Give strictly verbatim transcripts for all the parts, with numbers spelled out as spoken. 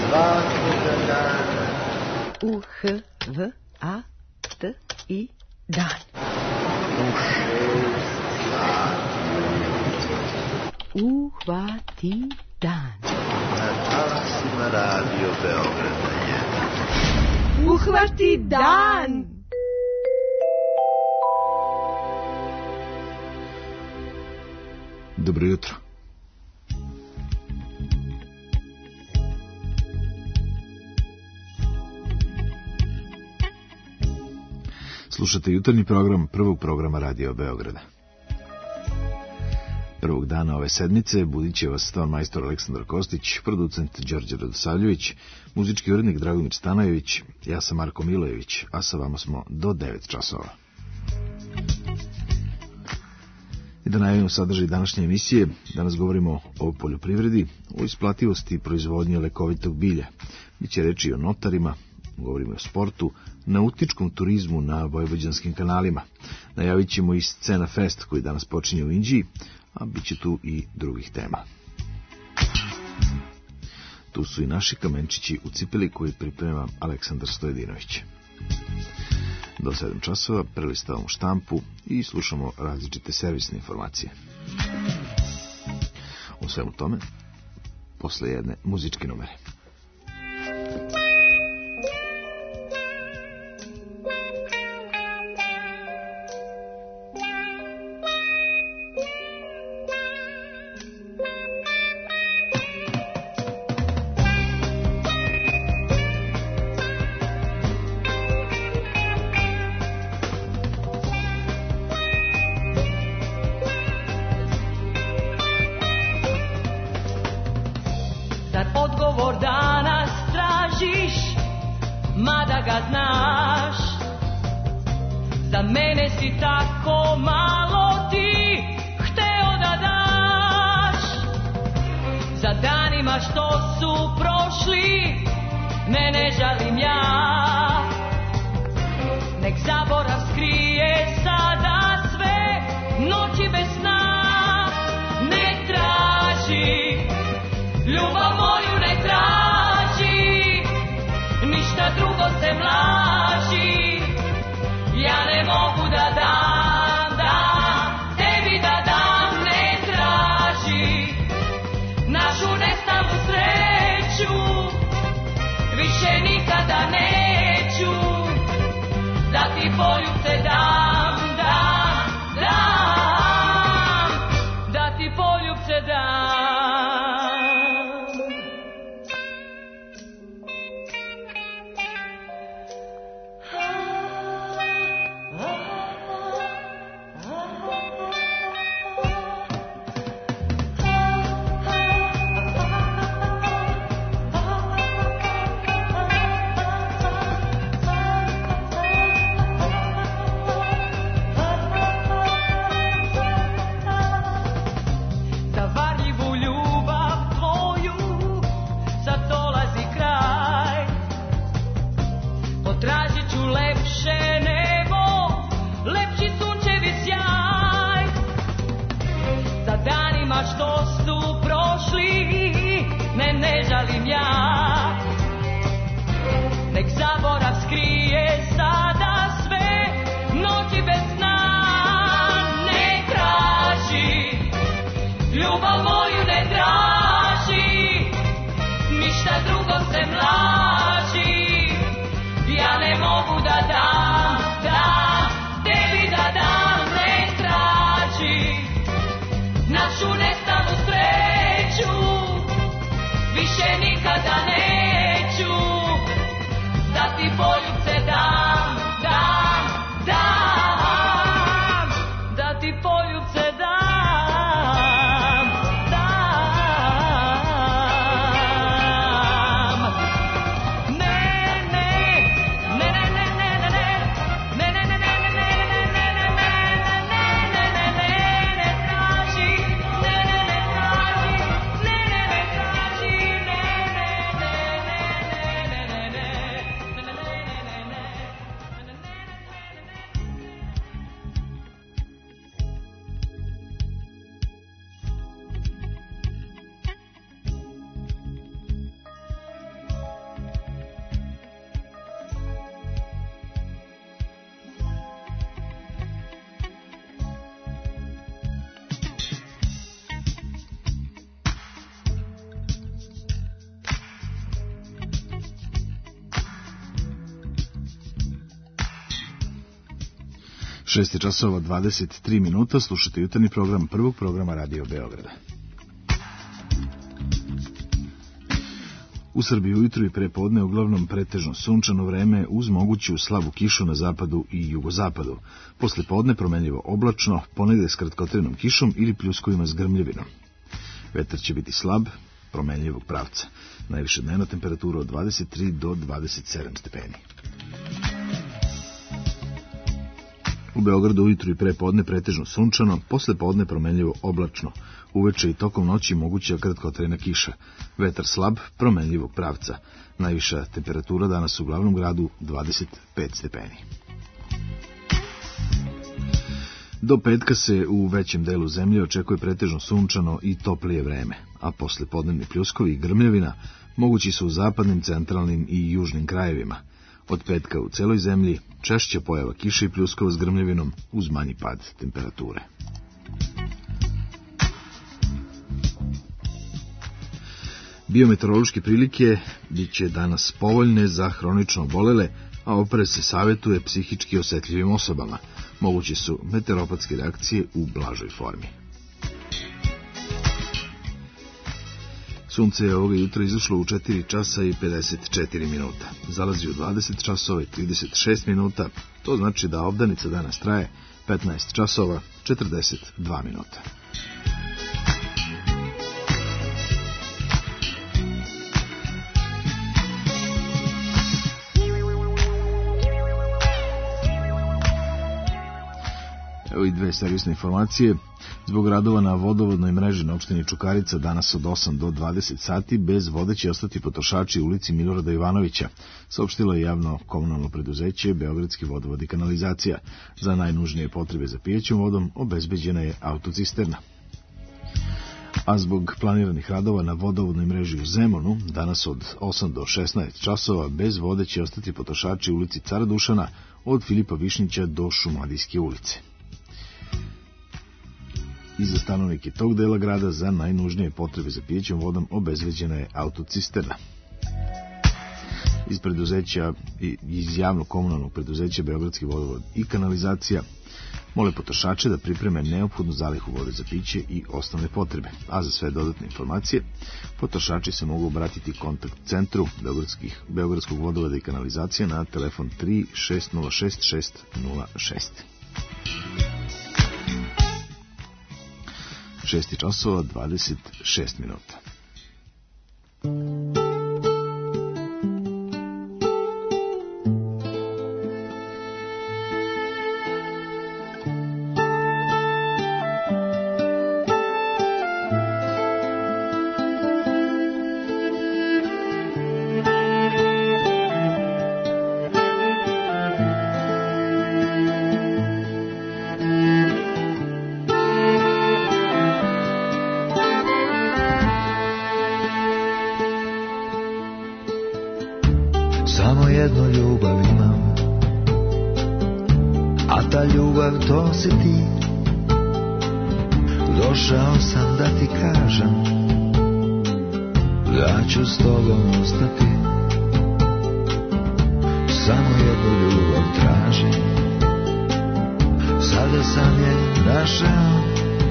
svakoga dana. U H V A T I dan. U šest sati. Uhvati dan. Na talasima Radio Beograda jedan. Uhvati dan. Dobro jutro. Slušate jutarnji program prvog programa Radio Beograda. Prvog dana ove sedmice budit će vas ton majstor Aleksandar Kostić, producent Đorđe Radosavljević, muzički urednik Dragomir Stanojević, ja sam Marko Milojević, a sa vama smo do devet časova. I da najavimo sadržaj današnje emisije, danas govorimo o poljoprivredi, o isplativosti proizvodnje lekovitog bilja. Biće reči o notarima, govorimo o sportu, nautičkom turizmu na vojvođanskim kanalima. Najavit ćemo i Scena Fest koji danas počinje u Inđiji, a bit će tu i drugih tema. Tu su i naši kamenčići u cipeli koji priprema Aleksandar Stojedinović. Do sedam časova prelistavamo štampu i slušamo različite servisne informacije. U svemu tome, posle jedne muzičke numere. šest je časova dvadeset tri minuta, slušate jutarnji program prvog programa Radio Beograda. U Srbiji ujutru i prepodne uglavnom pretežno sunčano vreme uz moguću slabu kišu na zapadu i jugozapadu. Posle podne promenljivo oblačno, ponegde s kratkotrenom kišom ili pljuskovima s grmljevinom. Vetar će biti slab, promenljivog pravca. Najviše dnevna temperatura od dvadeset tri do dvadeset sedam stepeni. U Beogradu ujutru i prepodne pretežno sunčano, posle podne promenljivo oblačno. Uveče i tokom noći moguća kratkotrajna kiša. Vetar slab, promenljivog pravca. Najviša temperatura danas u glavnom gradu dvadeset pet stepeni. Do petka se u većem delu zemlje očekuje pretežno sunčano i toplije vreme, a posle podnevni pljuskovi i grmljavina mogući su u zapadnim, centralnim i južnim krajevima. Od petka u celoj zemlji češća pojava kiše i pljuskova s grmljavinom uz manji pad temperature. Biometeorološke prilike bit će danas povoljne za hronično obolele, a oprez se savjetuje psihički osetljivim osobama. Moguće su meteoropatske reakcije u blažoj formi. Sunce je ovoga jutra izašlo u četiri časa i pedeset četiri minuta. Zalazi u dvadeset časova i trideset šest minuta, to znači da obdanica danas traje petnaest časova četrdeset dva minuta. Evo i dve servisne informacije. Zbog radova na vodovodnoj mreži na opštini Čukarica danas od osam do dvadeset sati bez vode će ostati potrošači u ulici Milorada Ivanovića, saopštilo je javno komunalno preduzeće Beogradski vodovod i kanalizacija. Za najnužnije potrebe za pijećom vodom obezbeđena je autocisterna. A zbog planiranih radova na vodovodnoj mreži u Zemunu, danas od osam do šesnaest časova bez vode će ostati potrošači u ulici Cara Dušana od Filipa Višnjića do Šumadijske ulice. I za stanovnike tog dela grada za najnužnije potrebe za pijećom vodom obezbeđena je autocisterna. Iz preduzeća i iz javnog komunalnog preduzeća Beogradski vodovod i kanalizacija mole potrošače da pripreme neophodnu zalihu vode za piće i osnovne potrebe. A za sve dodatne informacije potrošači se mogu obratiti kontakt centru Beogradskih, Beogradskog vodovoda i kanalizacije na telefon tri šest nula šest šest nula šest. šest časova dvadeset šest minuta. Samo jednu ljubav imam, a ta ljubav to si ti. Došao sam da ti kažem da ću s tobom ostati. Samo jednu ljubav tražim, sada sam je našao.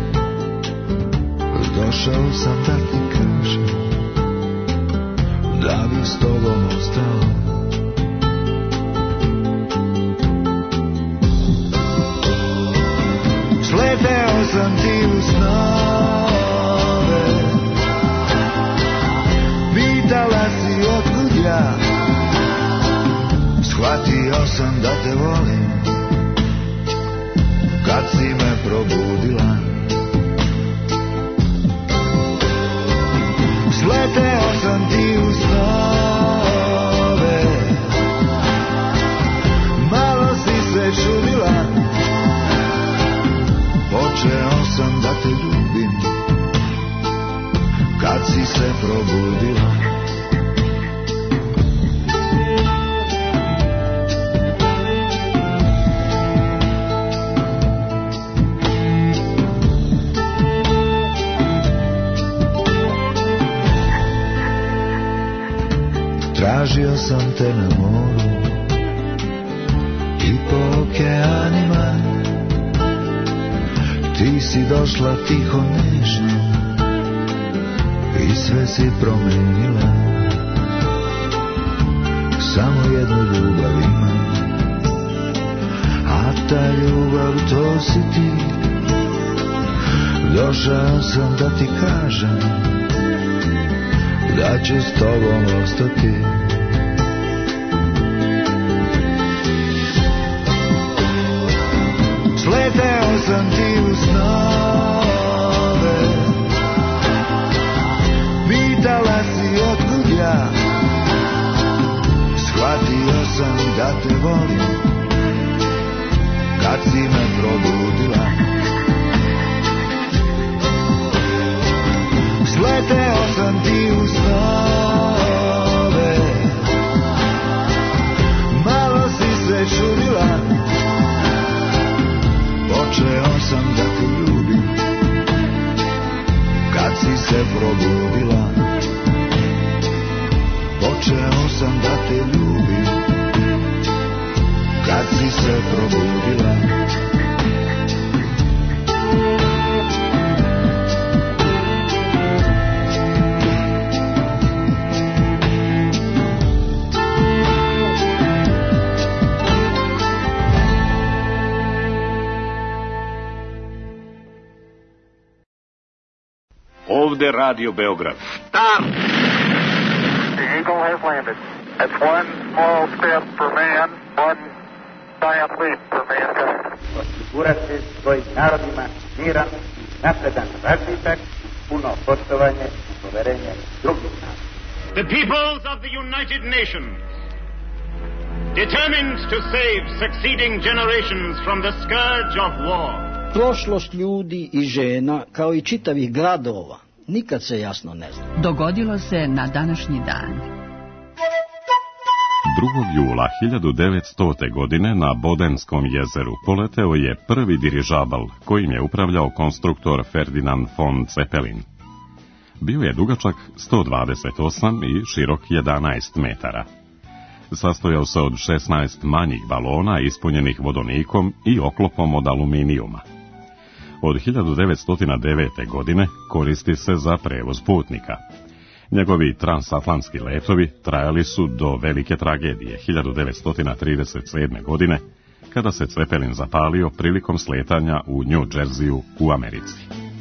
Došao sam da ti kažem da bih s tobom ostao. Sleteo sam ti u snove, pitala si otkud ja, shvatio sam da te volim kad si me probudila. Sleteo sam ti u snove, malo si se čudila, počeo sam da te ljubim kad si se probudila. Tražio sam te na moru i po okeanima, Ti si došla tiho nežno i sve si promenila. Samo jednu ljubav imam, a ta ljubav to si ti. Došao sam da ti kažem da ću s tobom ostati. Sleteo sam ti u snove, pitala si otkud ja, shvatio sam da te volim kad si me probudila. Sleteo sam ti u snove, malo si se čudila. Počeo sam da te ljubim kad si se probudila. Počeo sam da te ljubim kad si se probudila. Ovde Radio Beograd. Stop! The Eagle has landed. That's one small step for man, one giant leap for mankind. Osigurati svojim narodima miran, napredan razvitak, puno poštovanje i poverenje drugih naroda. The peoples of the United Nations, determined to save succeeding generations from the scourge of war. Prošlost ljudi i žena, kao i čitavih gradova, nikad se jasno ne zna. Dogodilo se na današnji dan. drugog jula hiljadu devetstote. godine na Bodenskom jezeru poleteo je prvi dirižabl kojim je upravljao konstruktor Ferdinand von Zeppelin. Bio je dugačak sto dvadeset osam i širok jedanaest metara. Sastojao se od šesnaest manjih balona ispunjenih vodonikom i oklopom od aluminijuma. Od hiljadu devetsto devete. godine koristi se za prevoz putnika. Njegovi transatlantski letovi trajali su do velike tragedije hiljadu devetsto trideset sedme. godine, kada se Zeppelin zapalio prilikom sletanja u New Jerseyu u Americi.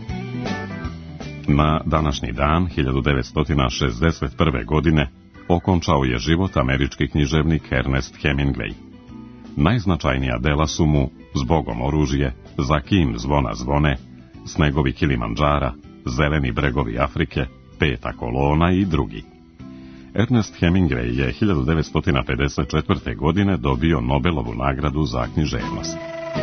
Na današnji dan hiljadu devetsto šezdeset prve. godine okončao je život američki književnik Ernest Hemingway. Najznačajnija dela su mu Zbogom oružje, Za kim zvona zvone, Snegovi Kilimandžara, Zeleni bregovi Afrike, Peta kolona i drugi. Ernest Hemingway je hiljadu devetsto pedeset četvrte. godine dobio Nobelovu nagradu za književnost.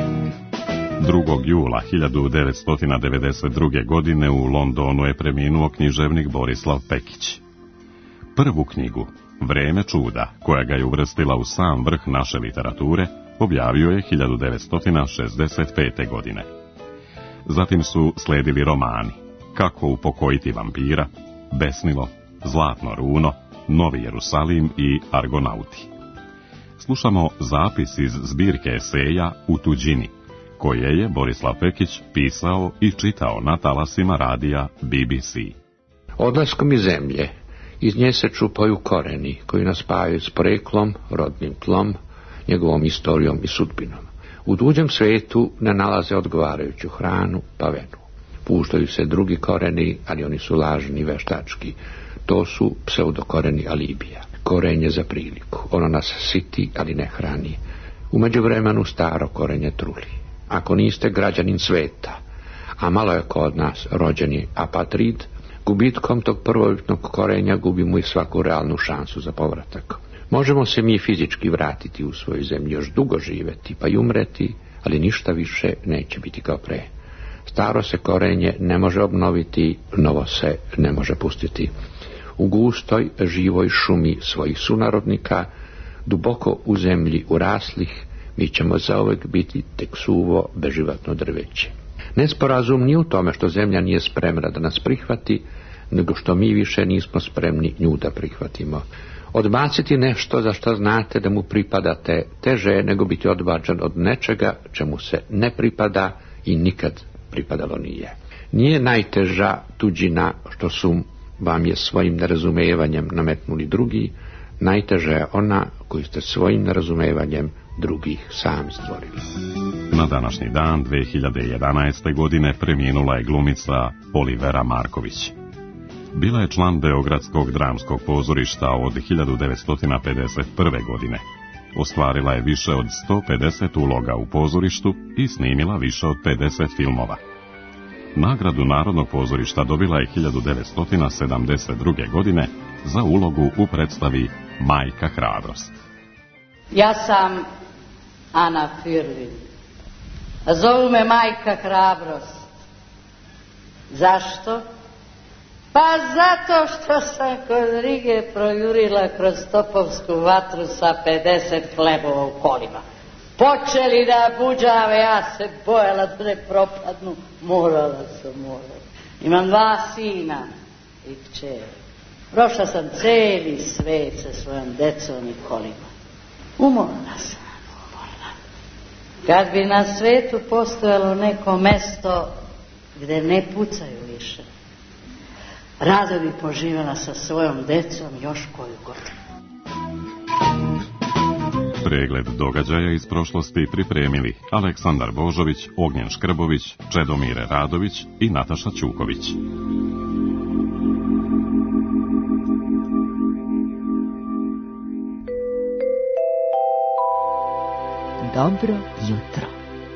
drugog jula hiljadu devetsto devedeset druge. godine u Londonu je preminuo književnik Borislav Pekić. Prvu knjigu, Vreme čuda, koja ga je uvrstila u sam vrh naše literature, objavio je hiljadu devetsto šezdeset pete. godine. Zatim su sledili romani Kako upokojiti vampira, Besnilo, Zlatno runo, Novi Jerusalim i Argonauti. Slušamo zapis iz zbirke eseja U tuđini, koje je Borislav Pekić pisao i čitao na talasima radija B B C. Odlaskom iz zemlje, iz nje se čupaju koreni koji nas spajaju s poreklom, rodnim tlom, njegovom istorijom i sudbinom. U tuđem svetu ne nalaze odgovarajuću hranu pa venu. Puštaju se drugi koreni, ali oni su lažni i veštački. To su pseudokoreni alibija. Korenje za priliku. Ono nas siti, ali ne hrani. U međuvremenu staro korenje truli. Ako niste građanin sveta, a malo je kod nas rođeni apatrid, gubitkom tog prvobitnog korenja gubimo i svaku realnu šansu za povratak. Možemo se mi fizički vratiti u svoju zemlju, još dugo živeti, pa i umreti, ali ništa više neće biti kao pre. Staro se korenje ne može obnoviti, novo se ne može pustiti. U gustoj, živoj šumi svojih sunarodnika, duboko u zemlji uraslih, mi ćemo zauvek biti tek suvo, beživatno drveće. Nesporazum nije u tome što zemlja nije spremna da nas prihvati, nego što mi više nismo spremni nju da prihvatimo. Odbaciti nešto za što znate da mu pripadate teže nego biti odbačen od nečega čemu se ne pripada i nikad pripadalo nije. Nije najteža tuđina što su vam je svojim nerazumevanjem nametnuli drugi, najteža je ona koju ste svojim nerazumevanjem drugih sami stvorili. Na današnji dan dve hiljade jedanaeste. godine preminula je glumica Olivera Marković. Bila je član Beogradskog dramskog pozorišta od hiljadu devetsto pedeset prve. godine. Ostvarila je više od sto pedeset uloga u pozorištu i snimila više od pedeset filmova. Nagradu Narodnog pozorišta dobila je hiljadu devetsto sedamdeset druge. godine za ulogu u predstavi Majka hrabrost. Ja sam Ana Firvin. Zovu me Majka hrabrost. Zašto? Pa zato što sam kod Rige projurila kroz topovsku vatru sa pedeset hlebova u kolima. Počeli da buđave, ja se bojala da ne propadnu, morala sam, morala. Imam dva sina i kćeri. Prošla sam cijeli svet sa svojom decom i kolima. Umorna sam, umorna. Kad bi na svetu postojalo neko mesto gde ne pucaju više, rado bi poživjela sa svojom decom još koju godinu. Pregled događaja iz prošlosti pripremili Aleksandar Božović, Ognjen Škrbović, Čedomire Radović i Nataša Ćuković. Dobro jutro.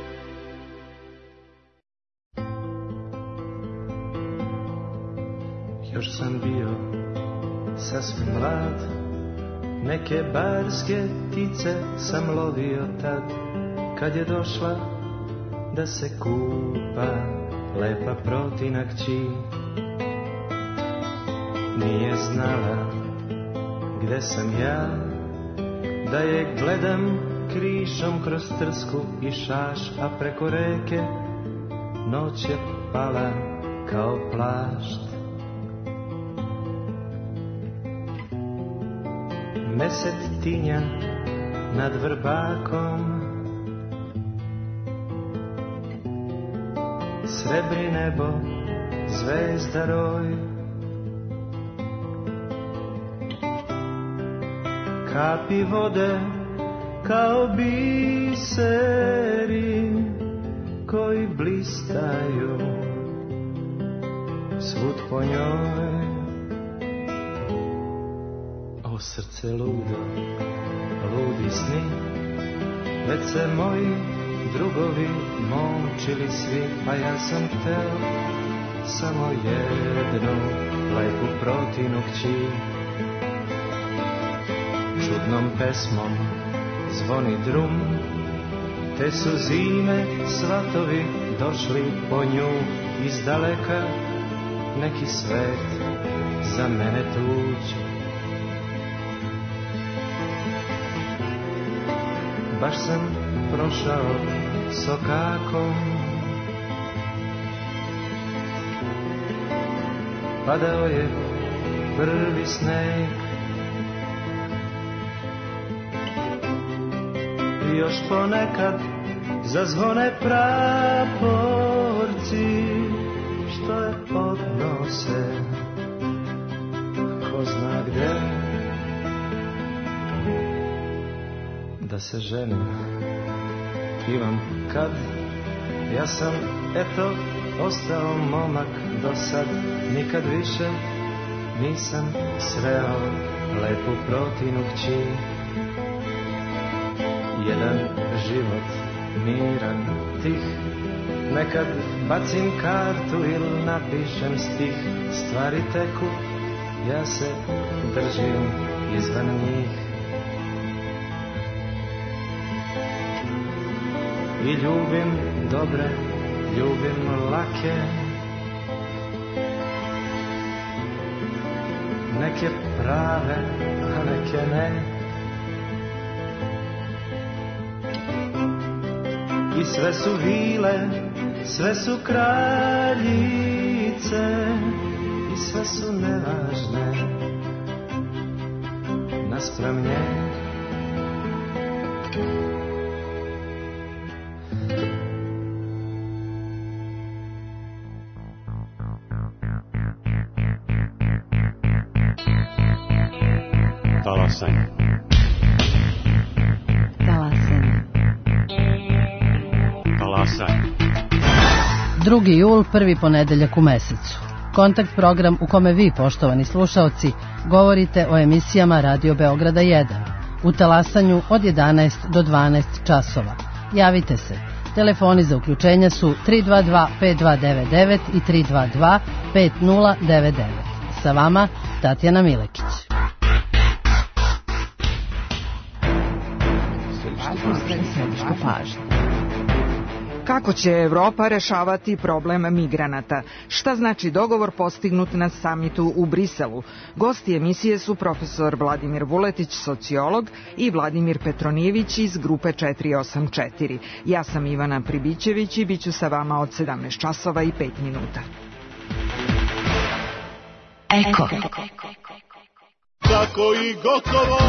Još sam bio sasvim mlad, neke barske ptice sam lovio tad, kad je došla da se kupa lepa protina kći. Nije znala gde sam ja, da je gledam krišom kroz trsku i šaš, a preko reke noć je pala kao plašt. Meset tinja nad vrbakom, srebri nebo, zvezda roj, kapi vode kao biseri koji blistaju svud po njoj. O srce ludo, ludi sni, već se moji drugovi momčili svi, pa ja sam teo samo jednu lepu protinu kći. Čudnom pesmom zvoni drum, te su zime svatovi došli po nju iz daleka, neki svet za mene tuđ. Baš sam prošao sokakom, padao je prvi sneg, i još ponekad zazvone praporci, što je odnose ko zna gde. Da se ženim, imam kad, ja sam eto ostao momak do sad, nikad više nisam sreo lepu protinu kći. Jedan život miran, tih, nekad bacim kartu ili napišem stih, stvari teku, ja se držim izvan njih. I ljubim dobre, ljubim lake, neke prave, a neke ne. I sve su vile, sve su kraljice, i sve su nevažne naspram nje. Talasanje. Talasanje. Talasanje. drugi jul, prvi ponedeljak u mesecu. Kontakt program u kome vi, poštovani slušaoci, govorite o emisijama Radio Beograda jedan. U talasanju od jedanaest do dvanaest časova. Javite se. Telefoni za uključenja su tri dva dva pet dva devet devet i tri dva dva pet nula devet devet. Sa vama Tatjana Milekić. Središte pažnje. Kako će Evropa rešavati problem migranata? Šta znači dogovor postignut na samitu u Briselu? Gosti emisije su profesor Vladimir Vuletić, sociolog, i Vladimir Petronijević iz grupe četiri osam četiri. Ja sam Ivana Pribićević i bit ću sa vama od sedamnaest časova i pet minuta. Eko. Tako i gotovo.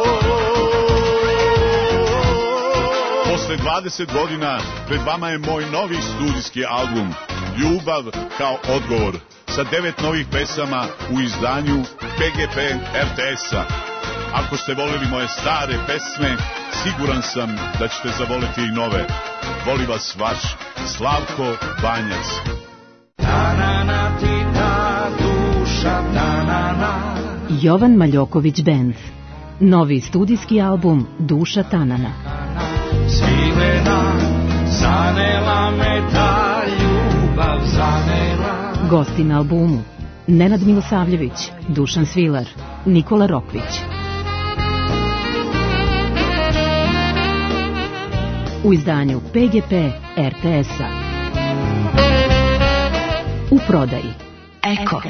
Posle dvadeset godina pred vama je moj novi studijski album Ljubav kao odgovor sa devet novih pesama u izdanju P G P R T S-a. Ako ste voleli moje stare pesme, siguran sam da ćete zavoleti i nove. Voli vas vaš Slavko Banjac. Ta-na-na ti ta duša, ta-na-na. Jovan Maljoković Band. Novi studijski album Duša Tanana. Svilena, zanela me ta ljubav, zanela. Gosti na albumu Nenad Milosavljević, Dušan Svilar, Nikola Rokvić. U izdanju P G P R T S-a. U prodaji Eko.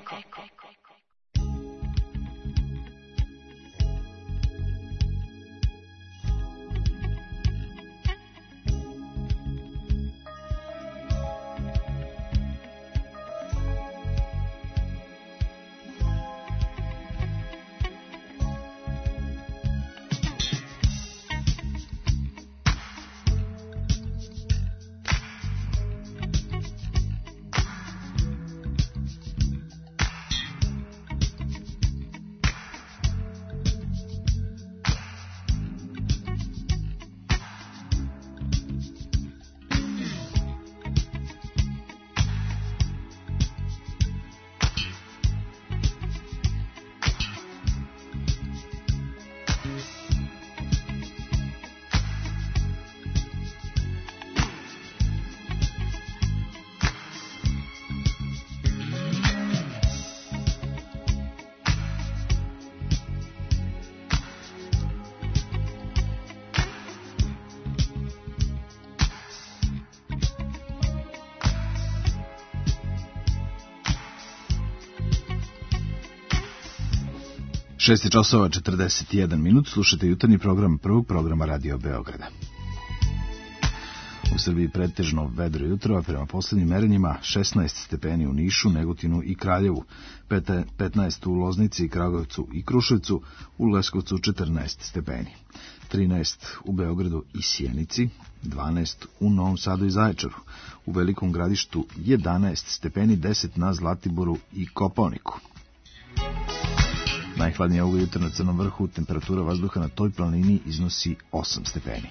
šest časova četrdeset jedan minut, slušate jutarnji program prvog programa Radio Beograda. U Srbiji pretežno vedro jutro, a prema poslednjim merenjima šesnaest stepeni u Nišu, Negotinu i Kraljevu, petnaest u Loznici, Kragujevcu i Kruševcu, u Leskovcu četrnaest stepeni, trinaest u Beogradu i Sjenici, dvanaest u Novom Sadu i Zaječaru, u Velikom Gradištu jedanaest stepeni, deset na Zlatiboru i Kopaoniku. Najhladnija ovog jutra na Crnom vrhu, temperatura vazduha na toj planini iznosi osam stepeni.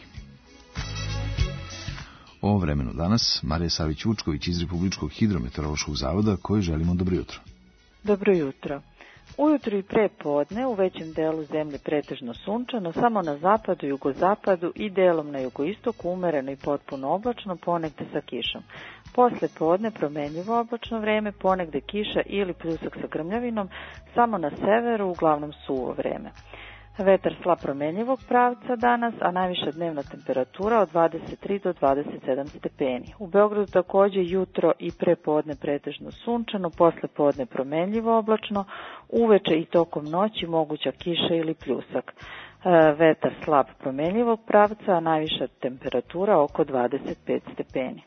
O vremenu danas, Marija Savić-Vučković iz Republičkog hidrometeorološkog zavoda, koji želimo dobro jutro. Dobro jutro. Ujutro i pre podne u većem delu zemlje pretežno sunčano, samo na zapadu, jugozapadu i delom na jugoistoku umereno i potpuno oblačno, ponegde sa kišom. Posle podne promenljivo oblačno vreme, ponegde kiša ili pljusak sa grmljavinom, samo na severu uglavnom suvo vreme. Vetar slab promenljivog pravca danas, a najviša dnevna temperatura od dvadeset tri do dvadeset sedam stepeni. U Beogradu takođe jutro i pre podne pretežno sunčano, posle podne promenljivo oblačno, uveče i tokom noći moguća kiša ili pljusak. Vetar slab promenljivog pravca, a najviša temperatura oko dvadeset pet stepeni.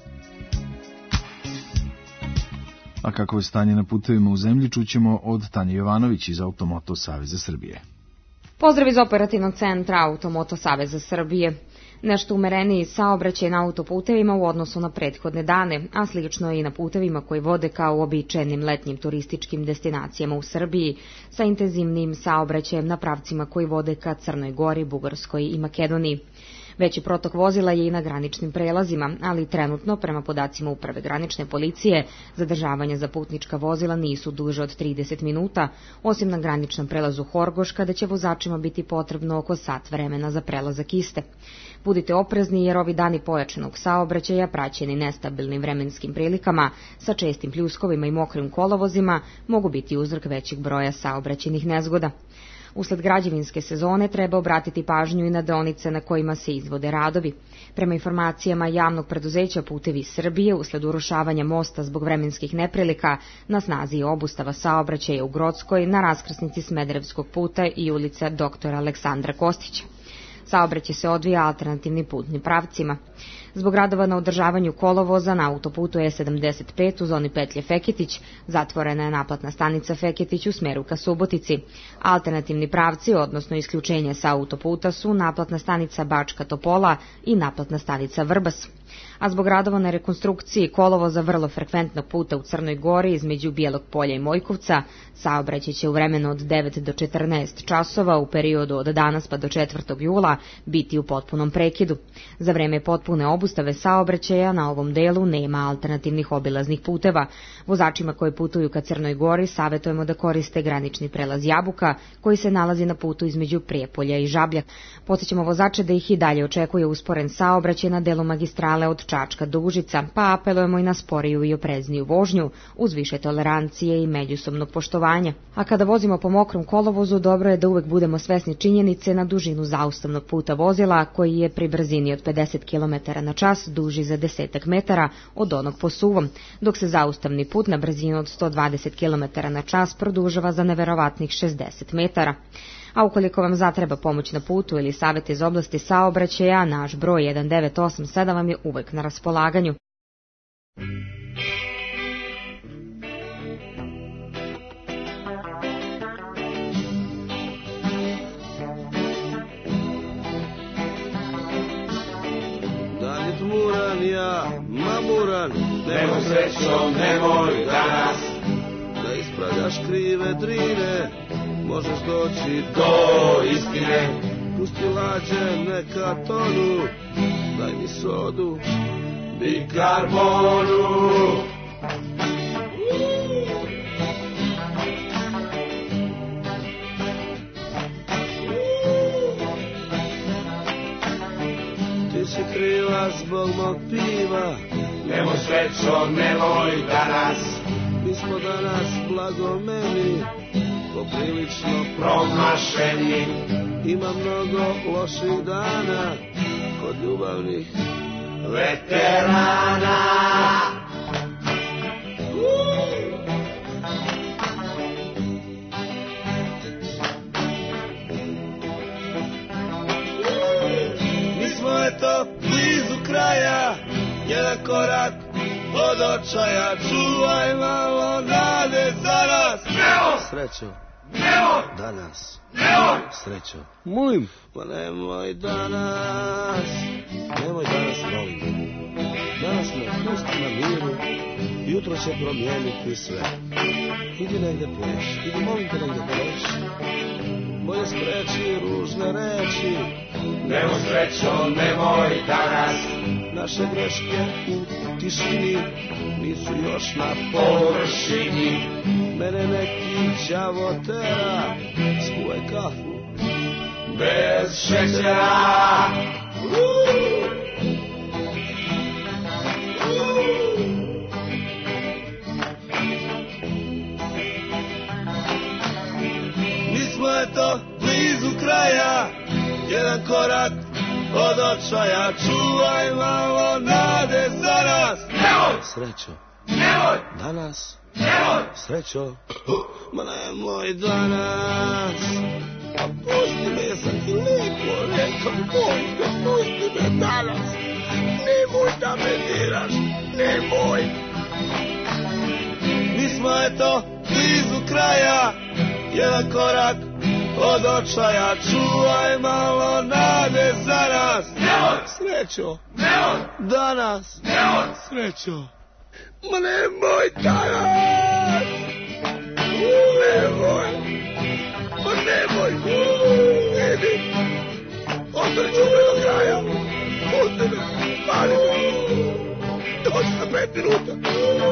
A kako je stanje na putevima u zemlji, čućemo od Tanje Jovanović iz Automoto Saveza Srbije. Pozdrav iz operativnog centra Automoto Saveza Srbije. Nešto umereniji saobraćaj na autoputevima u odnosu na prethodne dane, a slično je i na putevima koji vode kao uobičajenim letnjim turističkim destinacijama u Srbiji, sa intenzivnijim saobraćajem na pravcima koji vode ka Crnoj Gori, Bugarskoj i Makedoniji. Veći protok vozila je i na graničnim prelazima, ali trenutno, prema podacima Uprave granične policije, zadržavanja za putnička vozila nisu duže od trideset minuta, osim na graničnom prelazu Horgoš, kada će vozačima biti potrebno oko sat vremena za prelazak iste. Budite oprezni jer ovi dani pojačanog saobraćaja, praćeni nestabilnim vremenskim prilikama, sa čestim pljuskovima i mokrim kolovozima, mogu biti uzrok većeg broja saobraćajnih nezgoda. Usled građevinske sezone treba obratiti pažnju i na deonice na kojima se izvode radovi. Prema informacijama javnog preduzeća Putevi Srbije, usled urušavanja mosta zbog vremenskih neprilika, na snazi je obustava saobraćaja u Grockoj na raskrsnici Smederevskog puta i ulica doktora Aleksandra Kostića. Saobraćaj se odvija alternativnim putnim pravcima. Zbog radova na održavanju kolovoza na autoputu E sedamdeset pet u zoni petlje Feketić zatvorena je naplatna stanica Feketić u smeru ka Subotici. Alternativni pravci, odnosno isključenje sa autoputa, su naplatna stanica Bačka Topola i naplatna stanica Vrbas. A zbog radova na rekonstrukciji kolovoza vrlo frekventnog puta u Crnoj Gori između Bijelog Polja i Mojkovca, saobraćaj će u vremenu od devet do četrnaest časova u periodu od danas pa do četvrtog jula biti u potpunom prekidu. Za vreme potpune obustave saobraćaja na ovom delu nema alternativnih obilaznih puteva. Vozačima koji putuju ka Crnoj Gori savjetujemo da koriste granični prelaz Jabuka, koji se nalazi na putu između Prijepolja i Žablja. Podsjećamo vozače da ih i dalje očekuje usporen saobraćaj na delu magistrale od Čačka do Užica, pa apelujemo i na sporiju i oprezniju vožnju, uz više tolerancije i međusobnog poštovanja. A kada vozimo po mokrom kolovozu, dobro je da uvek budemo svesni činjenice na dužinu zaustavnog puta vozila, koji je pri brzini od pedeset kilometara na čas duži za desetak metara od onog po suvom, dok se zaustavni put na brzinu od sto dvadeset kilometara na čas produžava za neverovatnih šezdeset metara. A ukoliko vam zatreba pomoć na putu ili savjet iz oblasti saobraćaja, naš broj jedan devet osam sedam vam je uvek na raspolaganju. Dan je tmuran, ja mamuran, nemoj srećo, nemoj danas da ispravljaš krive drine, možeš doći do istine. Pusti lađe, neka tonu, daj mi sodu, bikarbonu. Ti si kriva zbog mog piva, nemoj srećo, nemoj danas. Mi smo danas blagomeni, poprilično promašeni. Ima mnogo loših dana kod ljubavnih veterana. Mi smo eto blizu kraja, jedan korak od očaja. Čuvaj malo nade za nas. Srećo, danas. Srećo, molim. Pa nemoj danas, nemoj danas, molim. Danas me pusti na miru, jutro će promijeniti sve. Idi negdje pleš, idi molim te negdje pleš. Bolje spreči ružne reči. Nemoj srećo, nemoj danas. Naše greške u tišini nisu još na površini. Mene neki đavo tera, skuvaj kafu bez šećera. Mi smo eto blizu kraja, jedan korak od očaja. Čuvaj malo nade za nas. Nemoj! Srećo, nemoj! Danas, nemoj! Srećo, ma nemoj danas. A pusti me, ja sam ti lijepo rekao, molim ga, pusti me danas. Nemoj da me diraš, nemoj. Mi smo eto blizu kraja, jedan korak od očaja. Čuvaj malo nade za nas. Nemoj! Srećo. Danas. Srećo. Ma nemoj danas. Nemoj. Ma nemoj. Idi. Ostali ću me do kraja. Pusti me. Pali me. Dođi na pet minuta.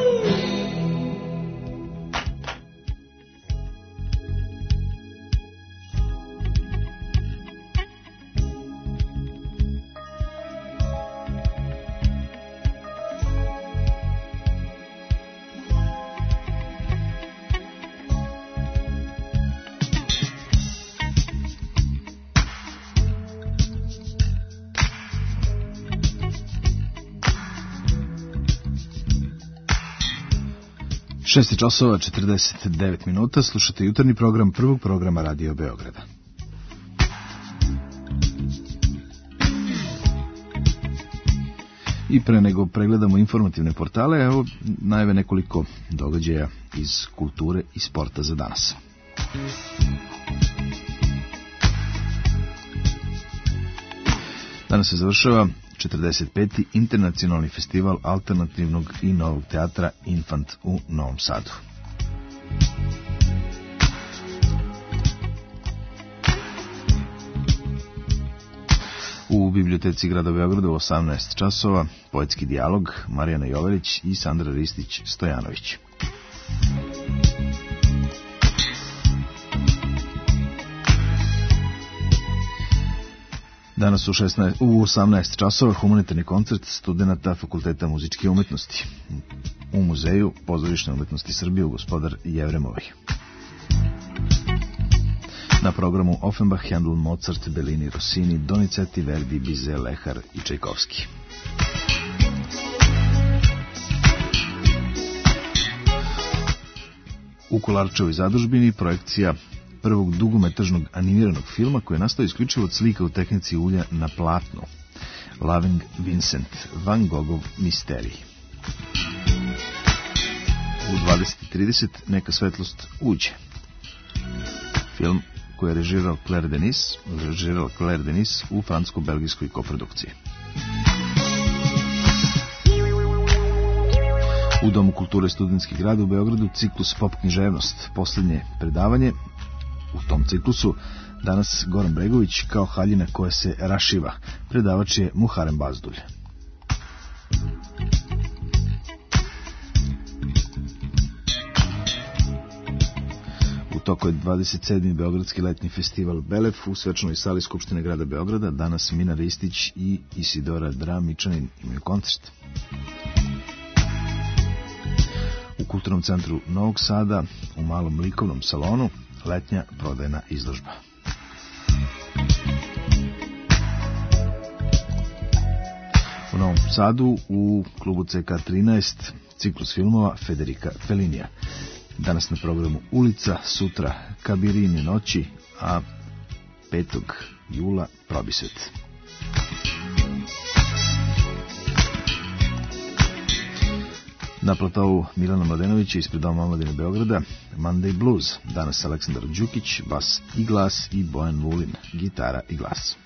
šest časova četrdeset devet minuta, slušate jutarnji program prvog programa Radio Beograda. I pre nego pregledamo informativne portale, evo najave nekoliko događaja iz kulture i sporta za danas. Danas se završava četrdeset peti internacionalni festival alternativnog i novog teatra Infant u Novom Sadu. U biblioteci grada Beograda u osamnaest časova poetski dijalog Marijana Jovelić i Sandra Ristić-Stojanović. Danas u, šesnaest, u osamnaest časova humanitarni koncert studenata Fakulteta muzičke umetnosti u Muzeju pozorišne umetnosti Srbije u Gospodar Jevremovoj. Na programu Offenbach, Handel, Mozart, Bellini, Rossini, Donizetti, Verdi, Bizet, Lehar i Čajkovski. U Kolarčevoj zadužbini projekcija prvog dugometražnog animiranog filma koji je nastao isključivo od slika u tehnici ulja na platnu. Loving Vincent, Van Gogov misterij. U dvadeset i trideset Neka svetlost uđe. Film koji je režirao Claire Denis, režirao Claire Denis u francusko-belgijskoj koprodukciji. U Domu kulture Studentski grad u Beogradu ciklus Pop književnost, posljednje predavanje. U tom ciklusu danas Goran Bregović kao haljina koja se rašiva. Predavač je Muharem Bazdulj. U toku je dvadeset sedmi Beogradski letnji festival Belef u svečanoj sali Skupštine grada Beograda. Danas Mina Ristić i Isidora Dramičanin imaju koncert. U Kulturnom centru Novog Sada u malom likovnom salonu letnja prodajna izložba. U Novom Sadu u klubu C K trinaest ciklus filmova Federica Fellinija. Danas na programu Ulica, sutra Kabirini noći, a petog jula Probisvet. Na platovu Milana Mladenovića ispred Doma omladine Beograda Monday Blues, danas Aleksandar Đukić, bas i glas i Bojan Vulin, gitara i glas.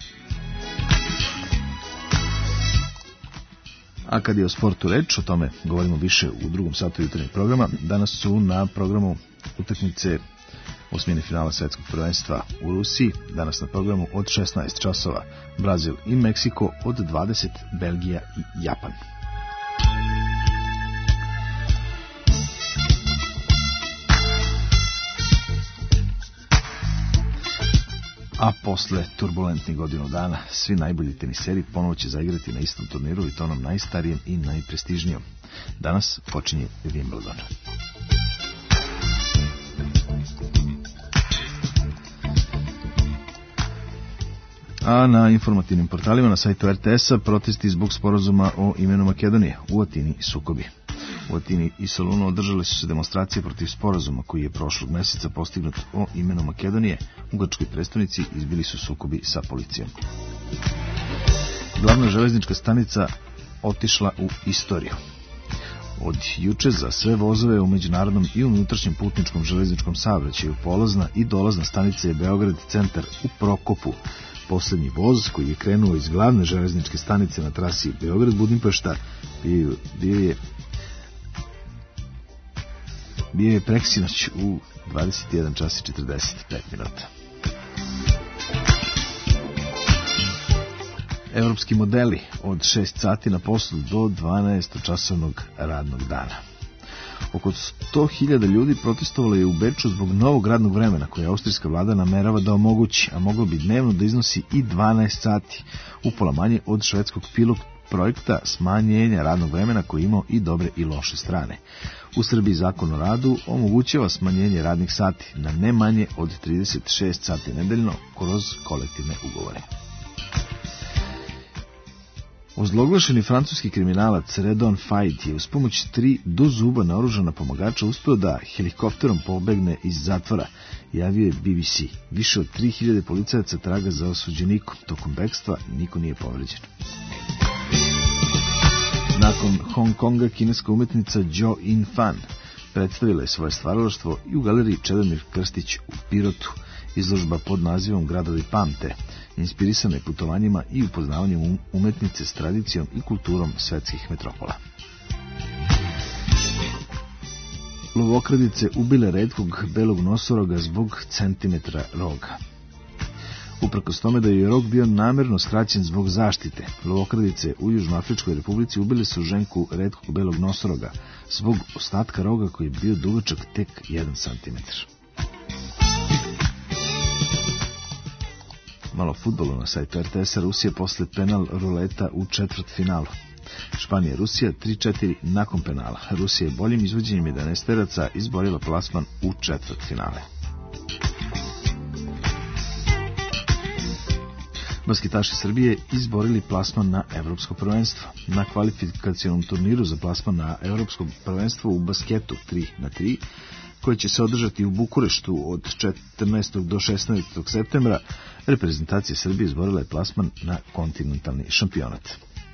A kad je o sportu reč, o tome govorimo više u drugom satu jutarnjeg programa. Danas su na programu utakmice osmine finala svetskog prvenstva u Rusiji. Danas na programu od šesnaest časova Brazil i Meksiko, od dvadeset Belgija i Japan. A posle turbulentnih godinu dana, svi najbolji teniseri ponovo će zaigrati na istom turniru i to onom najstarijem i najprestižnijom. Danas počinje Wimbledon. A na informativnim portalima na sajtu R T S-a protesti zbog sporazuma o imenu Makedonije, u Atini sukobi. U Atini i Solunu održale su se demonstracije protiv sporazuma koji je prošlog meseca postignut o imenu Makedonije. U grčkoj prestonici izbili su sukobi sa policijom. Glavna železnička stanica otišla u istoriju. Od juče za sve vozove u međunarodnom i unutrašnjem putničkom železničkom saobraćaju polazna i dolazna stanica je Beograd centar u Prokopu. Poslednji voz koji je krenuo iz glavne železničke stanice na trasi Beograd-Budimpešta bio, bio je bio je preksinoć u dvadeset jedan čas i četrdeset pet minuta. Evropski modeli od šest sati na poslu do dvanaest časovnog radnog dana. Oko sto hiljada ljudi protestovalo je u Beču zbog novog radnog vremena koje austrijska vlada namerava da omogući, a moglo bi dnevno da iznosi i dvanaest sati, upola manje od švedskog pilot projekta smanjenja radnog vremena koji imao i dobre i loše strane. U Srbiji zakon o radu omogućava smanjenje radnih sati na ne manje od trideset šest sati nedeljno kroz kolektivne ugovore. Ozloglašeni francuski kriminalac Redon Fait je uz pomoć tri do zuba naoružana pomagača uspeo da helikopterom pobegne iz zatvora, javio je B B C. Više od tri hiljade policajaca traga za osuđenikom. Tokom bekstva niko nije povređen. Nakon Hong Konga, kineska umetnica Jo In Fan predstavila je svoje stvaralaštvo i u galeriji Čedomir Krstić u Pirotu. Izložba pod nazivom Gradovi pamte inspirisana je putovanjima i upoznavanjem umetnice s tradicijom i kulturom svetskih metropola. Lovokradice ubile retkog belog nosoroga zbog centimetra roga. Uprkos tome da je rog bio namerno skraćen zbog zaštite, lovokradice u Južnoafričkoj republici ubile su ženku retkog belog nosoroga zbog ostatka roga koji je bio dugačak tek jedan centimetar. Malo fudbalu na sajtu R T S-a. Rusija posle penal ruleta u četvrtfinalu. Španija Rusija tri četiri nakon penala. Rusija je boljim izvođenjem jedanaesteraca izborila plasman u četvrtfinale. Basketaši Srbije izborili plasman na evropsko prvenstvo. Na kvalifikacionom turniru za plasman na evropsko prvenstvo u basketu tri na tri, koje će se održati u Bukureštu od četrnaestog do šesnaestog septembra, reprezentacija Srbije izborila je plasman na kontinentalni šampionat.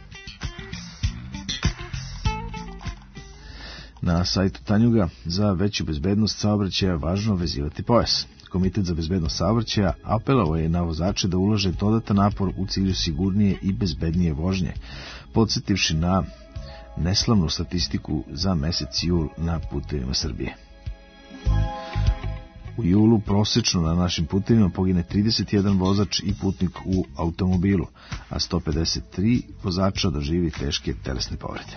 Na sajtu Tanjuga: za veću bezbednost saobraćaja važno vezivati pojas. Komitet za bezbednost saobraćaja apelovao je na vozače da ulože dodatan napor u cilju sigurnije i bezbednije vožnje, podsjetivši na neslavnu statistiku za mesec jul na putevima Srbije. U julu prosečno na našim putevima pogine trideset jedan vozač i putnik u automobilu, a sto pedeset tri vozača doživi teške telesne povrede.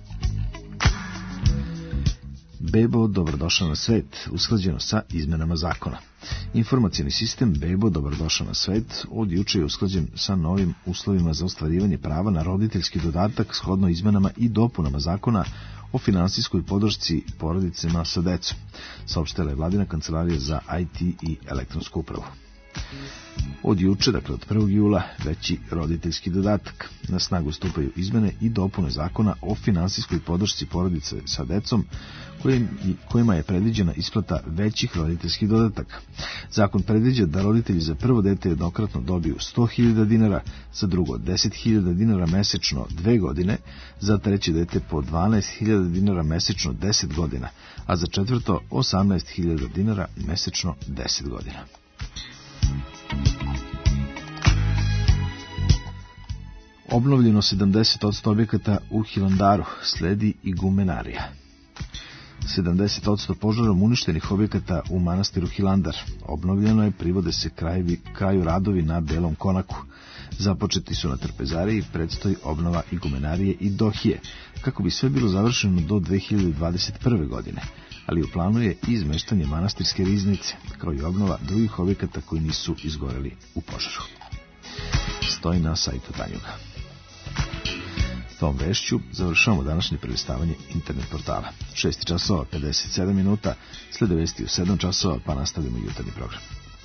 Bebo, dobrodošla na svet, usklađeno sa izmenama zakona. Informacioni sistem Bebo, dobrodošla na svet, od juče je usklađen sa novim uslovima za ostvarivanje prava na roditeljski dodatak shodno izmenama i dopunama zakona o finansijskoj podršci porodicama sa decom, saopštila je vladina kancelarija za I T i elektronsku upravu. Od juče, dakle od prvog jula, veći roditeljski dodatak. Na snagu stupaju izmene i dopune zakona o finansijskoj podršci porodice sa decom, kojima je predviđena isplata većih roditeljskih dodataka. Zakon predviđa da roditelji za prvo dete jednokratno dobiju sto hiljada dinara, za drugo deset hiljada dinara mesečno dve godine, za treće dete po dvanaest hiljada dinara mesečno deset godina, a za četvrto osamnaest hiljada dinara mesečno deset godina. Obnovljeno sedamdeset posto objekata u Hilandaru, sledi igumenarija. sedamdeset posto požarom uništenih objekata u manastiru Hilandar. Obnovljeno je, privode se krajevi, kraju radovi na Belom konaku. Započeti su na Trpezariji, predstoji obnova igumenarije i Dohije, kako bi sve bilo završeno do dve hiljade dvadeset prve. godine, ali u planu je i izmeštanje manastirske riznice, kao i obnova drugih objekata koji nisu izgoreli u požaru. Stoji na sajtu Tanjuga. Tom vešću završavamo današnje prelistavanje internet portala. šest časova pedeset sedam minuta, slede vesti u sedam časova, pa nastavljamo jutarnji program.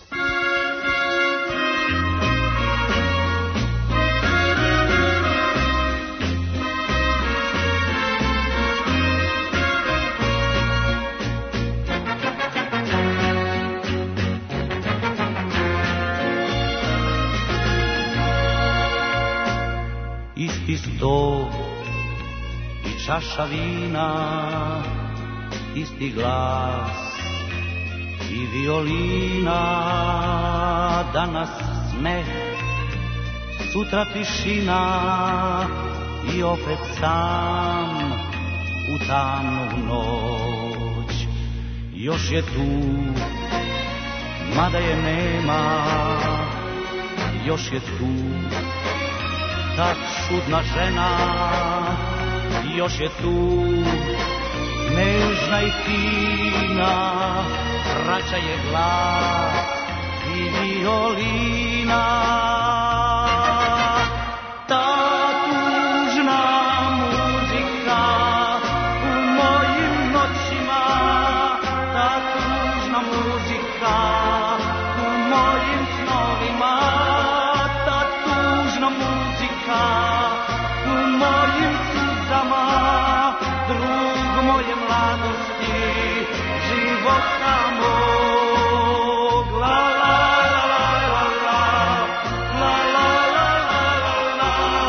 Isti sto i čaša vina, isti glas i violina, danas smeh sutra tišina i opet sam u tamnu noć. Još je tu, mada je nema, još je tu ta čudna žena, još je tu nežna i fina, vraća je glas i violina. Ta tužna muzika u mojim noćima, ta tužna muzika u mojim snovima, ta tužna muzika u mojim suzama, drug moje mladosti, života mog. La la la la la la la la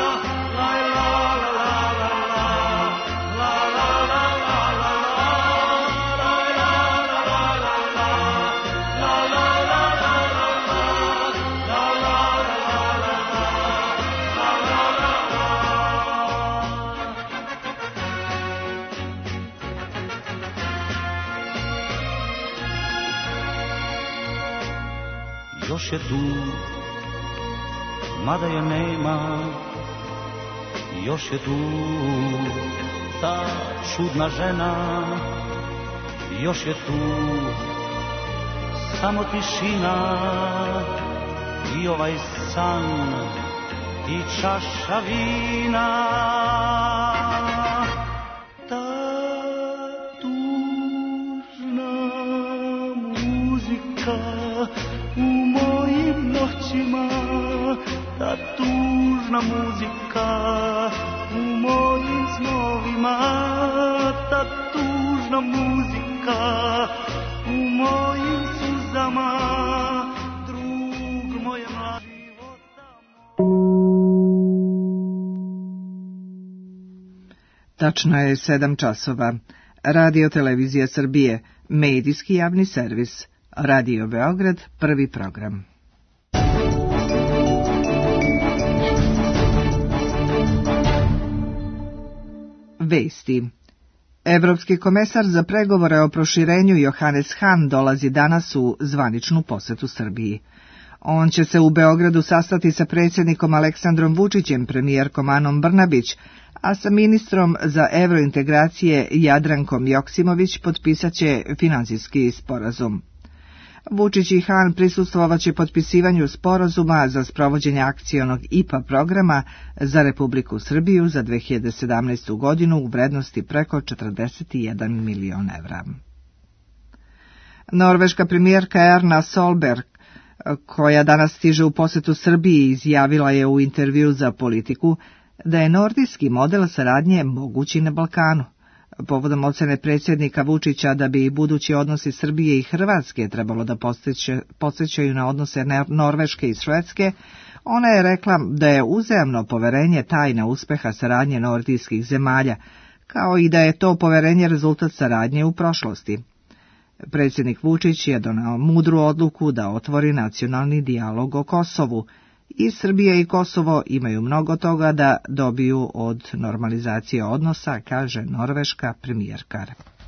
još je tu, mada je nema, još je tu ta čudna žena, još je tu samo tišina i ovaj san i čaša vina. Ta tužna muzika u mojim noćima, ta tužna muzika u mojim snovima, ta tužna muzika u mojim suzama, drug moje mlad života. Tačno je sedam časova. Radio Televizija Srbije, medijski javni servis. Radio Beograd, prvi program. Vesti. Evropski komesar za pregovore o proširenju Johannes Hahn dolazi danas u zvaničnu posetu Srbiji. On će se u Beogradu sastati sa predsjednikom Aleksandrom Vučićem, premijerkom Anom Brnabić, a sa ministrom za evrointegracije Jadrankom Joksimović potpisat će finansijski sporazum. Vučić i Hahn prisustvovaće potpisivanju sporazuma za sprovođenje akcionog I P A programa za Republiku Srbiju za dve hiljade sedamnaestu. godinu u vrednosti preko četrdeset jedan milion evra. Norveška premijerka Erna Solberg, koja danas stiže u posetu Srbiji, izjavila je u intervju za Politiku da je nordijski model saradnje mogući na Balkanu. Povodom ocene predsjednika Vučića da bi budući odnosi Srbije i Hrvatske trebalo da podsjećaju na odnose Norveške i Švedske, ona je rekla da je uzajamno poverenje tajna uspeha saradnje nordijskih zemalja, kao i da je to poverenje rezultat saradnje u prošlosti. Predsjednik Vučić je doneo mudru odluku da otvori nacionalni dijalog o Kosovu. I Srbija i Kosovo imaju mnogo toga da dobiju od normalizacije odnosa, kaže norveška premijerka.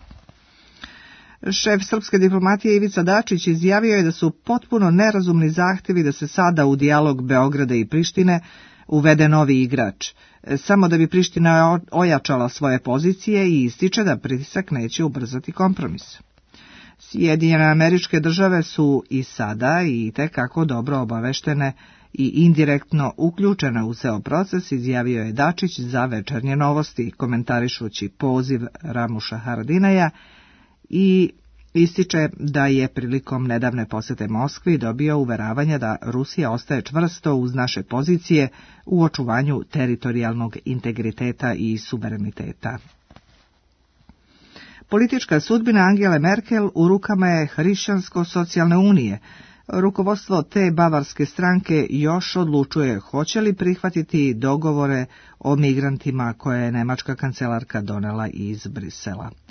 Šef srpske diplomatije Ivica Dačić izjavio je da su potpuno nerazumni zahtjevi da se sada u dijalog Beograda i Prištine uvede novi igrač, samo da bi Priština ojačala svoje pozicije i ističe da pritisak neće ubrzati kompromis. Sjedinjene Američke Države su i sada i tekako dobro obaveštene i indirektno uključena u ceo proces, izjavio je Dačić za Večernje novosti, komentarišući poziv Ramuša Haradinaja, i ističe da je prilikom nedavne posete Moskvi dobio uveravanje da Rusija ostaje čvrsto uz naše pozicije u očuvanju teritorijalnog integriteta i suvereniteta. Politička sudbina Angele Merkel u rukama je Hrišćansko-socijalne unije. Rukovodstvo te bavarske stranke još odlučuje hoće li prihvatiti dogovore o migrantima koje je nemačka kancelarka donela iz Brisela.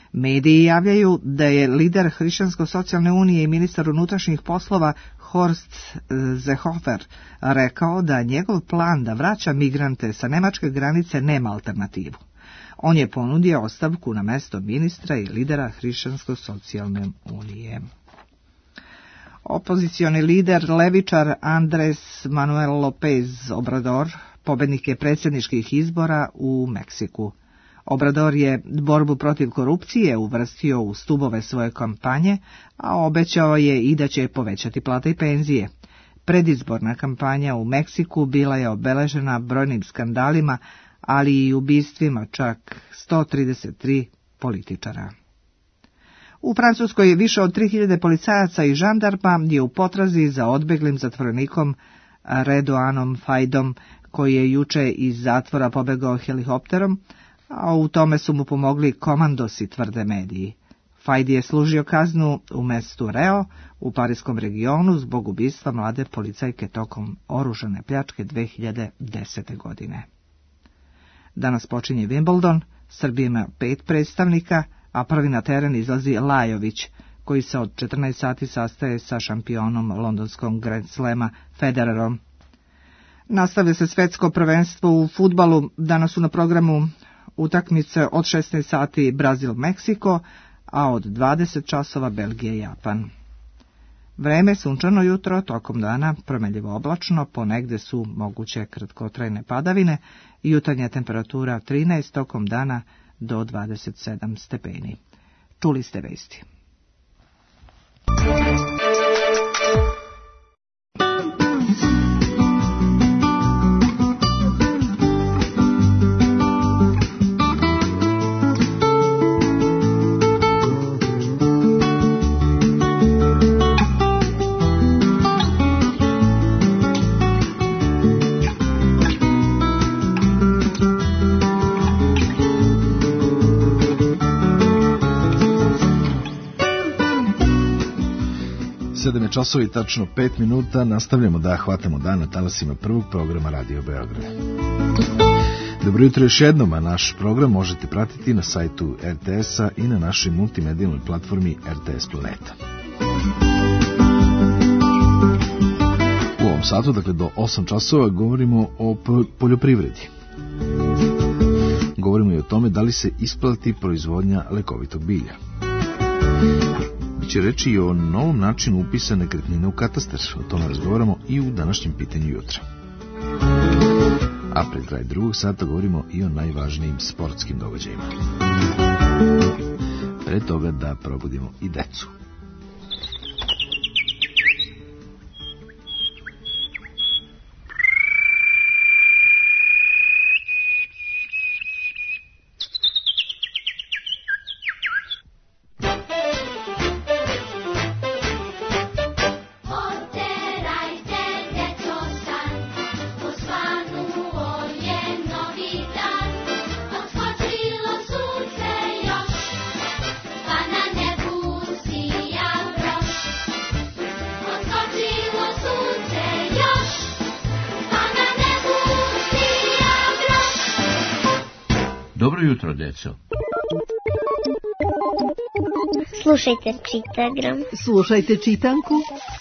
Mediji javljaju da je lider Hrišćansko-socijalne unije i ministar unutrašnjih poslova Horst Seehofer rekao da njegov plan da vraća migrante sa nemačke granice nema alternativu. On je ponudio ostavku na mesto ministra i lidera Hrišćansko-socijalne unije. Opozicioni lider levičar Andres Manuel López Obrador pobednik je predsjedničkih izbora u Meksiku. Obrador je borbu protiv korupcije uvrstio u stubove svoje kampanje, a obećao je i da će povećati plate i penzije. Predizborna kampanja u Meksiku bila je obeležena brojnim skandalima, ali i ubistvima čak sto trideset tri političara. U Francuskoj više od tri hiljade policajaca i žandarma je u potrazi za odbeglim zatvorenikom Redouanom Faidom, koji je juče iz zatvora pobegao helikopterom, a u tome su mu pomogli komandosi, tvrde mediji. Faid je služio kaznu u mestu Reo u pariskom regionu zbog ubistva mlade policajke tokom oružane pljačke dve hiljade desete. godine. Danas počinje Wimbledon, Srbija ima pet predstavnika, a prvi na teren izlazi Lajović, koji se od četrnaest sati sastaje sa šampionom londonskog Grand Slema Federerom. Nastavlja se svetsko prvenstvo u fudbalu, danas su na programu utakmice od šesnaest sati Brazil-Meksiko, a od dvadeset časova Belgija-Japan. Vreme sunčano jutro, tokom dana promenljivo oblačno, ponegde su moguće kratkotrajne padavine, jutarnja temperatura trinaest, tokom dana do dvadeset sedam stepeni. Čuli ste vesti. sedam časovi, tačno pet minuta, nastavljamo da hvatamo dan na talasima prvog programa Radio Beograda. Dobro jutro još jednom, a naš program možete pratiti na sajtu er te es-a i na našoj multimedijalnoj platformi er te es Planeta. U ovom satu, dakle do osam časova, govorimo o poljoprivredi. Govorimo i o tome da li se isplati proizvodnja lekovitog bilja. Biće reći i o novom načinu upisa nekretnine u katastar. O tome razgovaramo i u današnjem pitanju jutra. A pred kraj drugog sata govorimo i o najvažnijim sportskim događajima. Pre toga da probudimo i decu. Dobro jutro, deco. Slušajte Čitagram. Slušajte čitanku.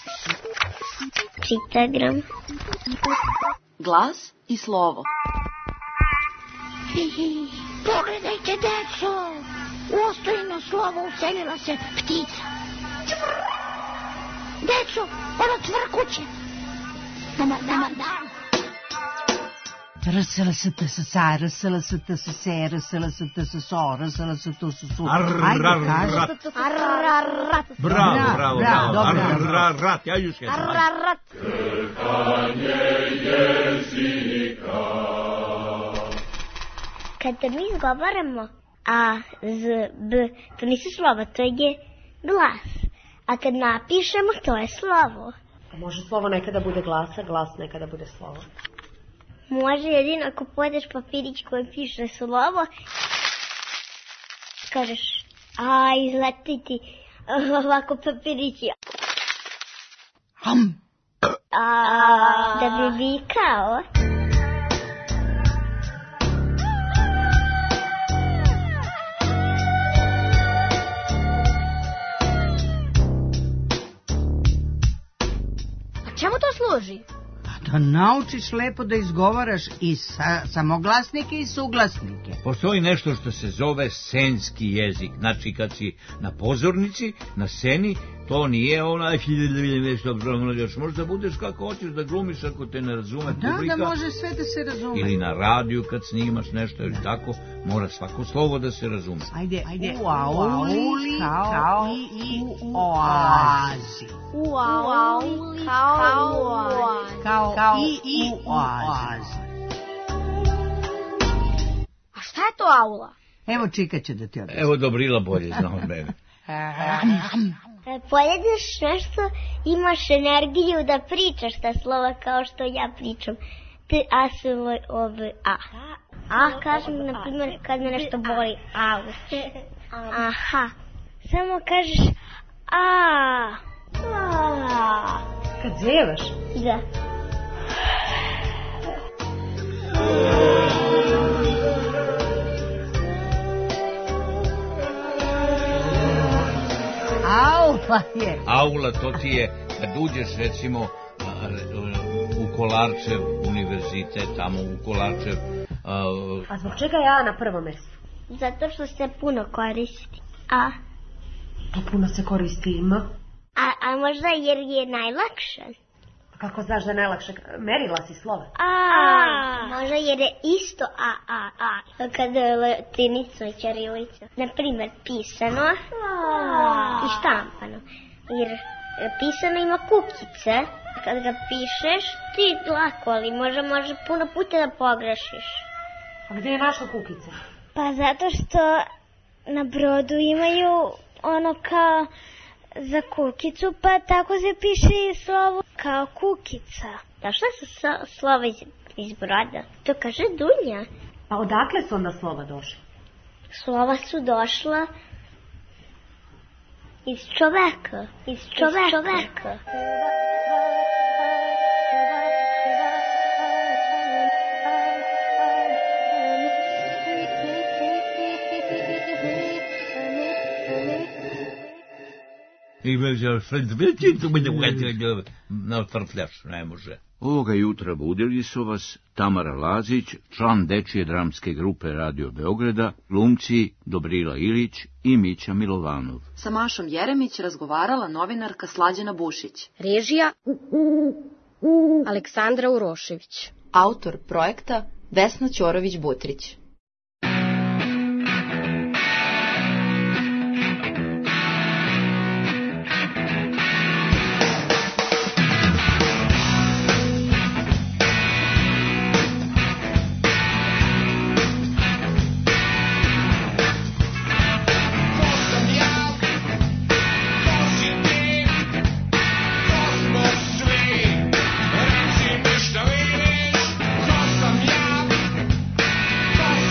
Čitagram. Glas i slovo. Pogledajte, deco. U ostojno slovo uselila se ptica. Deco, ona cvrkuće. Dobar dan, dan. Rsala se te sa sa, rsala se te sa se, rsala se te sa so, rsala se te sa su. Ajde, kaži. Bravo, bravo, bravo. Rat, ja još jednom. Krkanje jezika. Kad mi izgovaramo a, z, b, to nisu slova, to je glas. A kad napišemo, to je slovo. Može slovo nekada bude glasa, glas nekada bude slovo. Može jedino ako podeš papirić koji piše slovo, kažeš, a izleti ti ovako papirići. Ham. A, da bi vikao. služi? Da naučiš lepo da izgovaraš i sa, samoglasnike i suglasnike. Postoji nešto što se zove scenski jezik. Znači, kad si na pozornici, na sceni, to nije onaj još možda budeš kako hoćeš da glumiš ako te ne razume da, publika. Da, može sve da se razume. Ili na radiju kad snimaš nešto ili tako, mora svako slovo da se razume. Ajde, ajde, u auli kao, kao i, i u oazi. U auli kao u oazi. Kao, kao i, i u oazi. A šta je to aula? Evo Čika će da ti objasni. Evo Dobrila bolje zna od mene. Pojediš nešto, imaš energiju da pričaš ta slova kao što ja pričam. T, a, s, l, o, v, a. A, kažem, na primjer, kad me nešto boli, a, aha. Samo kažeš, a, a. Kad zevaš? Da. Aula je. Aula, to ti je, kad uđeš recimo u Kolarčev univerzitet, tamo u Kolarčev... A, a zbog čega je A na prvom mjestu? Zato što se puno koristi. A? To puno se koristi ima. A, a možda jer je najlakše. Kako znaš da je najlakše? Merila si slova. A, možda jer je isto a, a, a. Kada je latinica i ćirilica. Naprimjer, pisano a. i štampano. Jer pisano ima kukice. Kad ga pišeš, ti lako, ali može, može puno puta da pogrešiš. A gdje je našla kukice? Pa zato što na brodu imaju ono kao... za kukicu, pa tako se piše i slovo kao kukica. Došla su slova iz, iz broda. To kaže Dunja. Pa odakle su onda slova došla? Slova su došla iz čoveka. Iz čoveka. Iz čoveka. Ne može. Ovoga jutra budili su vas Tamara Lazić, član dečije dramske grupe Radio Beograda, glumci Dobrila Ilić i Mića Milovanov. Sa Mašom Jeremić razgovarala novinarka Slađana Bušić. Režija Aleksandra Urošević. Autor projekta Vesna Ćorović-Butrić. Šta vidiš, ko sam ja,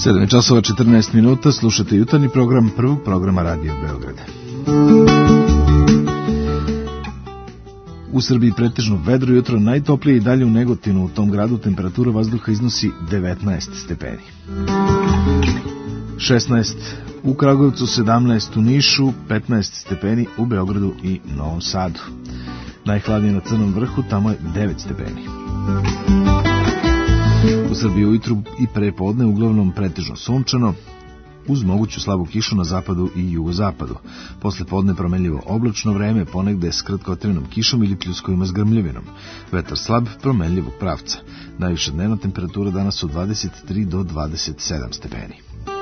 sedam časova četrnaest minuta, slušate jutarnji program prvog programa Radio Beograda. U Srbiji pretežno vedro jutro, najtoplije i dalje u Negotinu. U tom gradu temperatura vazduha iznosi devetnaest stepeni. šesnaest u Kragujevcu, sedamnaest u Nišu, petnaest stepeni u Beogradu i Novom Sadu. Najhladnije na Crnom vrhu, tamo je devet stepeni. U Srbiji ujutru i pre podne uglavnom pretežno sunčano, uz moguću slabu kišu na zapadu i jugozapadu. Posle podne promenljivo oblačno vreme, ponegde s kratkotrajnom kišom ili pljuskovima s grmljavinom. Vetar slab, promenljivog pravca. Najviša dnevna temperatura danas od dvadeset tri do dvadeset sedam stepeni.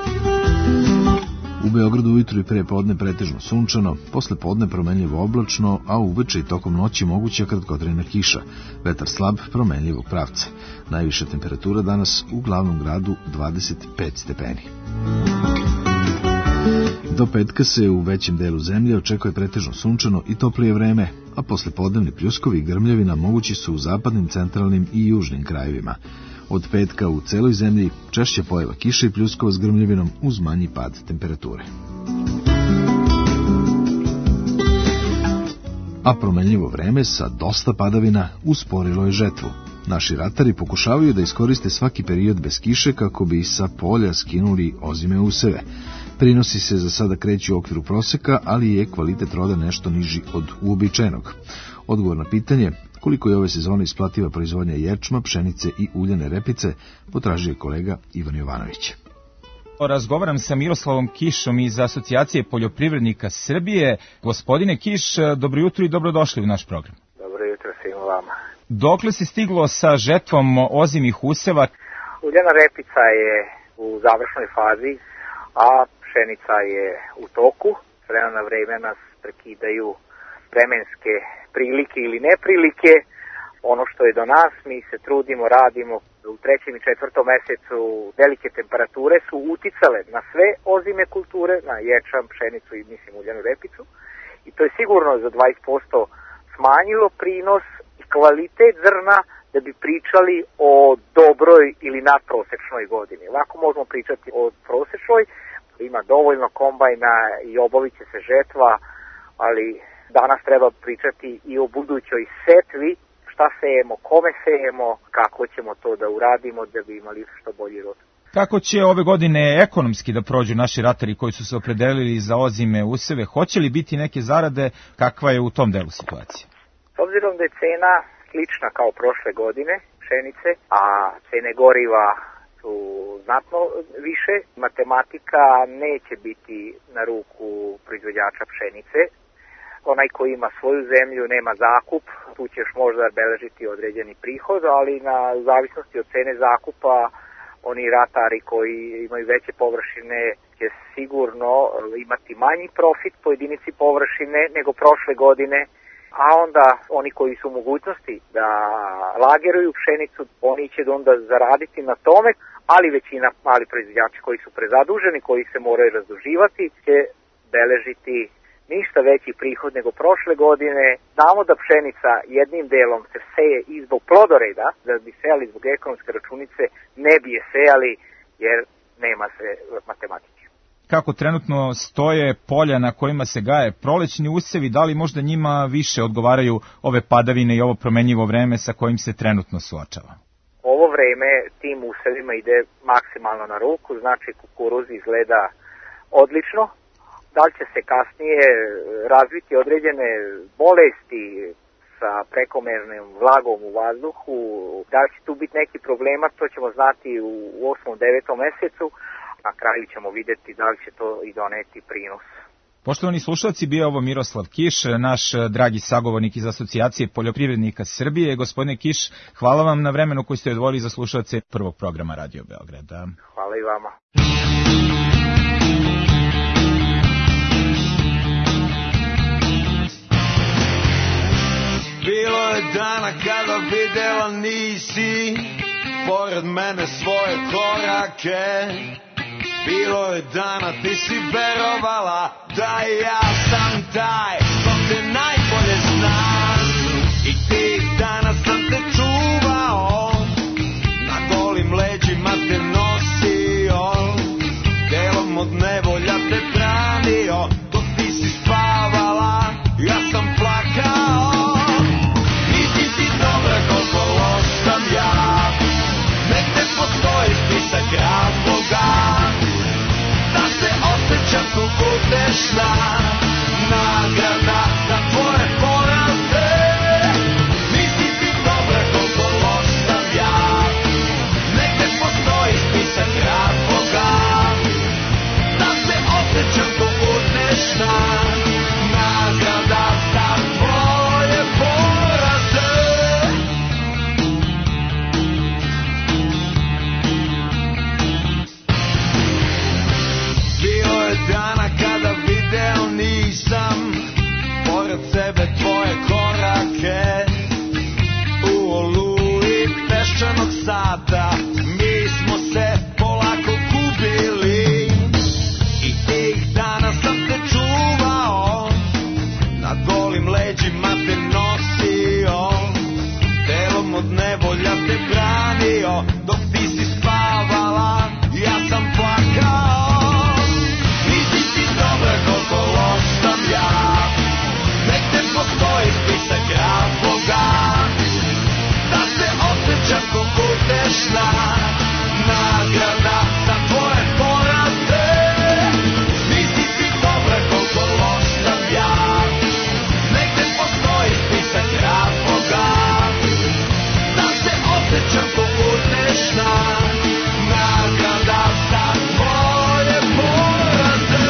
U Beogradu ujutru i pre podne pretežno sunčano, posle podne promenljivo oblačno, a uveče i tokom noći moguća kratkotrajna kiša. Vetar slab, promenljivog pravca. Najviša temperatura danas u glavnom gradu dvadeset pet stepeni. Do petka se u većem delu zemlje očekuje pretežno sunčano i toplije vreme, a posle podnevni pljuskovi i grmljavina mogući su u zapadnim, centralnim i južnim krajevima. Od petka u celoj zemlji češće pojava kiše i pljuskova s grmljavinom uz manji pad temperature. A promenljivo vreme sa dosta padavina usporilo je žetvu. Naši ratari pokušavaju da iskoriste svaki period bez kiše kako bi sa polja skinuli ozime useve. Prinosi se za sada kreću u okviru proseka, ali je kvalitet roda nešto niži od uobičajenog. Odgovor na pitanje koliko je ove sezone isplativa proizvodnja ječma, pšenice i uljane repice potražio kolega Ivan Jovanović. Razgovaram sa Miroslavom Kišom iz Asocijacije poljoprivrednika Srbije. Gospodine Kiš, dobro jutro i dobrodošli u naš program. Dobro jutro svima vama. Dokle se stiglo sa žetvom ozimih useva? Uljana repica je u završnoj fazi, a pšenica je u toku. S vremena na vreme nas prekidaju vremenske prilike ili neprilike. Ono što je do nas, mi se trudimo, radimo. U trećem i četvrtom mesecu velike temperature su uticale na sve ozime kulture, na ječam, pšenicu i mislim uljanu repicu. I to je sigurno za dvadeset posto smanjilo prinos i kvalitet zrna da bi pričali o dobroj ili nadprosečnoj godini. Ovako možemo pričati o prosečnoj, ima dovoljno kombajna i obavit će se žetva, ali danas treba pričati i o budućoj setvi, šta sejemo, kome sejemo, kako ćemo to da uradimo da bi imali što bolji rod. Kako će ove godine ekonomski da prođu naši ratari koji su se opredelili za ozime useve? Hoće li biti neke zarade? Kakva je u tom delu situacija? S obzirom da je cena slična kao prošle godine pšenice, a cene goriva su znatno više, matematika neće biti na ruku proizvođača pšenice. Onaj koji ima svoju zemlju, nema zakup, tu ćeš možda beležiti određeni prihod, ali na zavisnosti od cene zakupa, oni ratari koji imaju veće površine će sigurno imati manji profit po jedinici površine nego prošle godine, a onda oni koji su u mogućnosti da lageruju pšenicu, oni će onda zaraditi na tome, ali većina mali proizvođači koji su prezaduženi, koji se moraju razduživati, će beležiti ništa veći prihod nego prošle godine. Znamo da pšenica jednim delom se seje i zbog plodoreda, da bi sejali zbog ekonomske računice, ne bi je sejali jer nema se matematike. Kako trenutno stoje polja na kojima se gaje prolećni usevi, da li možda njima više odgovaraju ove padavine i ovo promenjivo vreme sa kojim se trenutno suočava? Ovo vreme tim usevima ide maksimalno na ruku, znači kukuruz izgleda odlično. Da li će se kasnije razviti određene bolesti sa prekomernim vlagom u vazduhu, da li će tu biti neki problema, to ćemo znati u osmom devetom mesecu, na kraju ćemo vidjeti da li će to i doneti prinos. Poštovani slušalci, bio ovo Miroslav Kiš, naš dragi sagovornik iz Asocijacije poljoprivrednika Srbije. Gospodine Kiš, hvala vam na vremenu koji ste odvojili za slušalce prvog programa Radio Beograda. Hvala i vama. Bilo je dana kada videla nisi pored mene svoje korake. Bilo je dana ti si verovala da ja sam taj ko te najbolje znam. I tih dana sam te čuvao, na golim leđima te nosio. te branio, dok ti si spavala, ja sam plakao. Nisi ti dobra koliko loš sam ja, nek ne postoji spisak razloga, da se osjećam ko utešna nagrada za tvoje poraze. Nisi ti dobra koliko loš sam ja, nek ne postoji spisak razloga, da se osjećam ko utešna nagrada za tvoje poraze.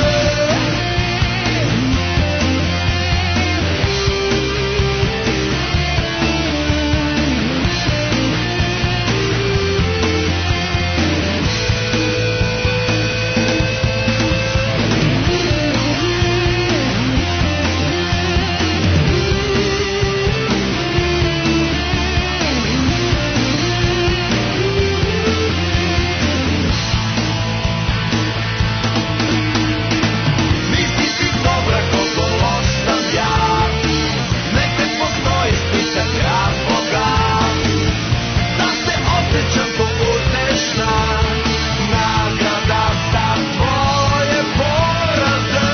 Nisi ti dobra koliko loš sam ja, nek ne postoji spisak razloga, da se osjećam ko utešna nagrada za tvoje poraze.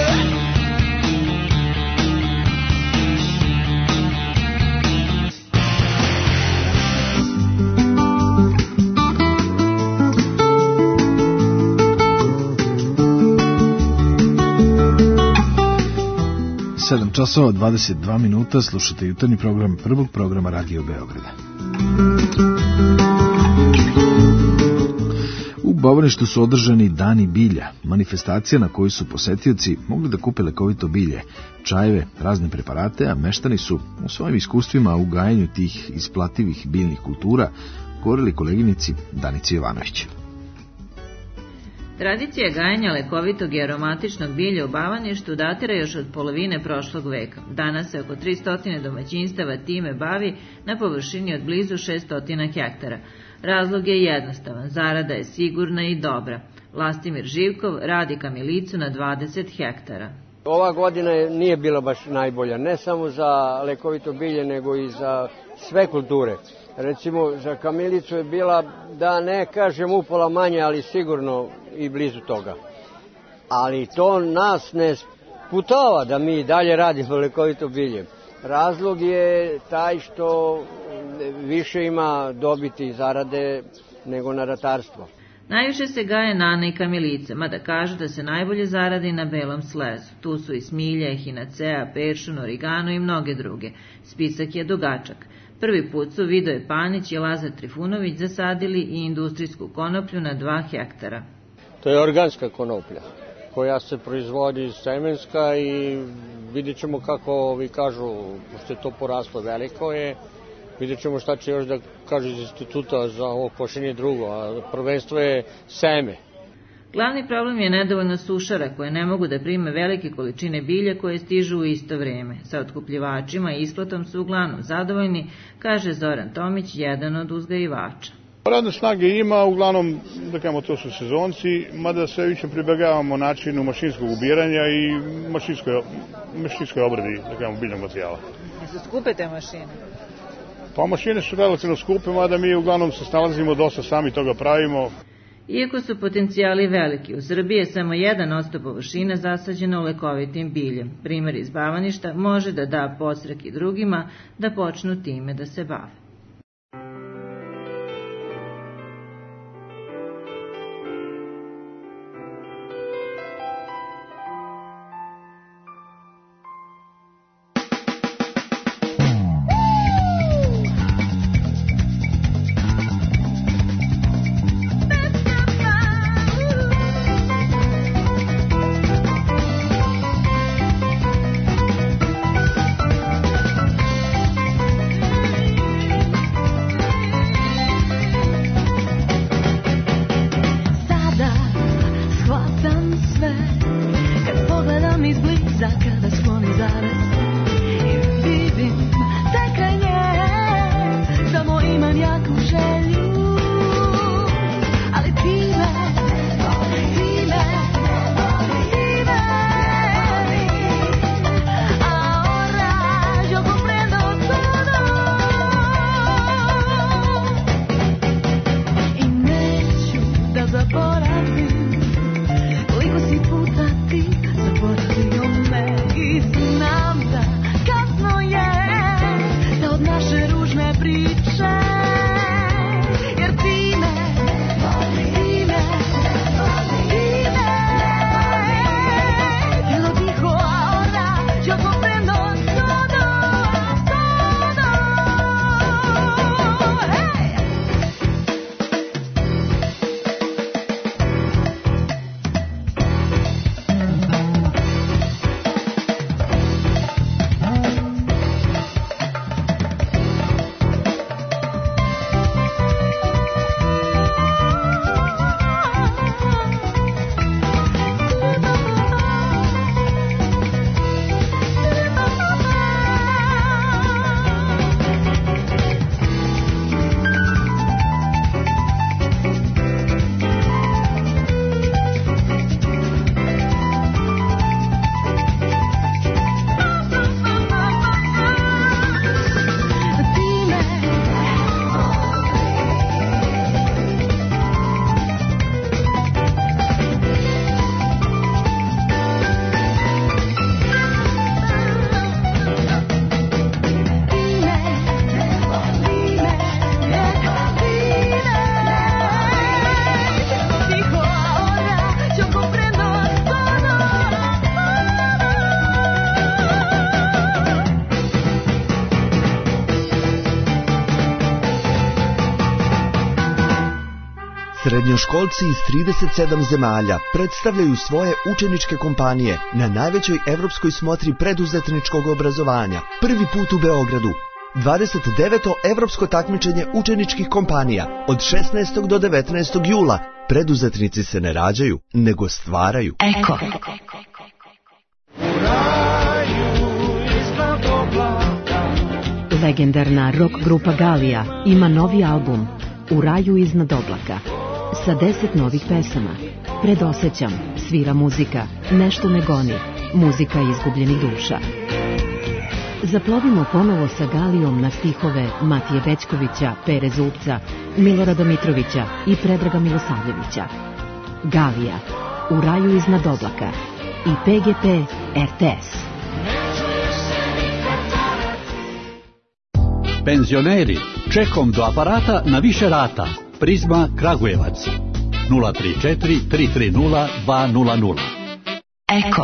sedam časova dvadeset dva minuta, slušate jutarnji program prvog programa Radio Beograda. U Bavaništu su održani Dani bilja, manifestacija na kojoj su posetioci mogli da kupe lekovito bilje, čajeve, razne preparate, a meštani su u svojim iskustvima u gajanju tih isplativih biljnih kultura govorili koleginici Danici Jovanović. Tradicija gajanja lekovitog i aromatičnog bilja u Bavaništu datira još od polovine prošlog veka. Danas se oko tristo domaćinstava time bavi na površini od blizu šesto hektara. Razlog je jednostavan, zarada je sigurna i dobra. Lastimir Živkov radi kamilicu na dvadeset hektara. Ova godina nije bila baš najbolja, ne samo za lekovito bilje, nego i za sve kulture. Recimo, za kamilicu je bila, da ne kažem upola manje, ali sigurno i blizu toga. Ali to nas ne sputava da mi dalje radimo lekovito bilje. Razlog je taj što više ima dobiti i zarade nego na ratarstvo. Najviše se gaje nana i kamilice, mada kažu da se najbolje zaradi na belom slezu. Tu su i smilja, ehinacea, peršun, origano i mnoge druge. Spisak je dugačak. Prvi put su Vidoje Panić i Lazar Trifunović zasadili i industrijsku konoplju na dva hektara. To je organska konoplja koja se proizvodi semenska i vidjet ćemo kako ovi kažu, pošto je to poraslo veliko je, vidjet ćemo šta će još da kažu iz instituta za ovo košenje drugo, a prvenstvo je seme. Glavni problem je nedovoljno sušara koje ne mogu da prime velike količine bilja koje stižu u isto vreme. Sa otkupljivačima i isplatom su uglavnom zadovoljni, kaže Zoran Tomić, jedan od uzgajivača. Radne snage ima, uglavnom, da kažemo, to su sezonci, mada sve više pribegavamo načinu mašinskog ubiranja i mašinskoj, mašinskoj obradi, da kažemo, biljnog materijala. Jesu skupe te mašine? Pa mašine su relativno skupe, mada mi uglavnom se snalazimo, dosta sami toga pravimo. Iako su potencijali veliki, u Srbiji je samo jedan odsto površina zasađena u lekovitim biljem. Primer iz Bavaništa može da da podstrek i drugima da počnu time da se bave. Srednjoškolci iz trideset sedam zemalja predstavljaju svoje učeničke kompanije na najvećoj evropskoj smotri preduzetničkog obrazovanja. Prvi put u Beogradu. dvadeset deveto Evropsko takmičenje učeničkih kompanija od šesnaestog do devetnaestog jula. Preduzetnici se ne rađaju, nego stvaraju. Eko. Legendarna rock grupa Galija ima novi album U raju iznad oblaka sa deset novih pesama. Predosećam, svira muzika, nešto me goni, muzika izgubljenih duša. Zaplovimo ponovo sa Galijom na stihove Matije Bećkovića, Pere Zupca, Milorada Mitrovića i Predraga Milosavljevića. Galija, U raju iznad oblaka i P G P R T S. Penzioneri, čekom do aparata na više rata. Prizma Kragujevac. nula tri četiri tri tri nula dva nula nula. Eko.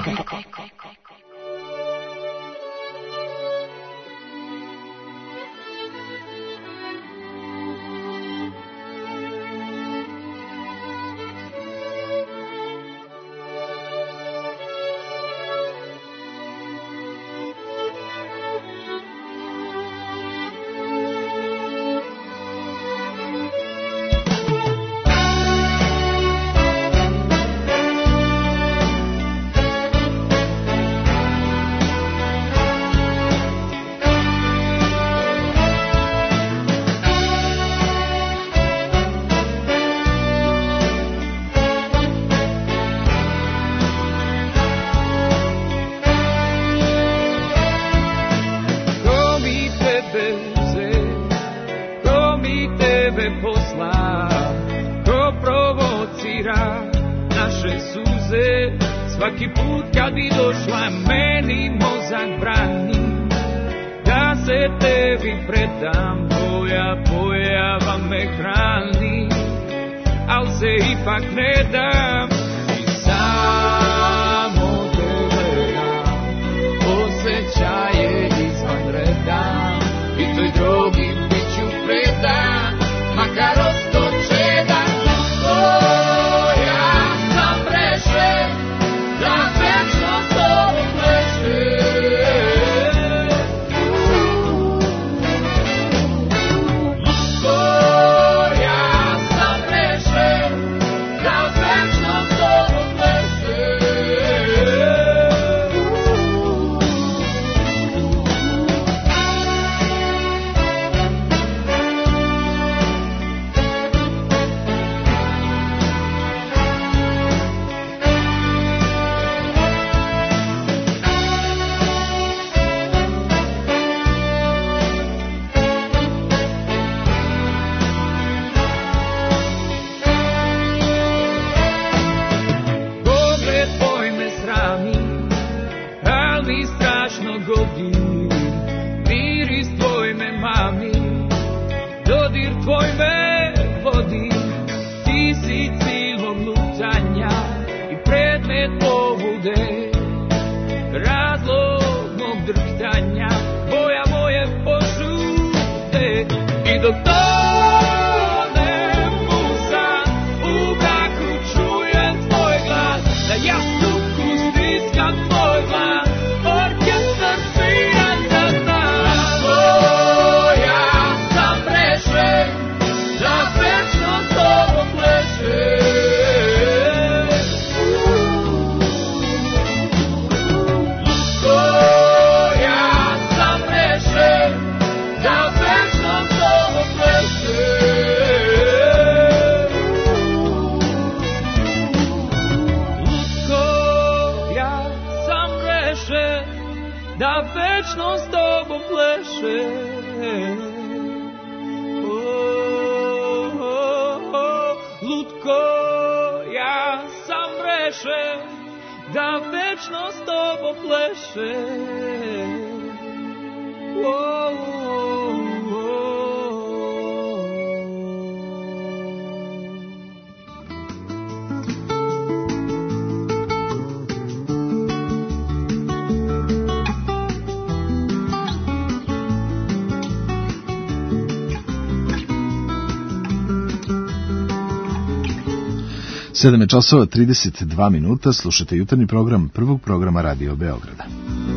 sedam je časova trideset dva minuta, slušate jutarnji program prvog programa Radio Beograda.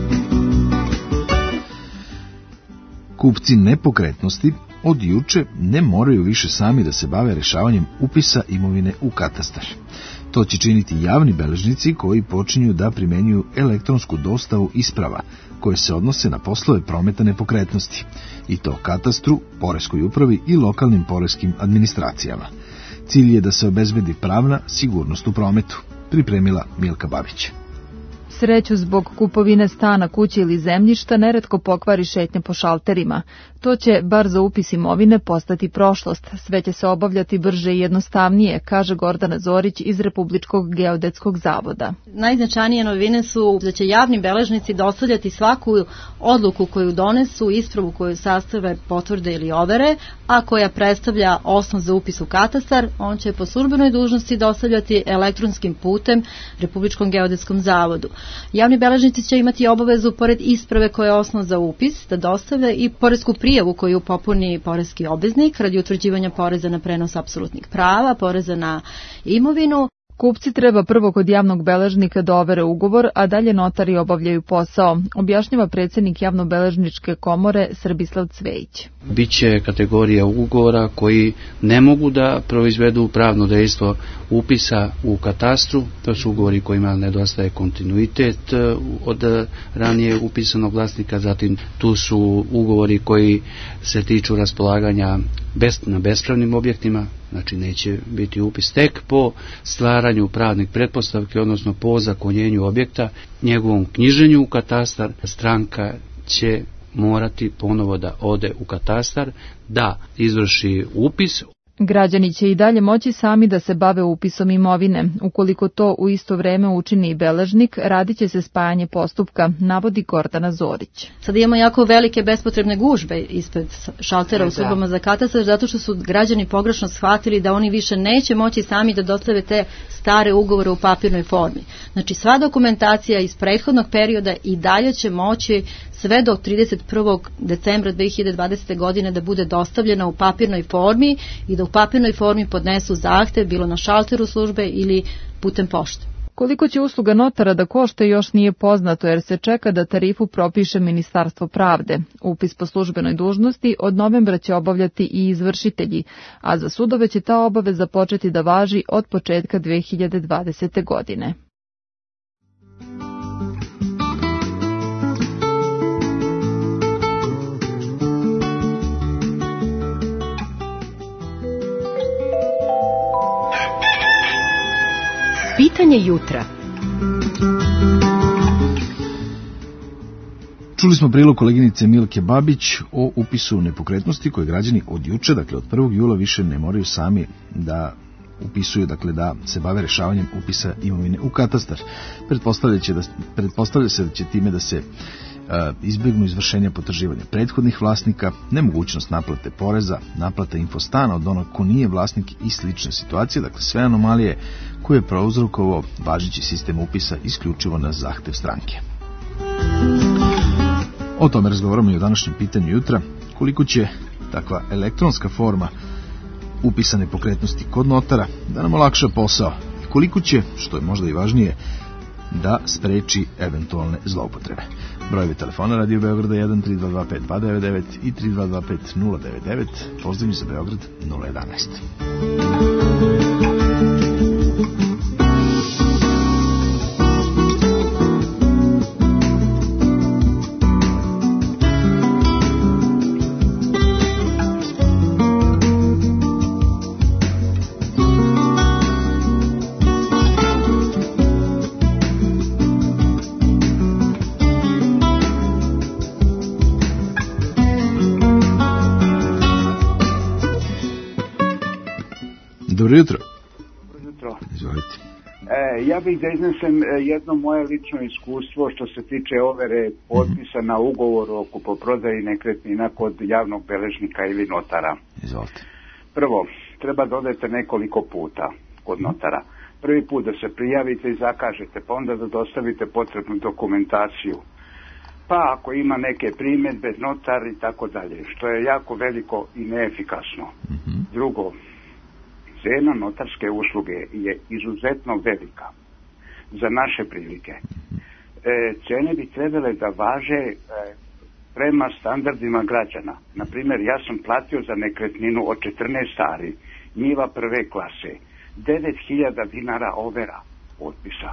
Kupci nepokretnosti od juče ne moraju više sami da se bave rešavanjem upisa imovine u katastar. To će činiti javni beležnici koji počinju da primenjuju elektronsku dostavu isprava koje se odnose na poslove prometa nepokretnosti, i to katastru, poreskoj upravi i lokalnim poreskim administracijama. Cilj je da se obezbedi pravna sigurnost u prometu, pripremila Milka Babić. Sreću zbog kupovine stana, kuće ili zemljišta neretko pokvari šetnje po šalterima. To će, bar za upis imovine, postati prošlost. Sve će se obavljati brže i jednostavnije, kaže Gordana Zorić iz Republičkog geodetskog zavoda. Najznačajnije novine su da će javni beležnici dostavljati svaku odluku koju donesu, ispravu koju sastave, potvrde ili overe, a koja predstavlja osnov za upis u katastar. On će po službenoj dužnosti dostavljati elektronskim putem Republičkom geodetskom zavodu. Javni beležnici će imati obavezu, pored isprave koja je osnov za upis, da dostave i poresku prijavu koju popuni poreski obveznik radi utvrđivanja poreza na prenos apsolutnih prava, poreza na imovinu. Kupci treba prvo kod javnog beležnika da overe ugovor, a dalje notari obavljaju posao, objašnjava predsjednik javnobeležničke komore Srbislav Cvejić. Biće kategorija ugovora koji ne mogu da proizvedu pravno dejstvo upisa u katastru. To su ugovori kojima nedostaje kontinuitet od ranije upisanog vlasnika. Zatim tu su ugovori koji se tiču raspolaganja na bespravnim objektima, znači neće biti upis tek po stvaranju pravnih pretpostavki, odnosno po zakonjenju objekta, njegovom knjiženju u katastar. Stranka će morati ponovo da ode u katastar, da izvrši upis. Građani će i dalje moći sami da se bave upisom imovine. Ukoliko to u isto vreme učini i beležnik, radit će se spajanje postupka, navodi Gordana Zorić. Sad imamo jako velike bespotrebne gužbe ispred šaltera u službama za katastar, zato što su građani pogrešno shvatili da oni više neće moći sami da dostave te stare ugovore u papirnoj formi. Znači sva dokumentacija iz prethodnog perioda i dalje će moći sve do trideset prvog decembra dve hiljade dvadesete. godine da bude dostavljena u papirnoj formi i da u papirnoj formi podnesu zahtev bilo na šalteru službe ili putem pošte. Koliko će usluga notara da košta još nije poznato, jer se čeka da tarifu propiše Ministarstvo pravde. Upis po službenoj dužnosti od novembra će obavljati i izvršitelji, a za sudove će ta obaveza početi da važi od početka dve hiljade dvadesete. godine. Pitanje jutra. Čuli smo prilog koleginice Milke Babić o upisu nepokretnosti koje građani od juče, dakle od prvog jula, više ne moraju sami da upisuju, dakle da se bave rešavanjem upisa imovine u katastar. Pretpostavlja, da, pretpostavlja se da će time da se uh, izbjegnu izvršenja potraživanja prethodnih vlasnika, nemogućnost naplate poreza, naplata infostana od onog ko nije vlasnik i slične situacije, dakle sve anomalije koje je prouzrokovao važeći sistem upisa isključivo na zahtev stranke. O tome razgovaramo i u današnjem pitanju jutra, koliko će takva elektronska forma upisa nepokretnosti kod notara da nam olakša posao, koliko će, što je možda i važnije, da spreči eventualne zloupotrebe. Brojevi telefona Radio Beograda jedan tri dva dva pet dva devet devet i tri dva dva pet nula devet devet, pozdravni za Beograd nula jedanaest. Dobro jutro. Dobro jutro. Izvolite. E, ja bih da iznesem jedno moje lično iskustvo što se tiče overe potpisa mm-hmm. na ugovor o kupoprodaji nekretnina kod javnog beležnika ili notara. Izvolite. Prvo, treba da odete nekoliko puta kod notara. Prvi put da se prijavite i zakažete, pa onda da dostavite potrebnu dokumentaciju. Pa ako ima neke primjedbe, notar i tako dalje, što je jako veliko i neefikasno. Mm-hmm. Drugo, cena notarske usluge je izuzetno velika za naše prilike. E, cene bi trebale da važe e, prema standardima građana. Naprimjer, ja sam platio za nekretninu od četrnaest ari, njiva prve klase, devet hiljada dinara overa potpisa,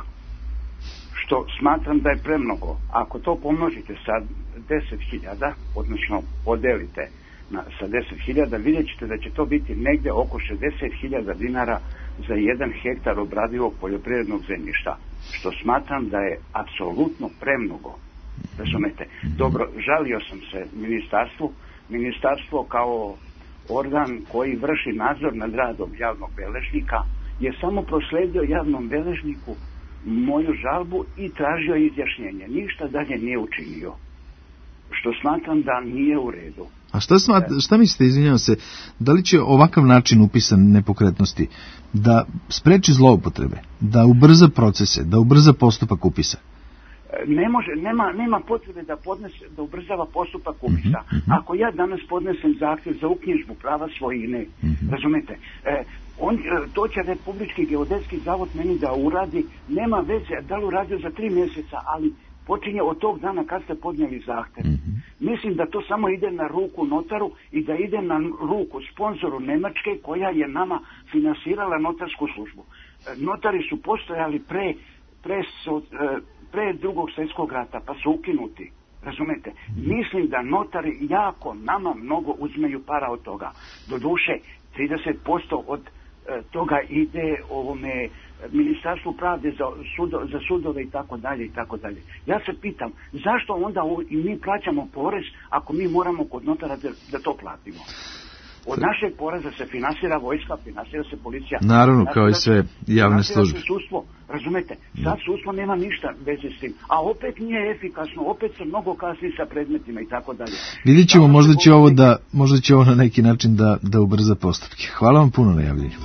što smatram da je premnogo. Ako to pomnožite sa deset hiljada, odnosno podelite na, sa deset hiljada, vidjet ćete da će to biti negde oko šezdeset hiljada dinara za jedan hektar obradivog poljoprivrednog zemljišta, što smatram da je apsolutno premnogo. Razumete? Dobro, žalio sam se ministarstvu. Ministarstvo kao organ koji vrši nadzor nad radom javnog beležnika je samo prosledio javnom beležniku moju žalbu i tražio izjašnjenje. Ništa dalje nije učinio. Što smatram da nije u redu. A šta, smat, šta mislite, izvinjavam se, da li će ovakav način upisa nepokretnosti da spreči zloupotrebe, da ubrza procese, da ubrza postupak upisa? Ne može, nema, nema potrebe da podnese, da ubrzava postupak upisa. Mm-hmm. Ako ja danas podnesem zahtjev za uknjižbu prava svojine, mm-hmm. razumete, e, on, to će Republički geodetski zavod meni da uradi, nema veze da li uradio za tri mjeseca, ali počinje od tog dana kad ste podnijeli zahtjev. Mm-hmm. Mislim da to samo ide na ruku notaru i da ide na ruku sponzoru Nemačke koja je nama finansirala notarsku službu. E, notari su postojali pre, pre, so, e, pre drugog svjetskog rata, pa su ukinuti. Razumete? Mislim da notari jako nama mnogo uzmeju para od toga. Doduše, trideset posto od e, toga ide ovome Ministarstvu pravde za, sudo, za sudove i tako dalje i tako dalje. Ja se pitam, zašto onda ovo, i mi plaćamo porez ako mi moramo kod notara da, da to platimo? Od našeg poreza se finansira vojska, finansira se policija. Naravno, kao i sve javne službe. Sudstvo, razumete? Sad sudstvo nema ništa veze s tim. A opet nije efikasno, opet se mnogo kasni sa predmetima i tako dalje. Vidjet ćemo, možda će ovo da, možda će ovo na neki način da, da ubrza postupke. Hvala vam puno na javljenju.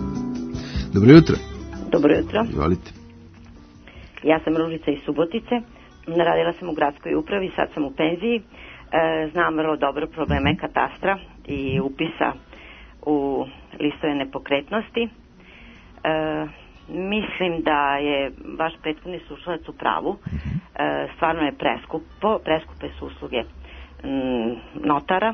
Dobro jutro. Dobro jutro. Izvolite. Ja sam Ružica iz Subotice. Radila sam u gradskoj upravi, sad sam u penziji. Znam vrlo dobro probleme katastra i upisa u listove nepokretnosti. E, mislim da je vaš prethodni slušalac u pravu. E, stvarno je preskupo, preskupe su usluge m, notara,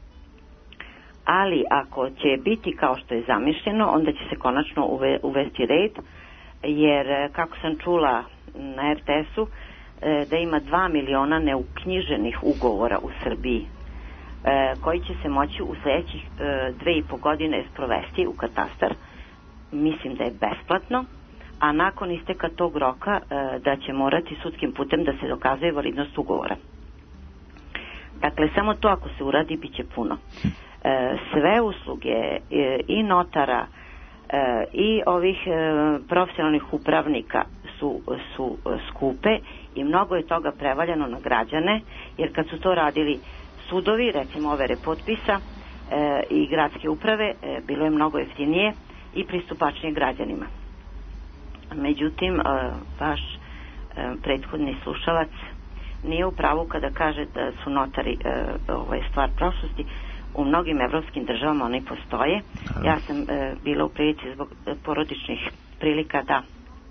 ali ako će biti kao što je zamišljeno, onda će se konačno uve, uvesti red, jer kako sam čula na er te esu, da ima dva miliona neuknjiženih ugovora u Srbiji, koji će se moći u sljedećih dve i po godine sprovesti u katastar. Mislim da je besplatno, a nakon isteka tog roka da će morati sudskim putem da se dokazuje validnost ugovora. Dakle, samo to ako se uradi, bit će puno. Sve usluge i notara i ovih profesionalnih upravnika su, su skupe i mnogo je toga prevaljeno na građane, jer kad su to radili sudovi, recimo overe potpisa e, i gradske uprave, e, bilo je mnogo jeftinije i pristupačnije građanima. Međutim, e, vaš e, prethodni slušalac nije u pravu kada kaže da su notari e, ovo je stvar prošlosti. U mnogim evropskim državama oni postoje. Ja sam e, bila u prilici zbog porodičnih prilika da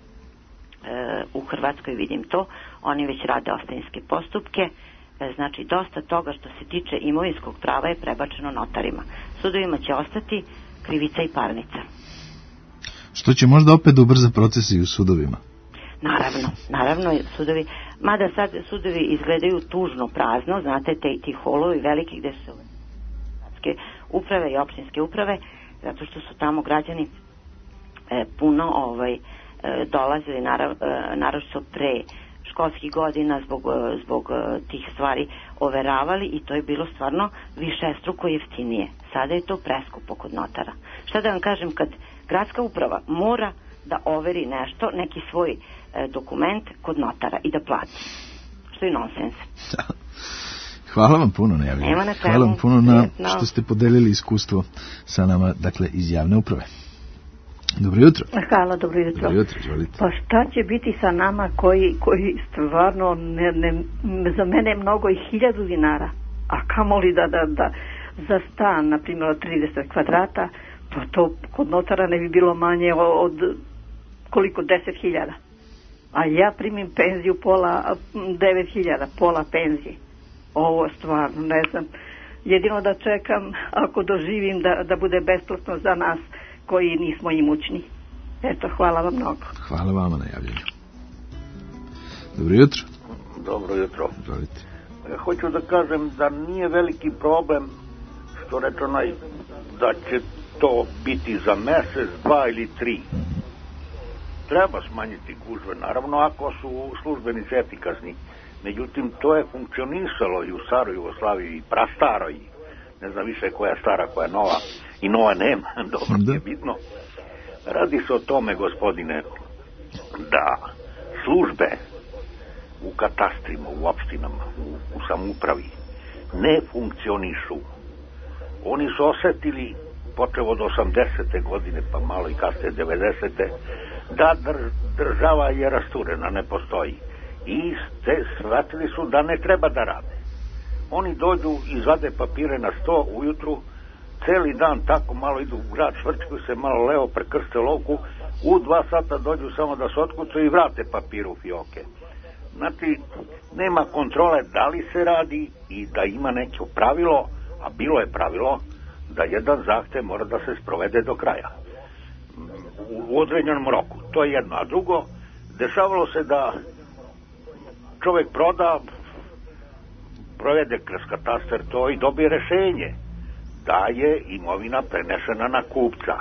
u Hrvatskoj vidim to, oni već rade ostavinske postupke, znači dosta toga što se tiče imovinskog prava je prebačeno notarima. Sudovima će ostati krivica i parnica. Što će možda opet da ubrza procesi i u sudovima? Naravno, naravno sudovi, mada sad sudovi izgledaju tužno prazno, znate, te, ti holovi veliki gde su gradske uprave i opštinske uprave, zato što su tamo građani e, puno ovaj dolazili narav, naravno pre školskih godina zbog, zbog tih stvari overavali i to je bilo stvarno višestruko jeftinije. Sada je to preskupo kod notara. Šta da vam kažem, kad gradska uprava mora da overi nešto, neki svoj e, dokument kod notara i da plati. Što je nonsens. Hvala vam puno na javljanju. Hvala vam puno na što ste podelili iskustvo sa nama, dakle, iz javne uprave. Dobro jutro. Hvala, dobro jutro. Dobro jutro, izvolite. Pa šta će biti sa nama koji, koji stvarno ne, ne, za mene mnogo i hiljadu dinara, a kamoli da, da, da za stan, na primjer od trideset kvadrata, Pa to kod notara ne bi bilo manje od koliko, deset hiljada. A ja primim penziju pola, devet hiljada, pola penzije. Ovo stvarno, ne znam. Jedino da čekam, ako doživim, da, da bude besplatno za nas koji nismo imućni. Eto, hvala vam mnogo. Hvala vama na javljanju. Dobro jutro. Dobro jutro. Zvolite. Hoću da kažem da nije veliki problem, što reče onaj, da će to biti za mesec, dva ili tri. Treba smanjiti gužve, naravno ako su službenici efikasni. Međutim, to je funkcionisalo i u staroj Jugoslaviji i prastaroj, ne znam više koja je stara, koja je nova, i nova nema, dobro da. Je bitno. Radi se o tome, gospodine, da službe u katastrima, u opštinama, u, u samoupravi ne funkcionišu. Oni su osetili, počev od osamdesete godine, pa malo i kasnije devedesete, da država je rasturena, ne postoji. I ste shvatili su da ne treba da rade. Oni dođu, izvade papire na sto ujutru, celi dan tako malo idu u grad, švrčkuju se malo leo, prekrste lovku, u dva sata dođu samo da se otkucaju i vrate papir u fioke. Znači, nema kontrole da li se radi i da ima neko pravilo, a bilo je pravilo da jedan zahtev mora da se sprovede do kraja. U određenom roku. To je jedno. A drugo, dešavalo se da čovjek proda, provede kroz katastar to i dobije rešenje da je imovina prenešena na kupca.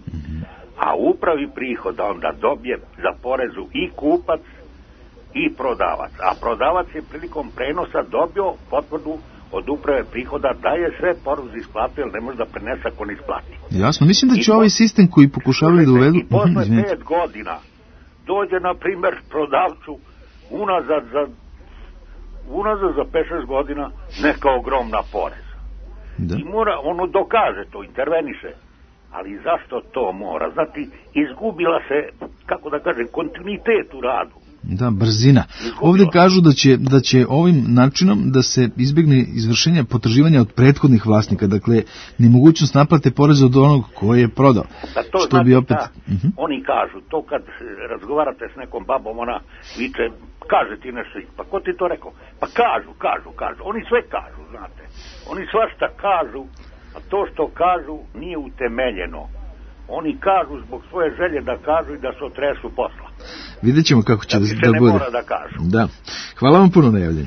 A upravi prihoda onda dobije za porezu i kupac i prodavac. A prodavac je prilikom prenosa dobio potvrdu od uprave prihoda da je sve porez isplatio, jer ne može da prenese ako ne isplati. Jasno, mislim da će I ovaj sistem koji pokušavaju da uvedu... I posle pet godina dođe, na primjer, prodavcu unazad za unazad za pet šest godina neka ogromna poreza. Da. I mora, ono dokaže to, interveniše. Ali zašto to mora? Znači, izgubila se, kako da kažem, kontinuitet u radu. Da, brzina. Ovdje kažu da će, da će ovim načinom da se izbjegne izvršenje potraživanja od prethodnih vlasnika, dakle, nemogućnost naplate poreza od onog koji je prodao. Da to što znači bi opet... da uh-huh. Oni kažu, to kad razgovarate s nekom babom, ona viče, kaže ti nešto, pa ko ti to rekao? Pa kažu, kažu, kažu. Oni sve kažu, znate. Oni svašta kažu, a to što kažu nije utemeljeno. Oni kažu zbog svoje želje da kažu i da se otresu posla. Vidjet ćemo kako će da, da, da ne bude. Mora da kažu. Da. Hvala vam puno na javljanju.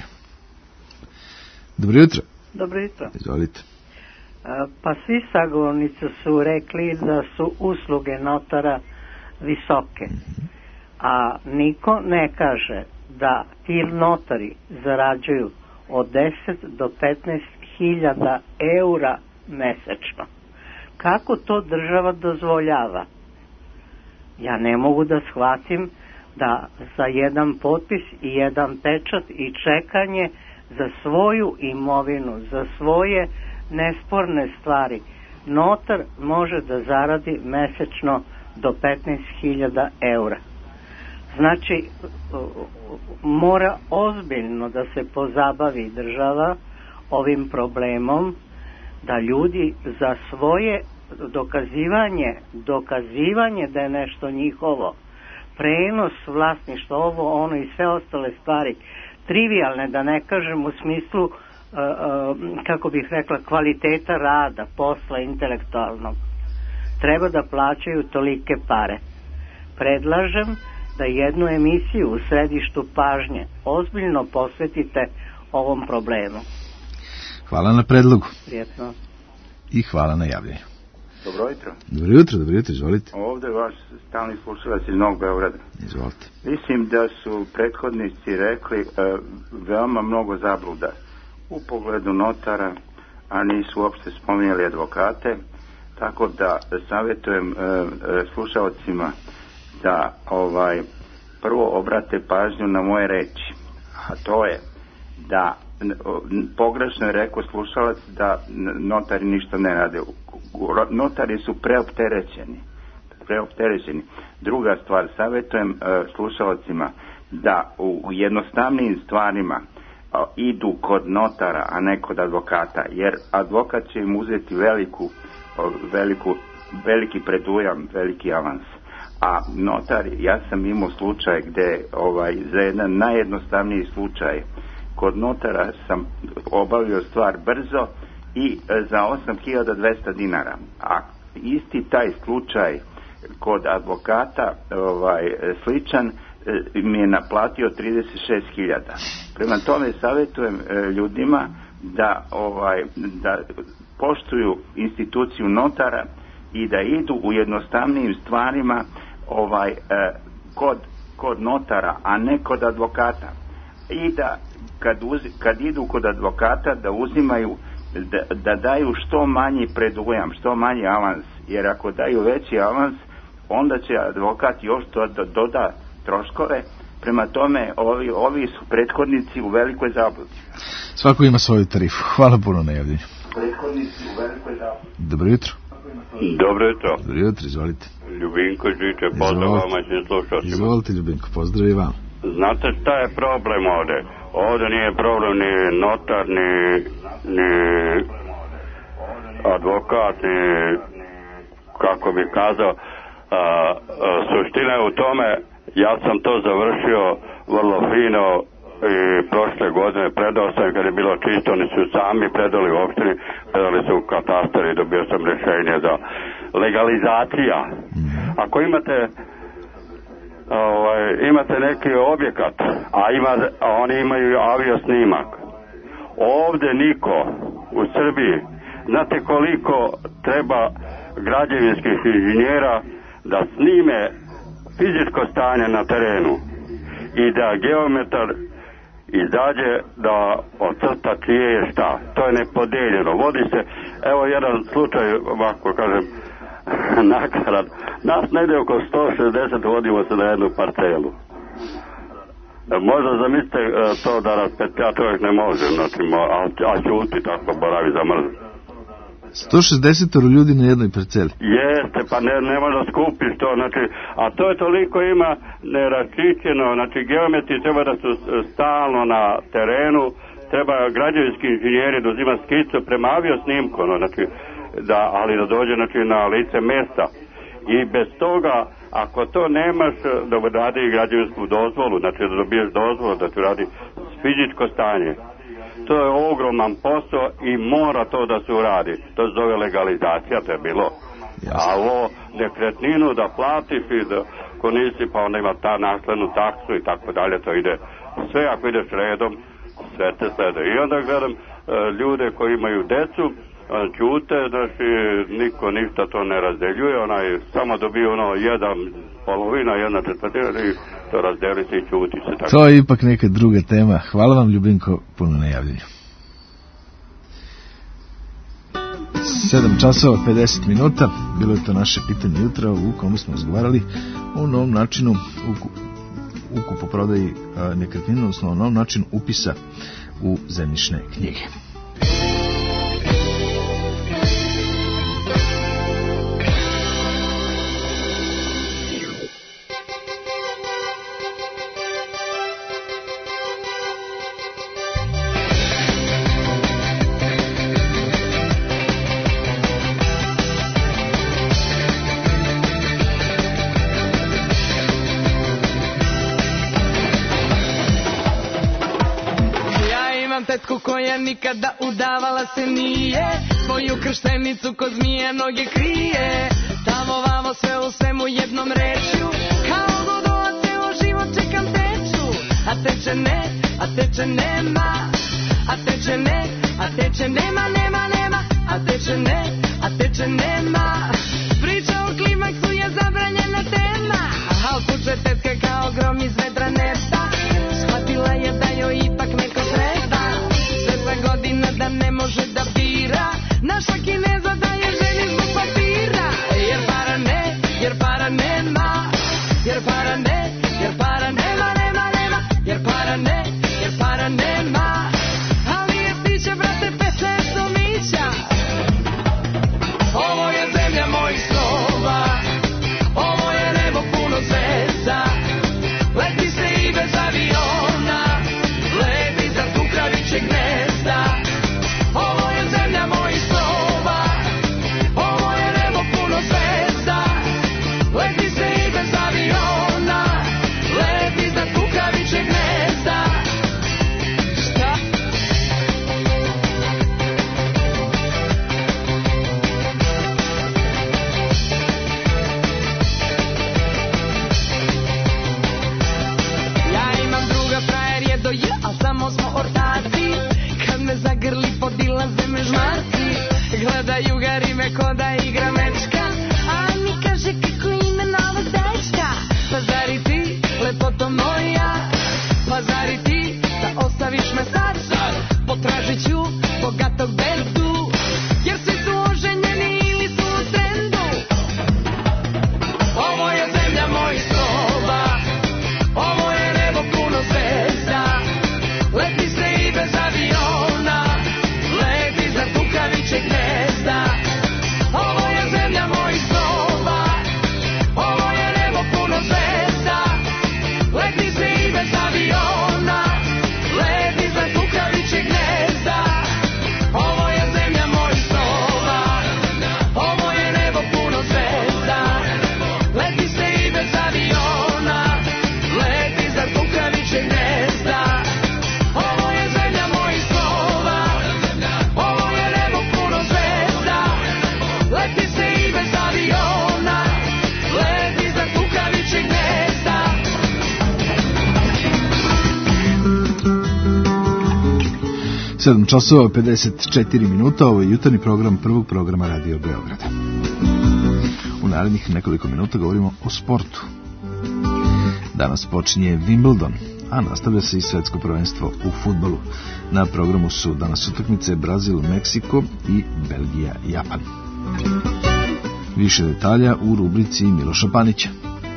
Dobro jutro. Dobro jutro. Izvolite. Pa svi sagovornici su rekli da su usluge notara visoke. Mm-hmm. A niko ne kaže da ti notari zarađuju od deset do petnaest hiljada eura mesečno. Kako to država dozvoljava? Ja ne mogu da shvatim da za jedan potpis i jedan pečat i čekanje za svoju imovinu, za svoje nesporne stvari, notar može da zaradi mesečno do petnaest hiljada eura. Znači, mora ozbiljno da se pozabavi država ovim problemom, da ljudi za svoje dokazivanje, dokazivanje da je nešto njihovo, prenos vlasništva, ovo, ono i sve ostale stvari, trivialne, da ne kažem u smislu, uh, uh, kako bih rekla, kvaliteta rada, posla intelektualnog, treba da plaćaju tolike pare. Predlažem da jednu emisiju u središtu pažnje ozbiljno posvetite ovom problemu. Hvala na predlogu. Prijetno. I hvala na javljanju. Dobro jutro. Dobro jutro, dobro jutro, izvolite. Ovdje vaš stalni slušalac iz Novog Beograda. Izvolite. Mislim da su prethodnici rekli uh, veoma mnogo zabluda u pogledu notara, a nisu uopšte spominjali advokate, tako da savjetujem uh, slušalcima da ovaj prvo obrate pažnju na moje reči, a to je da pogrešno je rekao slušalac da notari ništa ne rade. Notari su preopterećeni. Preopterećeni. Druga stvar, savjetujem uh, slušalcima da u, u jednostavnim stvarima uh, idu kod notara, a ne kod advokata, jer advokat će im uzeti veliku, uh, veliku veliki predujam, veliki avans. A notar, ja sam imao slučaj gde, ovaj, za jedan najjednostavniji slučaj, kod notara sam obavio stvar brzo i za osam hiljada dvesta dinara. A isti taj slučaj kod advokata, ovaj, sličan, mi je naplatio trideset šest hiljada. Prema tome savjetujem ljudima da, ovaj, da poštuju instituciju notara i da idu u jednostavnijim stvarima ovaj, eh, kod, kod notara, a ne kod advokata. I da kad, uz, kad idu kod advokata da uzimaju, da, da daju što manji predujam, što manji avans, jer ako daju veći avans, onda će advokat još to da doda troškove. Prema tome, ovi, ovi su prethodnici u velikoj zabludi. Svako ima svoju tarifu. Hvala puno na javljenju. Prethodnici u velikoj zabludi. Dobro jutro. Dobro jutro. Dobro jutro, izvolite. Ljubinko Žiče, pozdrav vama i svim slušalcima. Izvolite, Ljubinko, pozdrav i vam. Znate šta je problem ovde? Ovde nije problem ni notar, ni, ni advokat, ni, kako bi kazao, a, a, suština je u tome, ja sam to završio vrlo fino i prošle godine predao sam, kad je bilo čisto, oni su sami predali u opštini, predali su u katastar i dobio sam rješenje za legalizacija. Ako imate ovaj, imate neki objekat, a, ima, a oni imaju avio snimak, ovde niko u Srbiji, znate koliko treba građevinskih inženjera da snime fizičko stanje na terenu i da geometar izađe da ocrta čije je šta. To je nepodeljeno. Vodi se, evo jedan slučaj, ovako kažem, nakarat. Nas negdje oko sto šezdeset vodimo se na jednu parcelu. Možda zamislite to da raspetlja čovjek ne može, znači, a, a čuti tako boravi zamrzni. sto šezdeset ljudi na jednoj parceli. Jeste, pa ne, ne može skupiš to, znači, a to je toliko ima neraščićeno, znači geometri treba da su stalno na terenu, treba građevinski inženjeri da uzima skicu prema aviosnimku, no, znači, da, ali da dođe, znači, na lice mesta. I bez toga, ako to nemaš, da radi građevinsku dozvolu, znači da dobiješ dozvolu, da ti radi fizičko stanje. To je ogroman posao i mora to da se uradi. To se zove legalizacija, to je bilo. A ovo nekretninu da platiš i da ko nisi, pa onda ima ta naslednu taksu i tako dalje, to ide. Sve ako ideš redom, sve te slede. I onda gledam e, ljude koji imaju decu, čute, znači niko ništa to ne razdeljuje, onaj samo dobije ono jedan polovina, jedna četvrtina i to razdeli se i čuti se. Tako. To je ipak neka druga tema. Hvala vam, Ljubinko, puno na javljanju. sedam časova pedeset minuta, bilo je to naše pitanje jutra u komu smo razgovarali o novom načinu ukupoprodaji nekretnina, odnosno o novom načinu upisa u zemljišne knjige. Koja nikada udavala se nije, svoju krštenicu kod zmije noge krije. Tamo vamo sve u svemu jednom rečju, kao godola ceo život čekam teču. A teče ne, a teče nema, a teče ne, a teče nema, nema, nema. A teče ne, a teče nema. Priča o klimaksu je zabranjena tema, a kuće tetke kao grom iz vedra neba. Shvatila je da joj ipak neko treba, godina da ne može da bira, naša Kineza daje ženi zbog papira. Jer para ne, jer para nema, jer para ne, jer para nema, nema, nema. Jer para ne, jer para nema, ali je piće, brate, pete somića. Ovo je zemlja moja sedam časova pedeset četiri minuta, ovo je jutarnji program prvog programa Radio Beograda. U narednih nekoliko minuta govorimo o sportu. Danas počinje Wimbledon, a nastavlja se i svetsko prvenstvo u fudbalu. Na programu su danas utakmice Brazil, Meksiko i Belgija, Japan. Više detalja u rubrici Miloša Panića.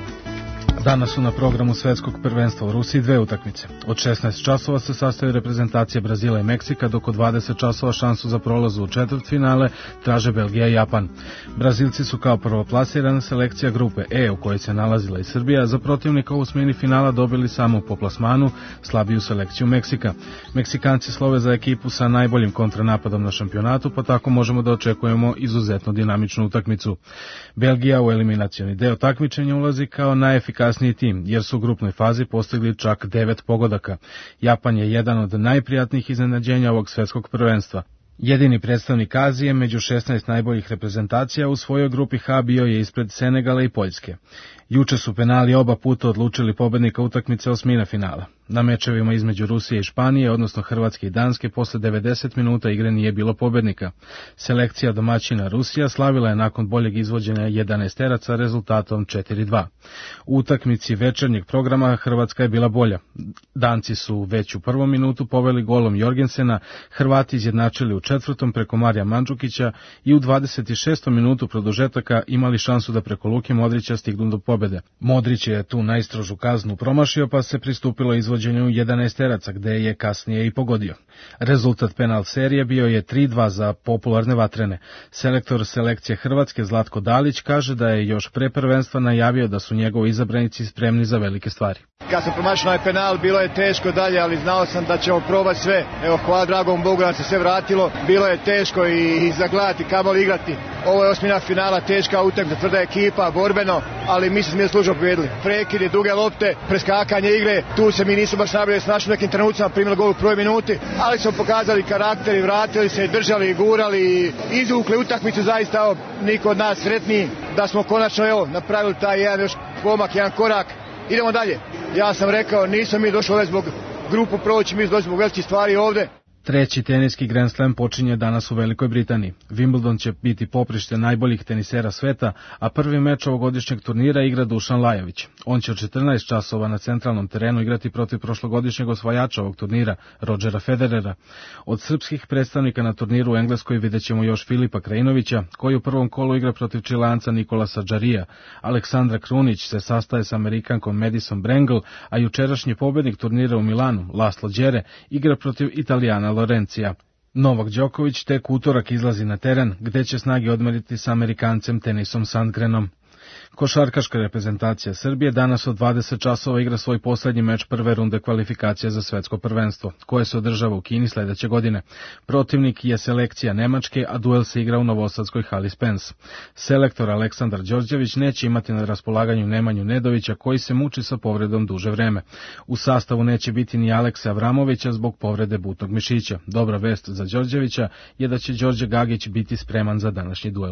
Danas su na programu svetskog prvenstva u Rusiji dve utakmice. Od šesnaest časova se sastoji reprezentacije Brazila i Meksika, dok od dvadeset časova šansu za prolaz u četvrtfinale traže Belgija i Japan. Brazilci su kao prvoplasirana selekcija grupe E, u kojoj se nalazila i Srbija, za protivnika u osmini finala dobili samo po plasmanu slabiju selekciju Meksika. Meksikanci slove za ekipu sa najboljim kontranapadom na šampionatu, pa tako možemo da očekujemo izuzetno dinamičnu utakmicu. Belgija u eliminacioni deo takmičenja ulazi kao najefikasniji tim, jer su u grupnoj fazi postigli čak devet pogodaka. Japan je jedan od najprijatnijih iznenađenja ovog svetskog prvenstva. Jedini predstavnik Azije među šesnaest najboljih reprezentacija u svojoj grupi H bio je ispred Senegala i Poljske. Juče su penali oba puta odlučili pobednika utakmice osmine finala. Na mečevima između Rusije i Španije, odnosno Hrvatske i Danske, posle devedeset minuta igre nije bilo pobednika. Selekcija domaćina Rusija slavila je nakon boljeg izvođenja jedanaesteraca rezultatom četiri dva. U utakmici večernjeg programa Hrvatska je bila bolja. Danci su već u prvom minutu poveli golom Jorgensena, Hrvati izjednačili u četvrtom preko Marija Mandžukića i u dvadeset šestom minutu produžetaka imali šansu da preko Luke Modrića stignu do pobede. Modrić je tu najstrožu kaznu promašio, pa se pristupilo izvođenju jedanaesteraca, gde je kasnije i pogodio. Rezultat penal serije bio je tri dva za popularne vatrene. Selektor selekcije Hrvatske Zlatko Dalić kaže da je još pre prvenstva najavio da su njegovi izabranici spremni za velike stvari. Kad sam promašio ovaj penal, bilo je teško dalje, ali znao sam da ćemo probati sve. Evo, hvala dragom Bogu da se sve vratilo. Bilo je teško i, i zagledati, kamoli igrati. Ovo je osmina finala, teška utakmica, tvrda ekipa, borbeno, ali mi se smo služno pobjedili. Prekidi, duge lopte, preskakanje igre, tu se mi nismo baš najbolje snašli u nekim trenucima, primili gol u prvoj minuti, ali smo pokazali karakter i vratili se i držali i gurali i izvukli utakmicu, zaista evo, niko od nas sretniji da smo konačno evo, napravili taj jedan još pomak, jedan korak. Idemo dalje. Ja sam rekao, nismo mi došli ovdje zbog grupu proći, mi došli zbog velikih stvari ovdje. Treći teniski Grand Slam počinje danas u Velikoj Britaniji. Wimbledon će biti poprište najboljih tenisera sveta, a prvi meč ovogodišnjeg turnira igra Dušan Lajović. On će od četrnaest časova na centralnom terenu igrati protiv prošlogodišnjeg osvajača ovog turnira, Rodgera Federera. Od srpskih predstavnika na turniru u Engleskoj vidjet ćemo još Filipa Krajinovića, koji u prvom kolu igra protiv Čileanca Nikolasa Džarija. Aleksandra Krunić se sastaje s Amerikankom Madison Brangle, a jučerašnji pobednik turnira u Milanu, Laslo Đere, igra protiv Italijana Lorencija. Novak Đoković tek utorak izlazi na teren, gde će snage odmeriti sa Amerikancem Tenisom Sandgrenom. Košarkaška reprezentacija Srbije danas od dvadeset časova igra svoj poslednji meč prve runde kvalifikacija za svetsko prvenstvo, koje se održava u Kini sledeće godine. Protivnik je selekcija Nemačke, a duel se igra u novosadskoj hali Spence. Selektor Aleksandar Đorđević neće imati na raspolaganju Nemanju Nedovića, koji se muči sa povredom duže vreme. U sastavu neće biti ni Aleksa Avramovića zbog povrede butnog mišića. Dobra vest za Đorđevića je da će Đorđe Gagić biti spreman za današnji duel.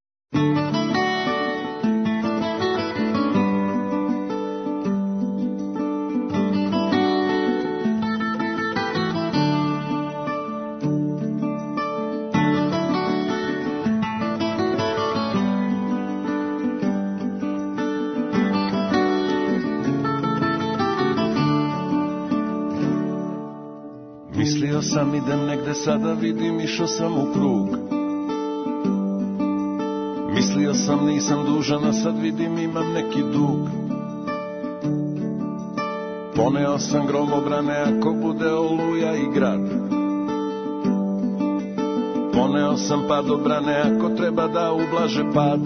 Mislio sam idem negde, sada vidim išao sam u krug. Mislio sam nisam dužan, a sad vidim imam neki dug. Poneo sam gromobrane ako bude oluja i grad. Poneo sam padobrane ako treba da ublaže pad.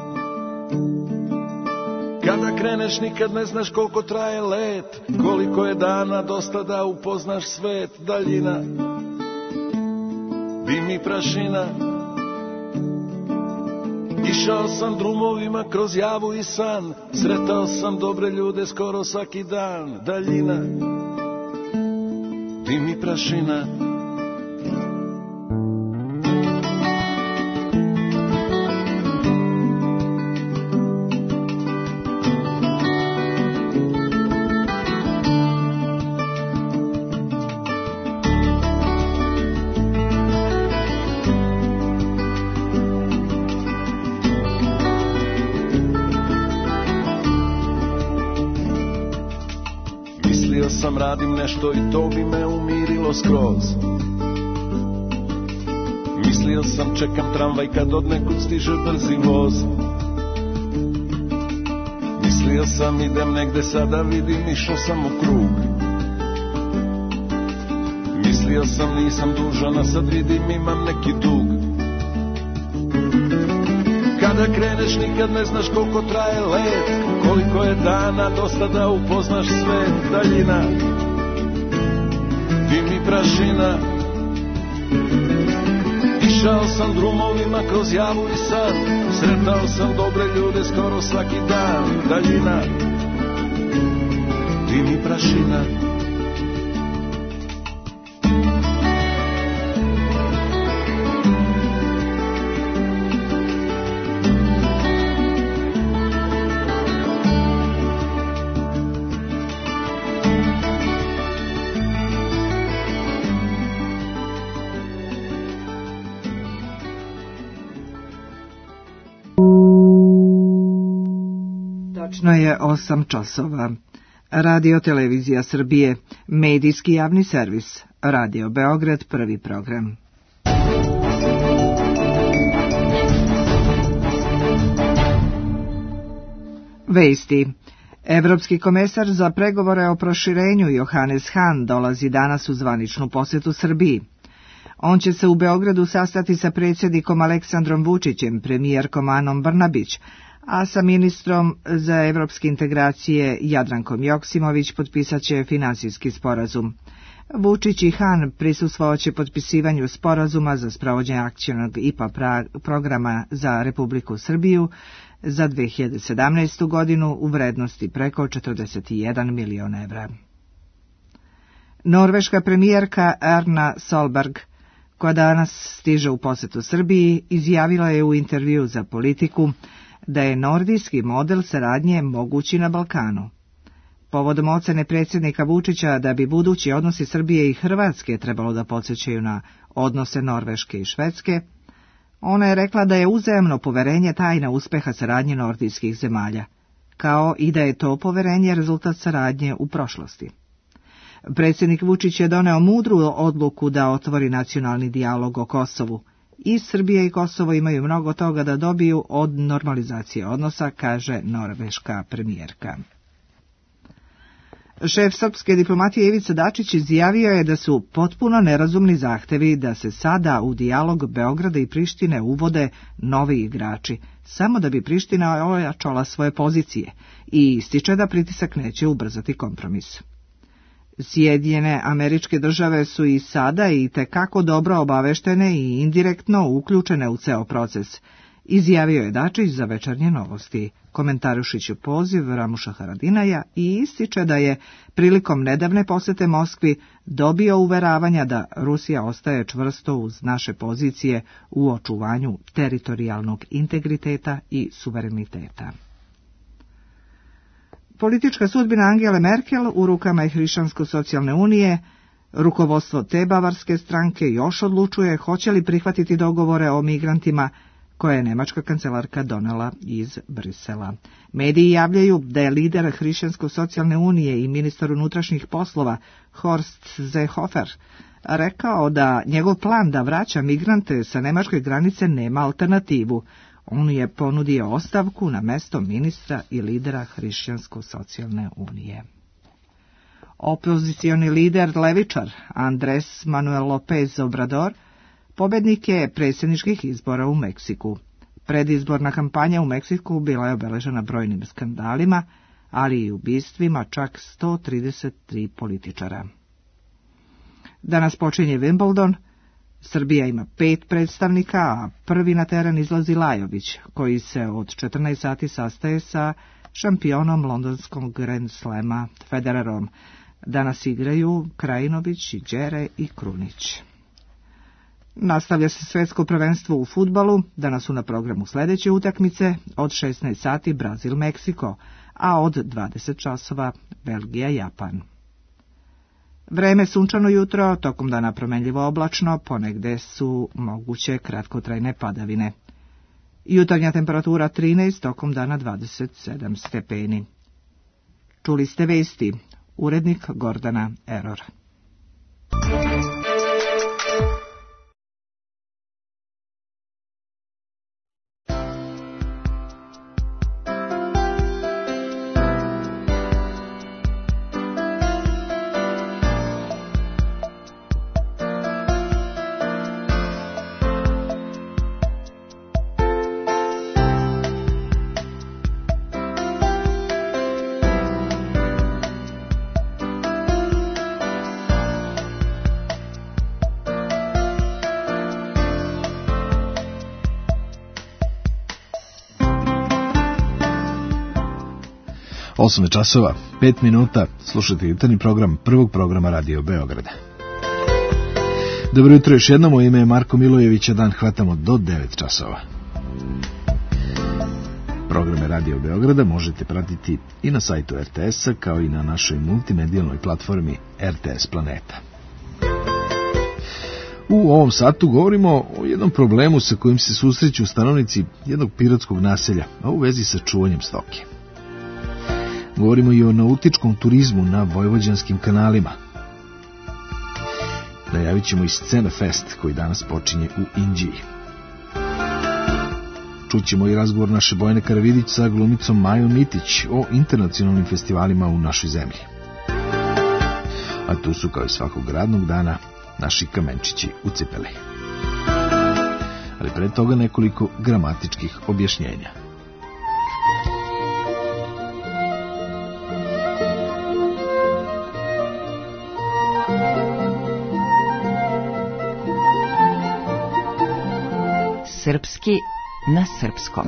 Kada kreneš nikad ne znaš koliko traje let, koliko je dana dosta da upoznaš svet. Daljina, dim i prašina. Išao sam drumovima kroz javu i san, sretao sam dobre ljude skoro svaki dan. Daljina, dim i prašina. sam radim nešto i to bi me umirilo skroz. Mislio sam čekam tramvaj kad od nekud stiže brzi voz. Mislio sam idem negde sada vidim, išao sam u krug. Mislio sam nisam dužan, a sad vidim imam neki dug. Kada kreneš nikad ne znaš koliko traje let, koliko je dana, dosta da upoznaš svet. Daljina, dim i prašina. Išao sam drumovima kroz javu i san, sretao sam dobre ljude skoro svaki dan. Daljina, dim i prašina. Točno je osam časova. Radio Televizija Srbije, medijski javni servis, Radio Beograd, prvi program. Vesti. Evropski komesar za pregovore o proširenju Johannes Hahn dolazi danas u zvaničnu posetu Srbiji. On će se u Beogradu sastati sa predsjednikom Aleksandrom Vučićem, premijerkom Anom Brnabić, a sa ministrom za evropske integracije Jadrankom Joksimović potpisat će finansijski sporazum. Vučić i Hahn prisustvovaće potpisivanju sporazuma za sprovođenje akcionog I P A programa za Republiku Srbiju za dve hiljade sedamnaestu. godinu u vrednosti preko četrdeset jedan miliona evra. Norveška premijerka Erna Solberg, koja danas stiže u posetu Srbiji, izjavila je u intervju za Politiku da je nordijski model saradnje mogući na Balkanu. Povodom ocene predsjednika Vučića da bi budući odnosi Srbije i Hrvatske trebalo da podsjećaju na odnose Norveške i Švedske, ona je rekla da je uzajamno poverenje tajna uspeha saradnje nordijskih zemalja, kao i da je to poverenje rezultat saradnje u prošlosti. Predsjednik Vučić je doneo mudru odluku da otvori nacionalni dijalog o Kosovu. I Srbija i Kosovo imaju mnogo toga da dobiju od normalizacije odnosa, kaže norveška premijerka. Šef srpske diplomatije Ivica Dačić izjavio je da su potpuno nerazumni zahtevi da se sada u dijalog Beograda i Prištine uvode novi igrači, samo da bi Priština ojačala svoje pozicije, i ističe da pritisak neće ubrzati kompromis. Sjedinjene Američke Države su i sada i tekako dobro obaveštene i indirektno uključene u ceo proces, izjavio je Dačić za Večernje novosti, komentarušiću poziv Ramuša Haradinaja, i ističe da je prilikom nedavne posete Moskvi dobio uveravanja da Rusija ostaje čvrsto uz naše pozicije u očuvanju teritorijalnog integriteta i suvereniteta. Politička sudbina Angele Merkel u rukama je Hrišćansko-socijalne unije. Rukovodstvo te bavarske stranke još odlučuje hoće li prihvatiti dogovore o migrantima koje je nemačka kancelarka donela iz Brisela. Mediji javljaju da je lider Hrišćansko-socijalne unije i ministar unutrašnjih poslova Horst Seehofer rekao da njegov plan da vraća migrante sa nemačke granice nema alternativu. On je ponudio ostavku na mesto ministra i lidera Hrišćansko-socijalne unije. Opozicioni lider levičar Andrés Manuel López Obrador pobednik je predsjedničkih izbora u Meksiku. Predizborna kampanja u Meksiku bila je obeležena brojnim skandalima, ali i ubistvima čak sto trideset tri političara. Danas počinje Wimbledon. Srbija ima pet predstavnika, a prvi na teren izlazi Lajović, koji se od četrnaest sati sastaje sa šampionom londonskog Grand Slema Federerom. Danas igraju Krajinović, Đere i Krunić. Nastavlja se svetsko prvenstvo u fudbalu. Danas su na programu sljedeće utakmice: od šesnaest sati Brazil-Meksiko, a od dvadeset časova Belgija-Japan. Vreme sunčano jutro, tokom dana promenljivo oblačno, ponegde su moguće kratkotrajne padavine. Jutarnja temperatura trinaest, tokom dana dvadeset sedam stepeni. Čuli ste vesti. urednik Gordana Erora. osam časova, pet minuta, slušajte jutarnji program prvog programa Radio Beograda. Dobro jutro još jednom, u ime je Marko Milojevića, dan hvatamo do devet časova. Programe Radio Beograda možete pratiti i na sajtu er te es-a, kao i na našoj multimedijalnoj platformi er te es Planeta. U ovom satu govorimo o jednom problemu sa kojim se susreću stanovnici jednog pirotskog naselja, a u vezi sa čuvanjem stoke. Govorimo i o nautičkom turizmu na vojvođanskim kanalima. Najavit ćemo i Scena Fest koji danas počinje u Inđiji. Čućemo i razgovor naše Bojane Karavidić sa glumicom Majom Mitić o internacionalnim festivalima u našoj zemlji. A tu su, kao i svakog radnog dana, naši kamenčići u cipeli. Ali pre toga nekoliko gramatičkih objašnjenja. Srpski na srpskom.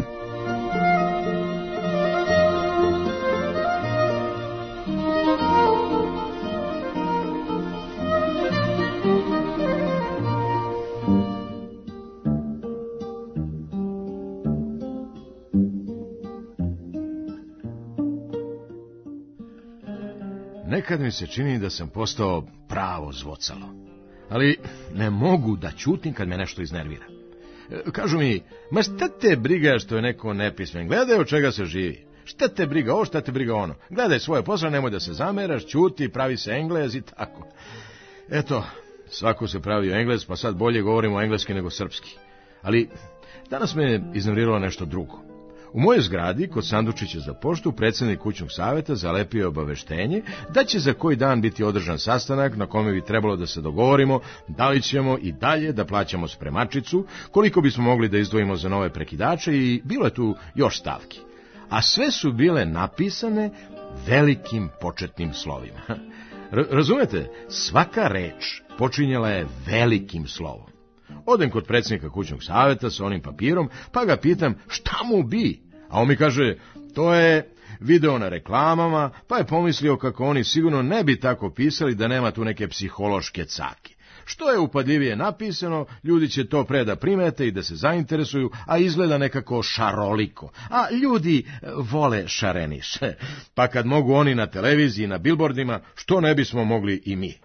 Nekad mi se čini da sam postao pravo zvocalo, ali ne mogu da ćutim kad me nešto iznervira. Kažu mi, ma šta te briga što je neko nepismen, gledaj od čega se živi. Šta te briga ovo, šta te briga ono. Gledaj svoje posao, nemoj da se zameraš, ćuti, pravi se Englez i tako. Eto, svako se pravi Englez, pa sad bolje govorimo engleski nego srpski. Ali danas me iznerviralo nešto drugo. U mojoj zgradi, kod sandučića za poštu, predsjednik kućnog saveta zalepio je obaveštenje da će za koji dan biti održan sastanak na kome bi trebalo da se dogovorimo da li ćemo i dalje da plaćamo spremačicu, koliko bismo mogli da izdvojimo za nove prekidače i bilo je tu još stavki. A sve su bile napisane velikim početnim slovima. R- razumete, svaka reč počinjala je velikim slovom. Odem kod predsjednika kućnog saveta sa onim papirom, pa ga pitam šta mu bi, a on mi kaže, to je video na reklamama, pa je pomislio kako oni sigurno ne bi tako pisali da nema tu neke psihološke cake. Što je upadljivije napisano, ljudi će to pre da primete i da se zainteresuju, a izgleda nekako šaroliko. A ljudi vole šareniše, pa kad mogu oni na televiziji, na bilbordima, što ne bismo mogli i mi.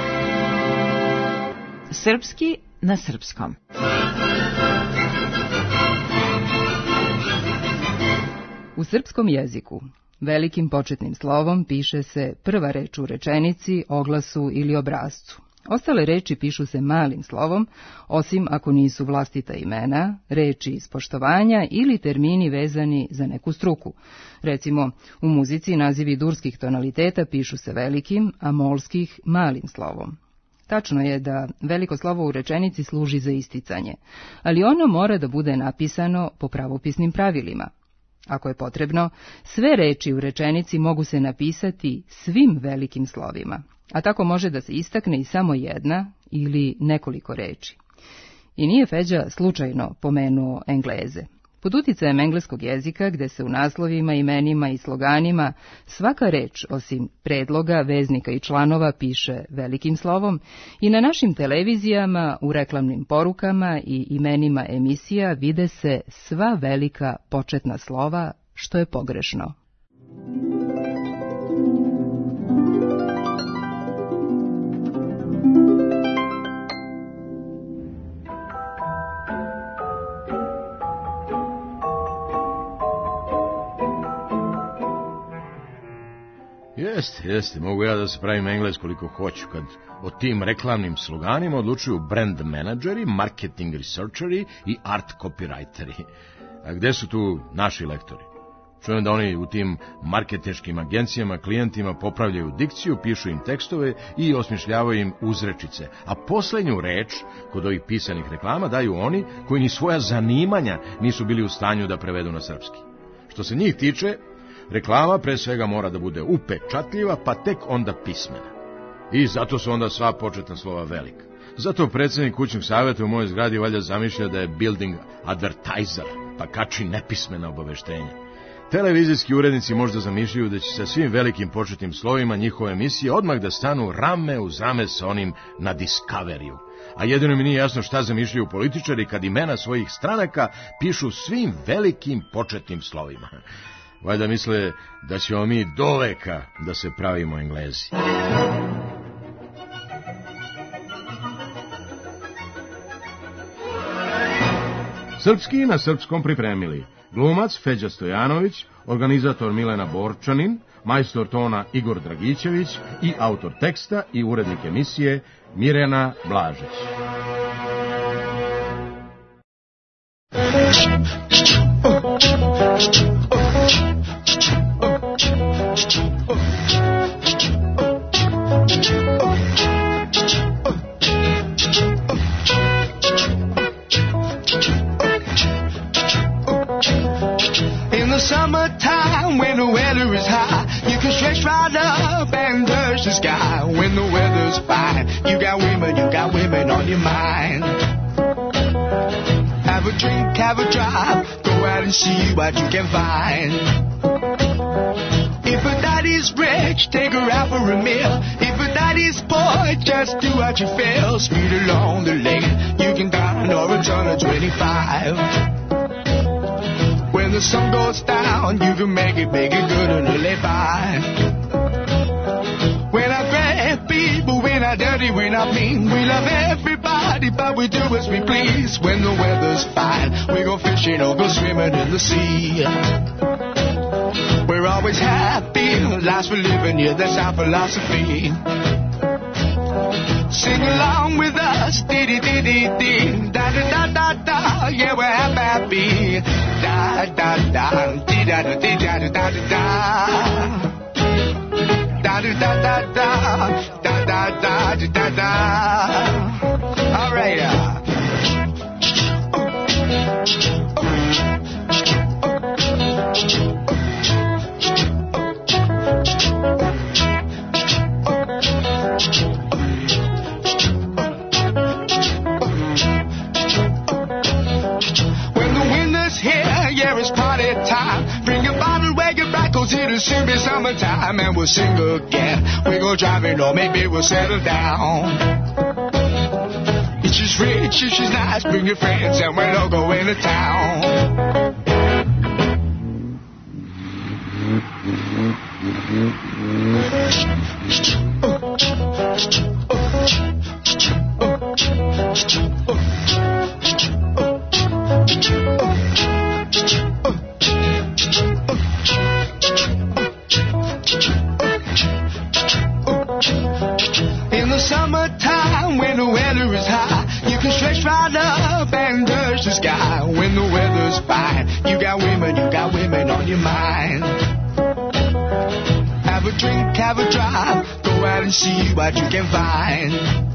Srpski na srpskom. U srpskom jeziku velikim početnim slovom piše se prva reč u rečenici, oglasu ili obrazcu. Ostale reči pišu se malim slovom, osim ako nisu vlastita imena, reči iz poštovanja ili termini vezani za neku struku. Recimo, u muzici nazivi durskih tonaliteta pišu se velikim, a molskih malim slovom. Tačno je da veliko slovo u rečenici služi za isticanje, ali ono mora da bude napisano po pravopisnim pravilima. Ako je potrebno, sve reči u rečenici mogu se napisati svim velikim slovima, a tako može da se istakne i samo jedna ili nekoliko reči. I nije Feđa slučajno pomenuo Engleze. Pod uticajem engleskog jezika, gde se u naslovima, imenima i sloganima svaka reč, osim predloga, veznika i članova, piše velikim slovom, i na našim televizijama, u reklamnim porukama i imenima emisija vide se sva velika početna slova, što je pogrešno. Jeste, jeste, mogu ja da se pravim Engles koliko hoću, kad o tim reklamnim sloganima odlučuju brand menadžeri, marketing researcheri i art copywriteri. A gde su tu naši lektori? Čujem da oni u tim marketeškim agencijama klijentima popravljaju dikciju, pišu im tekstove i osmišljavaju im uzrečice, a poslednju reč kod ovih pisanih reklama daju oni koji ni svoja zanimanja nisu bili u stanju da prevedu na srpski. Što se njih tiče, reklama pre svega mora da bude upečatljiva, pa tek onda pismena. I zato su onda sva početna slova velika. Zato predsjednik kućnog savjeta u mojoj zgradi valjda zamišlja da je building advertiser, pa kači nepismena obaveštenja. Televizijski urednici možda zamišljaju da će sa svim velikim početnim slovima njihove emisije odmah da stanu rame uz rame sa onim na Discoveriju. A jedino mi nije jasno šta zamišljaju političari kad imena svojih stranaka pišu svim velikim početnim slovima. Valjda misle da ćemo mi do veka da se pravimo Englezi. Srpski na srpskom pripremili glumac Feđa Stojanović, organizator Milena Borčanin, majstor tona Igor Dragićević i autor teksta i urednik emisije Mirjana Blažić. Summertime, when the weather is high, you can stretch right up and touch the sky. When the weather's fine, you got women, you got women on your mind. Have a drink, have a drive, go out and see what you can find. If a daddy's rich, take her out for a meal. If a daddy's poor, just do what you feel. Speed along the lane, you can dine or return at twenty-five. When the sun goes down, you can make it, make it good and live by. We're not bad people, we're not dirty, we're not mean. We love everybody, but we do as we please. When the weather's fine, we go fishing or go swimming in the sea. We're always happy, life's for living, yeah, that's our philosophy. Sing along with us, dee-dee-dee-dee-dee, da-da-da-da-da, yeah, we're happy. Da-da-da, dee-da-da-dee-da-da-da-da. Da-da-da-da-da, da-da-da-da-da-da. All right, uh. It'll soon be summertime and we'll sing again. We go driving or maybe we'll settle down. If she's rich, if she's nice, bring your friends and we'll all go into town. Summertime, when the weather is high, you can stretch right up and touch the sky. When the weather's fine, you got women, you got women on your mind. Have a drink, have a drive, go out and see what you can find.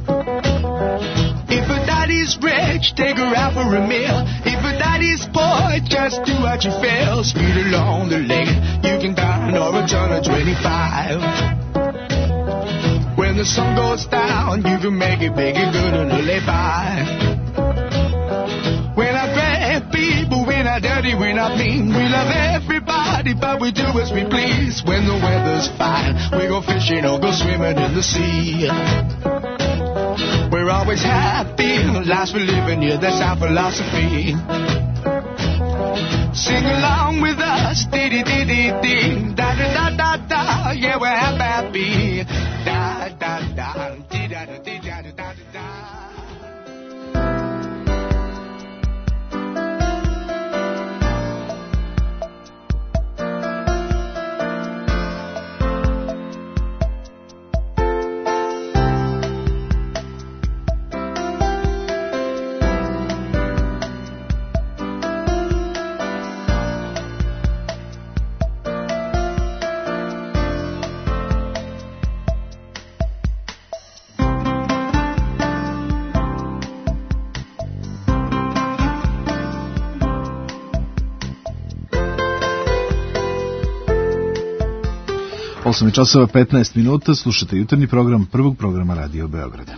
If a daddy's rich, take her out for a meal. If a daddy's poor, just do what you feel. Speed along the lane, you can dine or return at twenty-five. When the sun goes down, you can make it, make it good and live by. We're not bad people, we're not dirty, we're not mean. We love everybody, but we do as we please. When the weather's fine, we go fishing or go swimming in the sea. We're always happy, life's for living, yeah, that's our philosophy. Sing along with us, dee-dee-dee-dee-dee, da-da-da-da-da, yeah, we're happy. Da-da-da, dee-da-da-dee-da-da-da-da. osam časova petnaest minuta, slušate jutarnji program prvog programa Radio Beograda.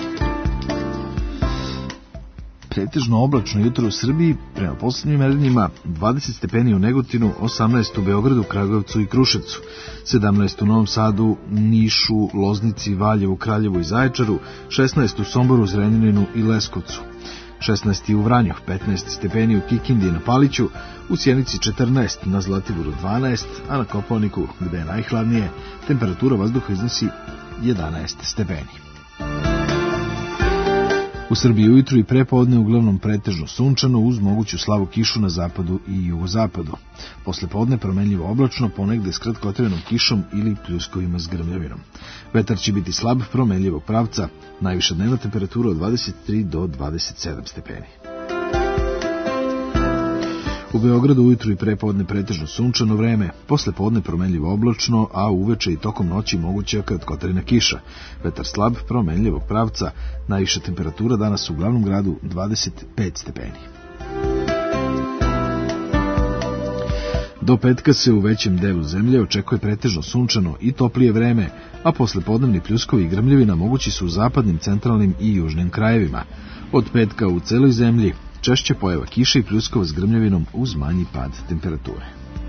Pretežno oblačno jutro u Srbiji, prema poslednjim merenjima dvadeset stepeni u Negotinu, osamnaest u Beogradu, Kragujevcu i Kruševcu, sedamnaest u Novom Sadu, Nišu, Loznici, Valjevu, Kraljevu i Zaječaru, šesnaest u Somboru, Zrenjaninu i Leskovcu, šesnaest u Vranju, petnaest stepeni u Kikindi i na Paliću, u Sjenici četrnaest, na Zlatiboru dvanaest, a na Kopaoniku, gde je najhladnije, temperatura vazduha iznosi jedanaest stepeni. U Srbiji ujutru i prepodne uglavnom pretežno sunčano uz moguću slabu kišu na zapadu i jugozapadu. Posle podne promenljivo oblačno, ponegde s kratkotrajanom kišom ili pljuskovima s grmljavinom. Vetar će biti slab promenljivog pravca, najviša dnevna temperatura od dvadeset tri do dvadeset sedam stepeni. U Beogradu ujutru i prepodne pretežno sunčano vreme, posle podne promenljivo oblačno, a uveče i tokom noći moguća kratkotrajna kiša. Vetar slab promenljivog pravca, najviša temperatura danas u glavnom gradu dvadeset pet stepeni. Do petka se u većem delu zemlje očekuje pretežno sunčano i toplije vreme, a posle podnevni pljuskovi i grmljevina mogući su u zapadnim, centralnim i južnim krajevima. Od petka u celoj zemlji češće pojava kiše i pljuskova s grmljavinom uz manji pad temperature.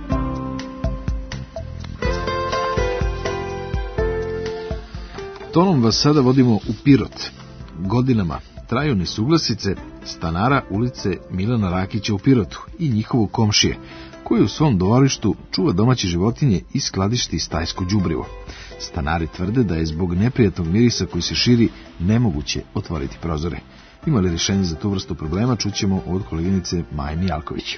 Tonom vas sada vodimo u Pirot. Godinama traju nesuglasice stanara ulice Milana Rakića u Pirotu i njihovu komšije, koji u svom dvorištu čuva domaće životinje i skladišti stajsko đubrivo. Stanari tvrde da je zbog neprijatnog mirisa koji se širi nemoguće otvoriti prozore. Ima li rješenje za tu vrstu problema, čućemo od koleginice Maje Mijalković.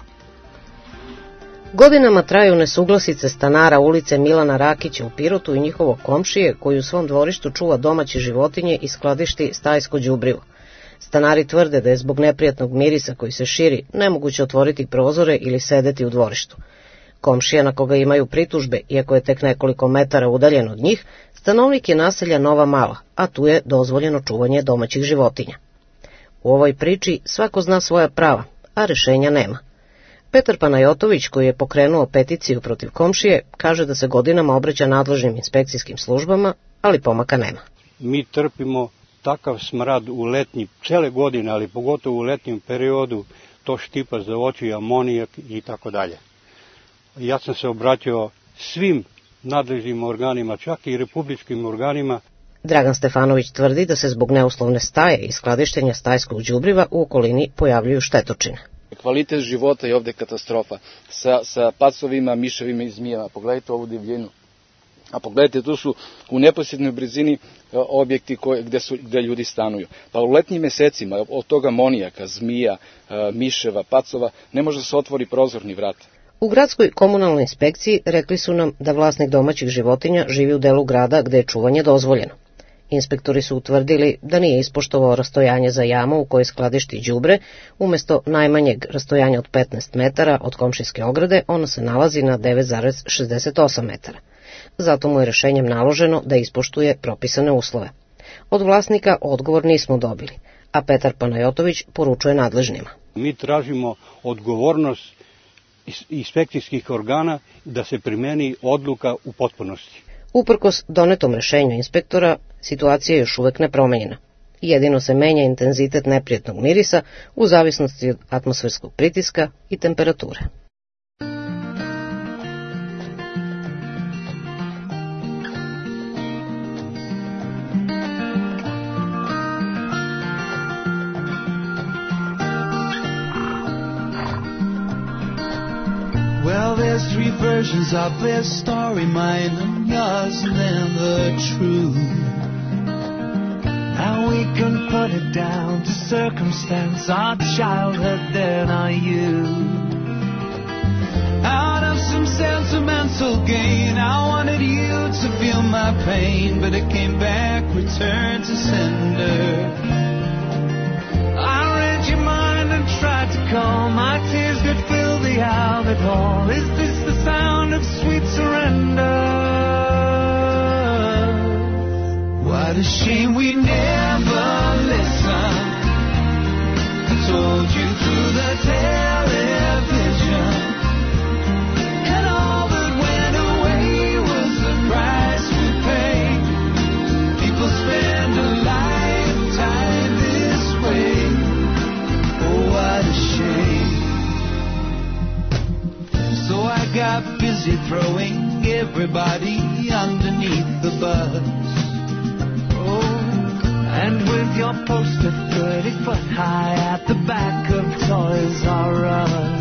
Godinama traju nesuglasice stanara ulice Milana Rakića u Pirotu i njihovog komšije, koji u svom dvorištu čuva domaće životinje i skladišti stajsko đubrivo. Stanari tvrde da je zbog neprijatnog mirisa koji se širi nemoguće otvoriti prozore ili sedeti u dvorištu. Komšija na koga imaju pritužbe, iako je tek nekoliko metara udaljen od njih, stanovnik je naselja Nova Mala, a tu je dozvoljeno čuvanje domaćih životinja. U ovoj priči svako zna svoja prava, a rešenja nema. Petar Panajotović, koji je pokrenuo peticiju protiv komšije, kaže da se godinama obraća nadležnim inspekcijskim službama, ali pomaka nema. Mi trpimo takav smrad u letnji, cele godine, ali pogotovo u letnjem periodu, to štipa za oči, amonijak i tako dalje. Ja sam se obraćao svim nadležnim organima, čak i republičkim organima. Dragan Stefanović tvrdi da se zbog neuslovne staje i skladištenja stajskog đubriva u okolini pojavljuju štetočine. Kvalitet života je ovde katastrofa, sa, sa pacovima, miševima i zmijama. Pogledajte ovu divljinu. A pogledajte, tu su u neposrednoj blizini objekti koje, gde, su, gde ljudi stanuju. Pa u letnjim mesecima od toga amonijaka, zmija, miševa, pacova, ne može da se otvori prozorni vrat. U gradskoj komunalnoj inspekciji rekli su nam da vlasnik domaćih životinja živi u delu grada gde je čuvanje dozvoljeno. Inspektori su utvrdili da nije ispoštovao rastojanje za jamu u kojoj skladišti đubre, umesto najmanjeg rastojanja od petnaest metara od komšijske ograde, ono se nalazi na devet zarez šezdeset osam metara. Zato mu je rešenjem naloženo da ispoštuje propisane uslove. Od vlasnika odgovor nismo dobili, a Petar Panajotović poručuje nadležnima. Mi tražimo odgovornost inspekcijskih organa da se primeni odluka u potpunosti. Uprkos donetom rešenju inspektora, situacija je još uvek nepromenjena. Jedino se menja intenzitet neprijatnog mirisa u zavisnosti od atmosferskog pritiska i temperature. Well, there's three versions of this story, mine and yours and then the truth. Now we can put it down to circumstance, our childhood, then our youth. Out of some sentimental gain, I wanted you to feel my pain, but it came back, returned to sender. I read your mind and tried to calm my tears could fill the Albert Hall. Is this the sound of sweet surrender? What a shame we never listened. I told you through the television, and all that went away was the busy throwing everybody underneath the bus. Oh, and with your poster thirty foot high at the back of Toys R Us,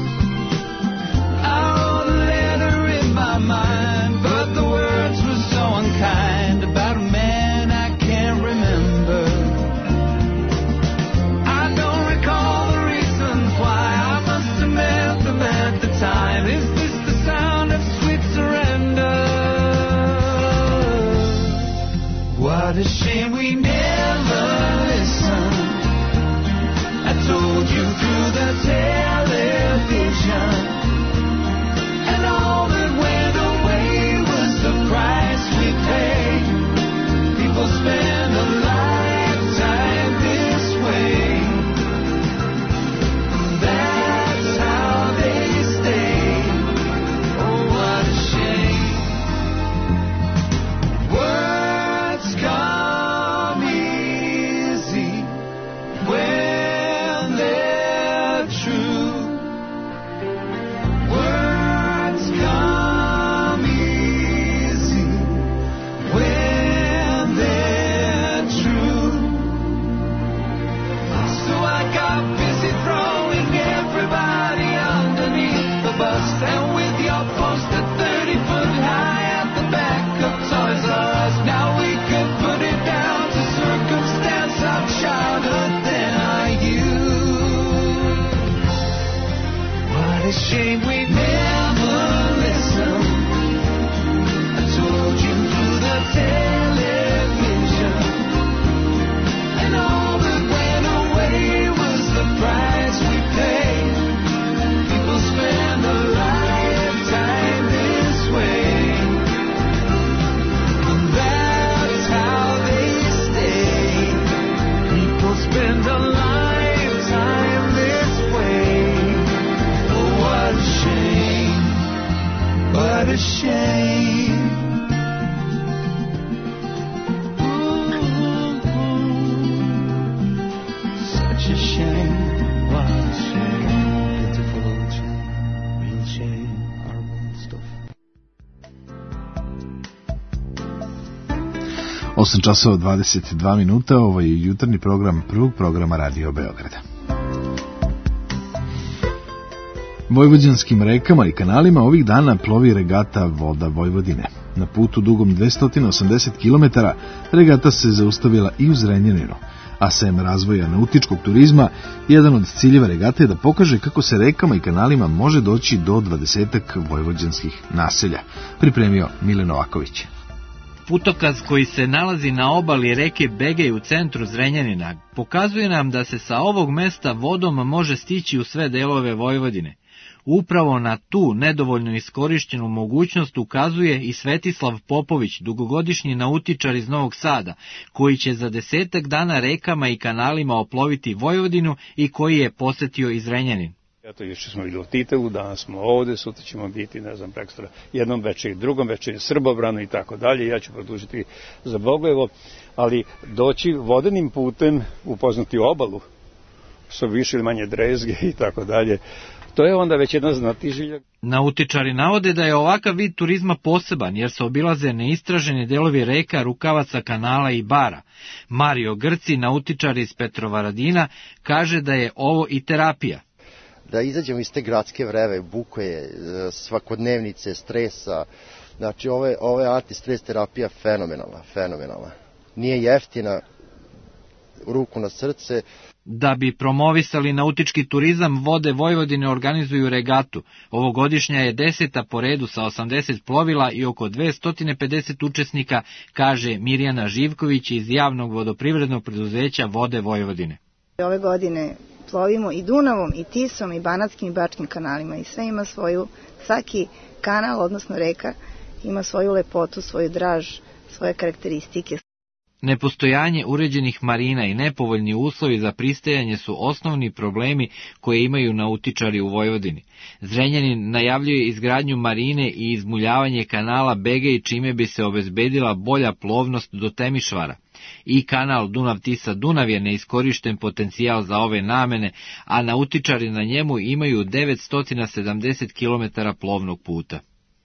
I wrote a letter in my mind, but the words were so unkind about a man I can't remember. I don't recall the reasons why. I must have met them at the time. Is this the sound of sweet surrender? What a shame we never listened. I told you through the television, and all that went away was the price we paid. People spend a lifetime this way. That's how they stay. Oh, what a shame. Words come easy when they're true. Words come easy when they're true. So I got busy throwing everybody underneath the bus, and with your poster thirty foot high at the back of Toys R Us, now we could put it down to circumstance of childhood, then are you. What a shame we never listened. I told you through the television, and all that went away was the price we paid. People spend a lifetime this way, and that's how they stay. People spend a lifetime this way. Oh, what a shame, what a shame. Such a shame, what a shame. Pitiful shame, real shame, horrible stuff. osam časova dvadeset dva minuta, ovo je jutarnji program prvog programa Radio Beograda. Vojvođanskim rekama i kanalima ovih dana plovi regata Voda Vojvodine. Na putu dugom dvesta osamdeset kilometara regata se zaustavila i u Zrenjaninu, a sem razvoja nautičkog turizma, jedan od ciljeva regate je da pokaže kako se rekama i kanalima može doći do dvadesetak vojvođanskih naselja, pripremio Mile Novaković. Putokaz koji se nalazi na obali reke Begej u centru Zrenjanina pokazuje nam da se sa ovog mesta vodom može stići u sve delove Vojvodine. Upravo na tu nedovoljno iskorišćenu mogućnost ukazuje i Svetislav Popović, dugogodišnji nautičar iz Novog Sada, koji će za desetak dana rekama i kanalima oploviti Vojvodinu i koji je posetio i Zrenjanin. Eto, juče smo bili u Titelu, danas smo ovde, sutra ćemo biti, ne znam, prekstra jednom večeri, drugom večeri, Srbobranu i tako dalje. Ja ću produžiti za Bogojevo, ali doći vodenim putem, upoznati obalu, što više ili manje drezge i tako dalje. To je onda već jedna znatiželja. Nautičari navode da je ovakav vid turizma poseban, jer se obilaze neistraženi delovi reka, rukavaca, kanala i bara. Mario Grci, nautičar iz Petrovaradina, kaže da je ovo i terapija. Da izađemo iz te gradske vreve, buke, svakodnevnice, stresa. Znači, ove, ove anti-stres terapija fenomenalna, fenomenalna. Nije jeftina, ruku na srce. Da bi promovisali nautički turizam, Vode Vojvodine organizuju regatu. Ovogodišnja je deseta po redu sa osamdeset plovila i oko dvesta pedeset učesnika, kaže Mirjana Živković iz javnog vodoprivrednog preduzeća Vode Vojvodine. Ove godine plovimo i Dunavom, i Tisom, i Banatskim i Bačkim kanalima i sve ima svoju, svaki kanal, odnosno reka, ima svoju lepotu, svoju draž, svoje karakteristike. Nepostojanje uređenih marina i nepovoljni uslovi za pristajanje su osnovni problemi koje imaju nautičari u Vojvodini. Zrenjanin najavljuje izgradnju marine i izmuljavanje kanala Begej, čime bi se obezbedila bolja plovnost do Temišvara. I kanal Dunav-Tisa-Dunav je neiskorišten potencijal za ove namene, a nautičari na njemu imaju devetsto sedamdeset kilometara plovnog puta.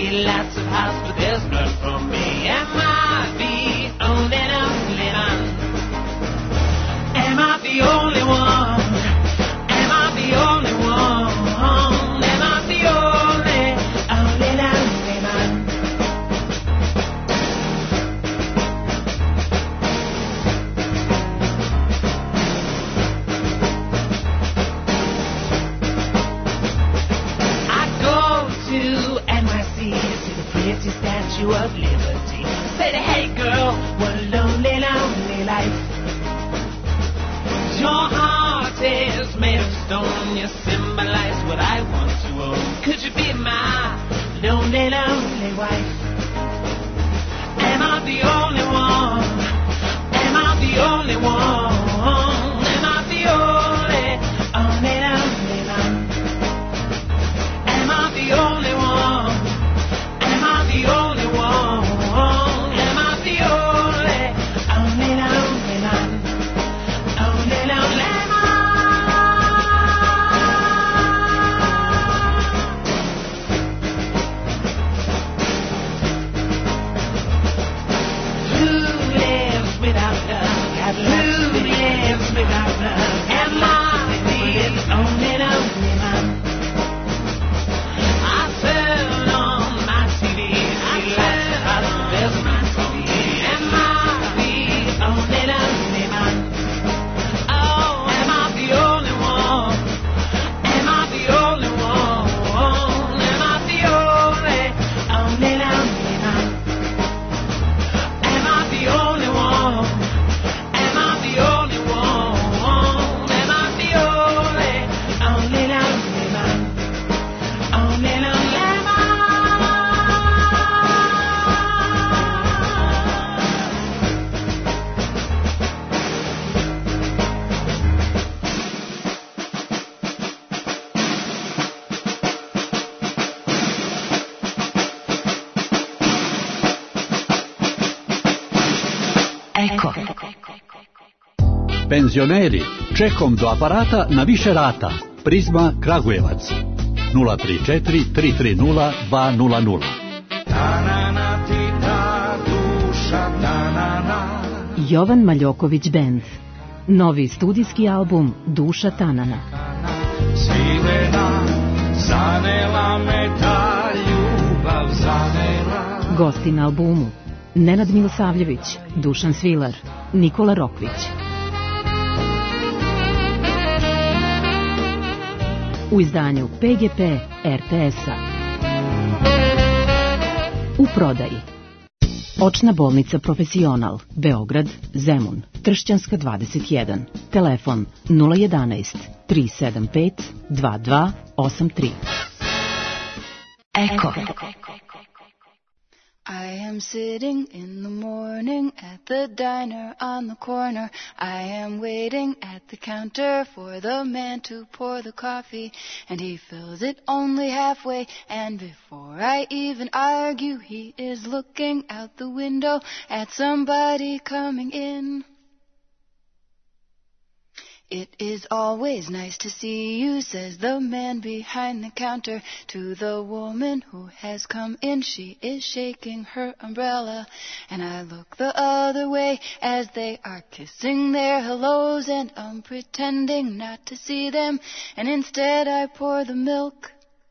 see lots of hearts, but there's none for me. Am I the only, only one? Am I the only one? Am I the only one? Am I the only, only, only one? I go to N Y C, see the pretty Statue of Liberty. Say, hey girl, what a lonely, lonely life. Your heart is made of stone, you symbolize what I want to own. Could you be my lonely, lonely wife? Am I the only one? Am I the only one? Am I the only, only, only one? Am I the only one? Am I the only one? Am I the only, only, only one? Only, only Who lives without love? God Who lives without love? Am I the only, only one? I turn on my T V, see lots of hearts, there's my T V. Am I the only, only one? Oh, am I the only one? Am I the only one? Am I the only, only, only one? Am I the only one? Am I the only one? Am I the only, only, only one? Only, only one? Eko. Penzioneri, čekom do aparata na više rata. Prizma Kragujevac. nula tri četiri tri tri nula dva nula nula. Tanana ti ta duša, tanana. Jovan Maljoković Band. Novi studijski album Duša Tanana. Svilena, zanela me ta ljubav, zanela. Gosti na albumu Nenad Milosavljević, Dušan Svilar, Nikola Rokvić. U izdanju P G P R T S-a. U prodaji Očna bolnica Profesional, Beograd, Zemun, Tršćanska dvadeset jedan. Telefon nula jedanaest tri sedam pet dva dva osam tri. Eko. I am sitting in the morning at the diner on the corner. I am waiting at the counter for the man to pour the coffee, and he fills it only halfway, and before I even argue, he is looking out the window at somebody coming in. It is always nice to see you, says the man behind the counter to the woman who has come in. She is shaking her umbrella, and I look the other way as they are kissing their hellos, and I'm pretending not to see them, and instead I pour the milk.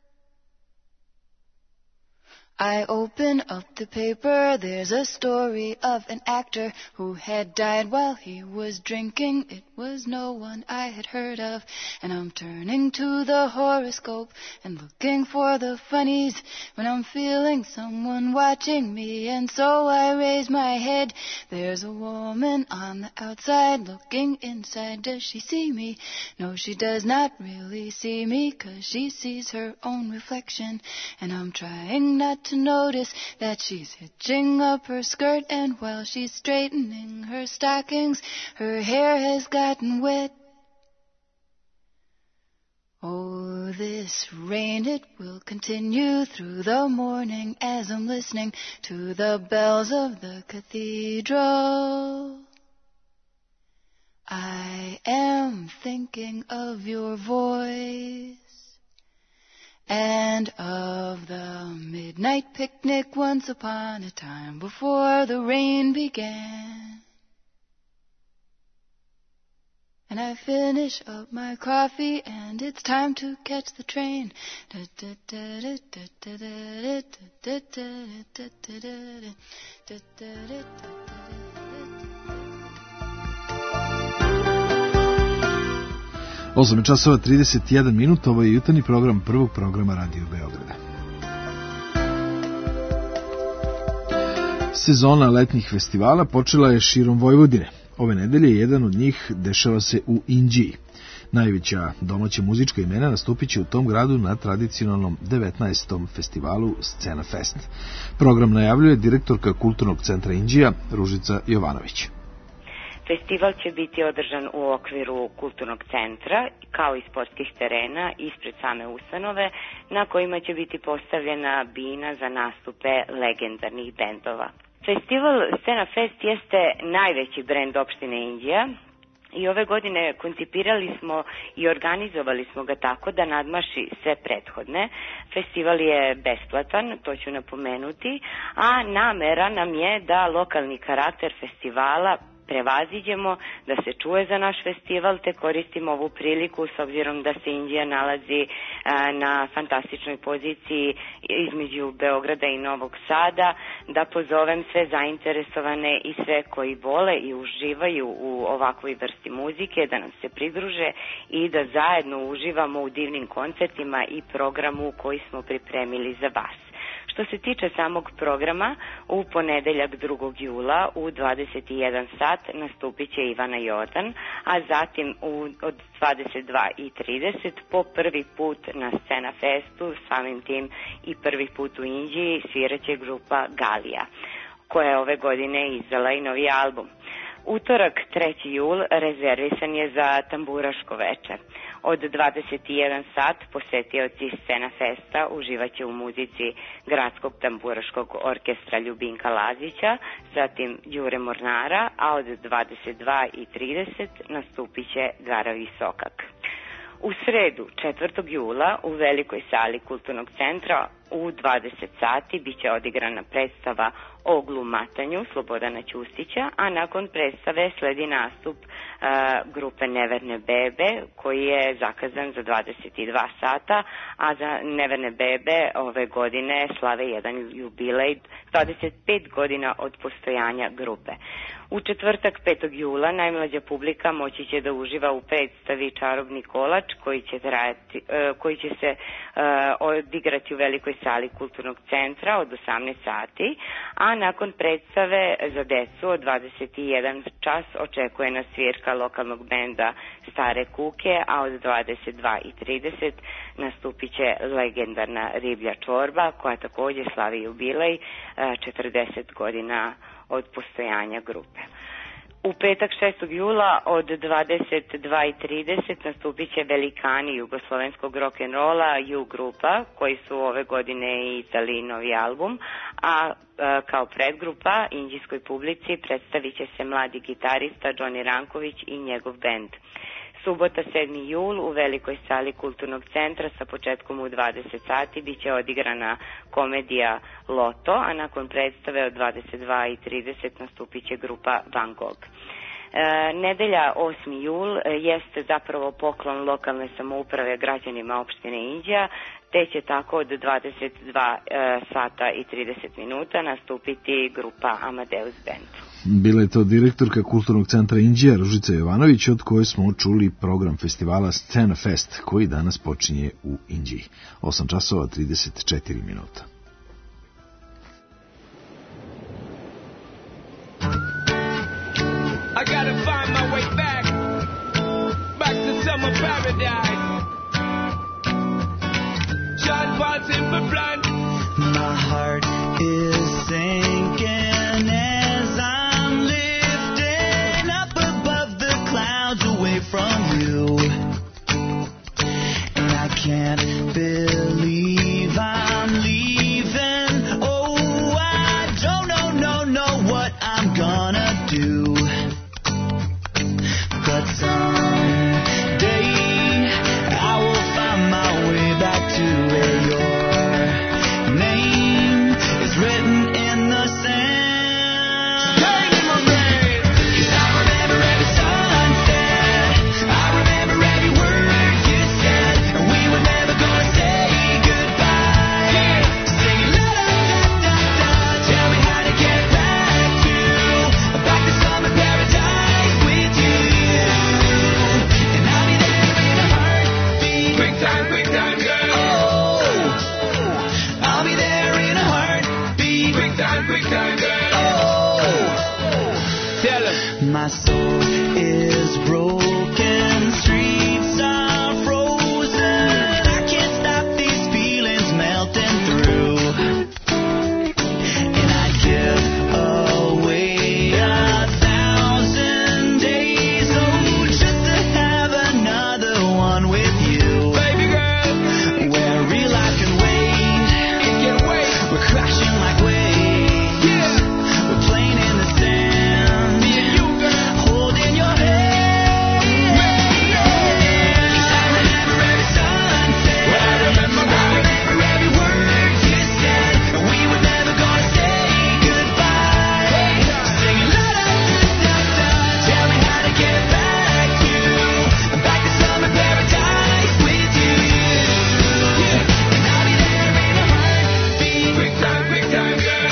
I open up the paper, there's a story of an actor who had died while he was drinking. It was no one I had heard of, and I'm turning to the horoscope and looking for the funnies when I'm feeling someone watching me, and so I raise my head. There's a woman on the outside looking inside. Does she see me? No, she does not really see me, 'cause she sees her own reflection, and I'm trying not to notice that she's hitching up her skirt, and while she's straightening her stockings, her hair has gotten wet. Oh, this rain, it will continue through the morning as I'm listening to the bells of the cathedral. I am thinking of your voice, and land of the midnight picnic once upon a time before the rain began. And I finish up my coffee and it's time to catch the train. osam časova trideset jedan minut, ovo je jutarnji program prvog programa Radio Beograda. Sezona letnjih festivala počela je širom Vojvodine. Ove nedelje jedan od njih dešava se u Inđiji. Najveća domaća muzička imena nastupit će u tom gradu na tradicionalnom devetnaestom festivalu Scena Fest. Program najavljuje direktorka Kulturnog centra Inđija Ružica Jovanović. Festival će biti održan u okviru Kulturnog centra, kao i sportskih terena ispred same ustanove, na kojima će biti postavljena bina za nastupe legendarnih bendova. Festival Scena Fest jeste najveći brend opštine Inđija i ove godine koncipirali smo i organizovali smo ga tako da nadmaši sve prethodne. Festival je besplatan, to ću napomenuti, a namera nam je da lokalni karakter festivala prevaziđemo, da se čuje za naš festival, te koristimo ovu priliku s obzirom da se Inđija nalazi a, na fantastičnoj poziciji između Beograda i Novog Sada, da pozovem sve zainteresovane i sve koji vole i uživaju u ovakvoj vrsti muzike, da nam se pridruže i da zajedno uživamo u divnim koncertima i programu koji smo pripremili za vas. Što se tiče samog programa, u ponedeljak drugog jula u dvadeset jedan sat nastupit će Ivana Jordan, a zatim u, od dvadeset dva i trideset po prvi put na Scena Festu, samim tim i prvi put u Inđiji, sviraće grupa Galija, koja je ove godine izdala i novi album. Utorak treći jul rezervisan je za tamburaško veče. Od dvadeset jedan sat posetioci Scena Festa uživaće u muzici Gradskog tamburaškog orkestra Ljubinka Lazića, zatim Đure Mornara, a od dvadeset dva i trideset nastupit će Garavi Sokak. U sredu, četvrtog jula, u velikoj sali Kulturnog centra u dvadeset sati biće odigrana predstava o glumatanju Slobodana Ćustića, a nakon predstave sledi nastup uh, grupe Neverne bebe, koji je zakazan za dvadeset dva sata, a za Neverne bebe ove godine slave jedan jubilej, dvadeset pet godina od postojanja grupe. U četvrtak petog jula najmlađa publika moći će da uživa u predstavi Čarobni kolač, koji će, trajati, uh, koji će se uh, odigrati u velikoj sali Kulturnog centra od osamnaest sati, a nakon predstave za decu od dvadeset jedan čas očekuje nas svirka lokalnog benda Stare kuke, a od dvadeset dva i trideset nastupit će legendarna Riblja čorba, koja također slavi jubilej četrdeset godina od postojanja grupe. U petak šestog jula od dvadeset dva i trideset nastupit će velikani jugoslovenskog rock'n'rolla U grupa, koji su ove godine izdali novi album, a kao predgrupa inđijskoj publici predstavit će se mladi gitarista Johnny Ranković i njegov bend. Subota sedmi jul u velikoj sali Kulturnog centra sa početkom u dvadeset sati biće odigrana komedija Loto, a nakon predstave od dvadeset dva i trideset nastupit će grupa Van Gogh. E, nedelja osmi jul jeste zapravo poklon lokalne samouprave građanima opštine Inđija, te će tako od dvadeset dva e, sata i trideset minuta nastupiti grupa Amadeus Band. Bila je to direktorka Kulturnog centra Inđija Ružica Jovanović, od koje smo čuli program festivala Scena Fest, koji danas počinje u Inđiji. osam časova trideset četiri minuta. I gotta find my way back, back to summer paradise. John Watson for blunt. My heart is sinking as I'm lifting up above the clouds away from you. And I can't believe I'm leaving. Oh, I don't know, no, know what I'm gonna do. But someday I will find my way back to where you're. My soul is broken, streets are frozen. I can't stop these feelings melting through. And I'd give away a thousand days, oh, just to have another one with you. Baby girl, where real life can wait. It can wait. We're crashing like waves. Yeah. We're playing in the sand. Me and you, girl, holding your hand. Yeah. 'Cause I remember every sunset. Well, I remember, I remember every word you said. And we were never gonna say goodbye. Singing la da da da. Tell me how to get back to, back to summer paradise with you. And I'll be there in a heartbeat. Quick time, quick time, girl.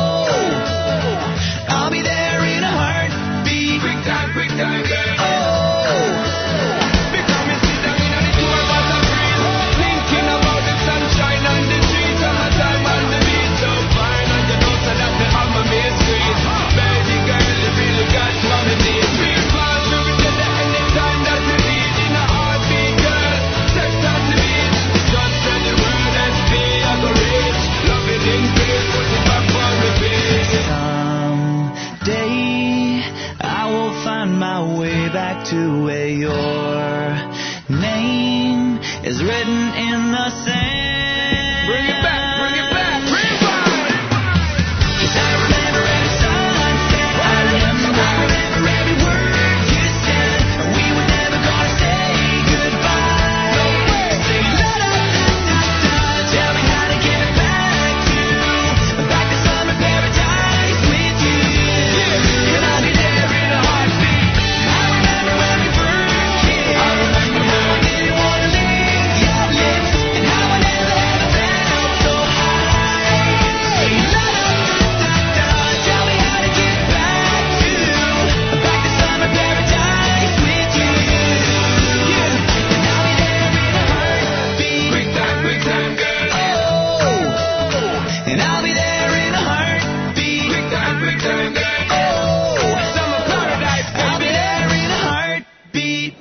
Oh, I'll be there in a heartbeat. Quick time, quick time, girl. Oh, because we sit down in the two of us and breathe, thinking about the sunshine and the trees, summertime and the beach, so fine and the notes and that's the hammer me squeeze. Baby girl, you really got what it needs. Real fast, we will get there anytime that we need. In a heartbeat, girl, sex on the beach. Just send the word S P, I go reach. Love it in peace, put it back for repeat. Someday I will find my way back to where your name is written in the sand. Bring it back, bring it back, rewind. 'Cause I remember every sunset. I remember, I remember every word you said. And we were never gonna say goodbye. No way. Sing la da da da. Tell me how to get back to, back to summer paradise with you. And I'll be there in a heartbeat. I remember when we first kissed. I remember how I didn't wanna leave your lips, and how I never ever felt so high. Sing la da da da. Tell me how to get back to, back to summer paradise with you. And I'll be there in a heartbeat. Quick time, quick time, girl. Oh, and I'll be there in a heartbeat. Quick time, quick time, girl. Oh, summer paradise, baby. I'll be there in a heartbeat.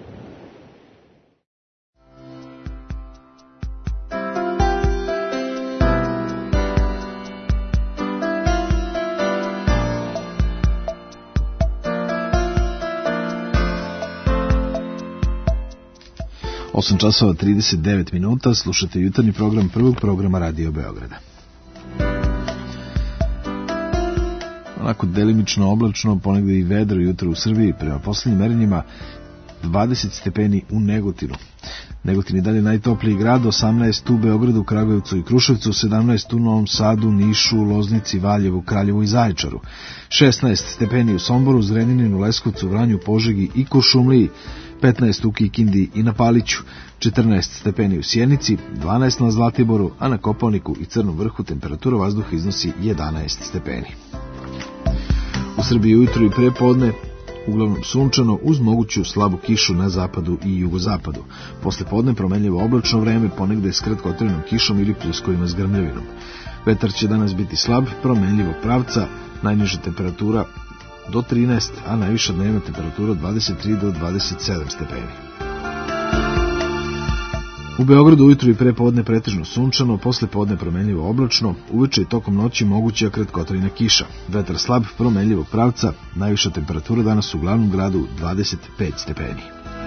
osam časova trideset devet minuta, slušate jutarnji program prvog programa Radio Beograda. Onako delimično oblačno, ponegde i vedro jutro u Srbiji, prema poslednjim merenjima dvadeset stepeni u Negotinu. Negotin je dalje najtopliji grad, osamnaest u Beogradu, Kragujevcu i Kruševcu, sedamnaest u Novom Sadu, Nišu, Loznici, Valjevu, Kraljevu i Zaječaru, šesnaest stepeni u Somboru, Zrenjaninu, Leskovcu, Vranju, Požegi i Kuršumliji, petnaest u Kikindi i na Paliću, četrnaest stepeni u Sjenici, dvanaest na Zlatiboru, a na Kopaoniku i Crnom Vrhu temperatura vazduha iznosi jedanaest stepeni. U Srbiji ujutru i prepodne uglavnom sunčano uz moguću slabu kišu na zapadu i jugozapadu. Posle podne promenljivo oblačno vreme, ponegde s kratkotrajnom kišom ili pljuskovima s grmljavinom. Vetar će danas biti slab, promenljivog pravca, najniža temperatura do trinaest, a najviša dnevna temperatura od dvadeset tri do dvadeset sedam stepeni. U Beogradu ujutru i prepodne pretežno sunčano, posle podne promenljivo oblačno, uveče i tokom noći moguća kratkotrajna kiša. Vetar slab, promenljivog pravca, najviša temperatura danas u glavnom gradu dvadeset pet stepeni.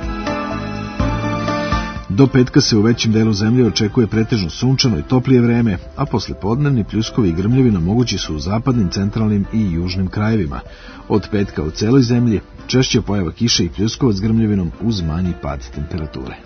Do petka se u većem delu zemlje očekuje pretežno sunčano i toplije vreme, a posle podnevni pljuskovi i grmljavina mogući su u zapadnim, centralnim i južnim krajevima. Od petka u celoj zemlji češće pojava kiše i pljuskova s grmljavinom uz manji pad temperature.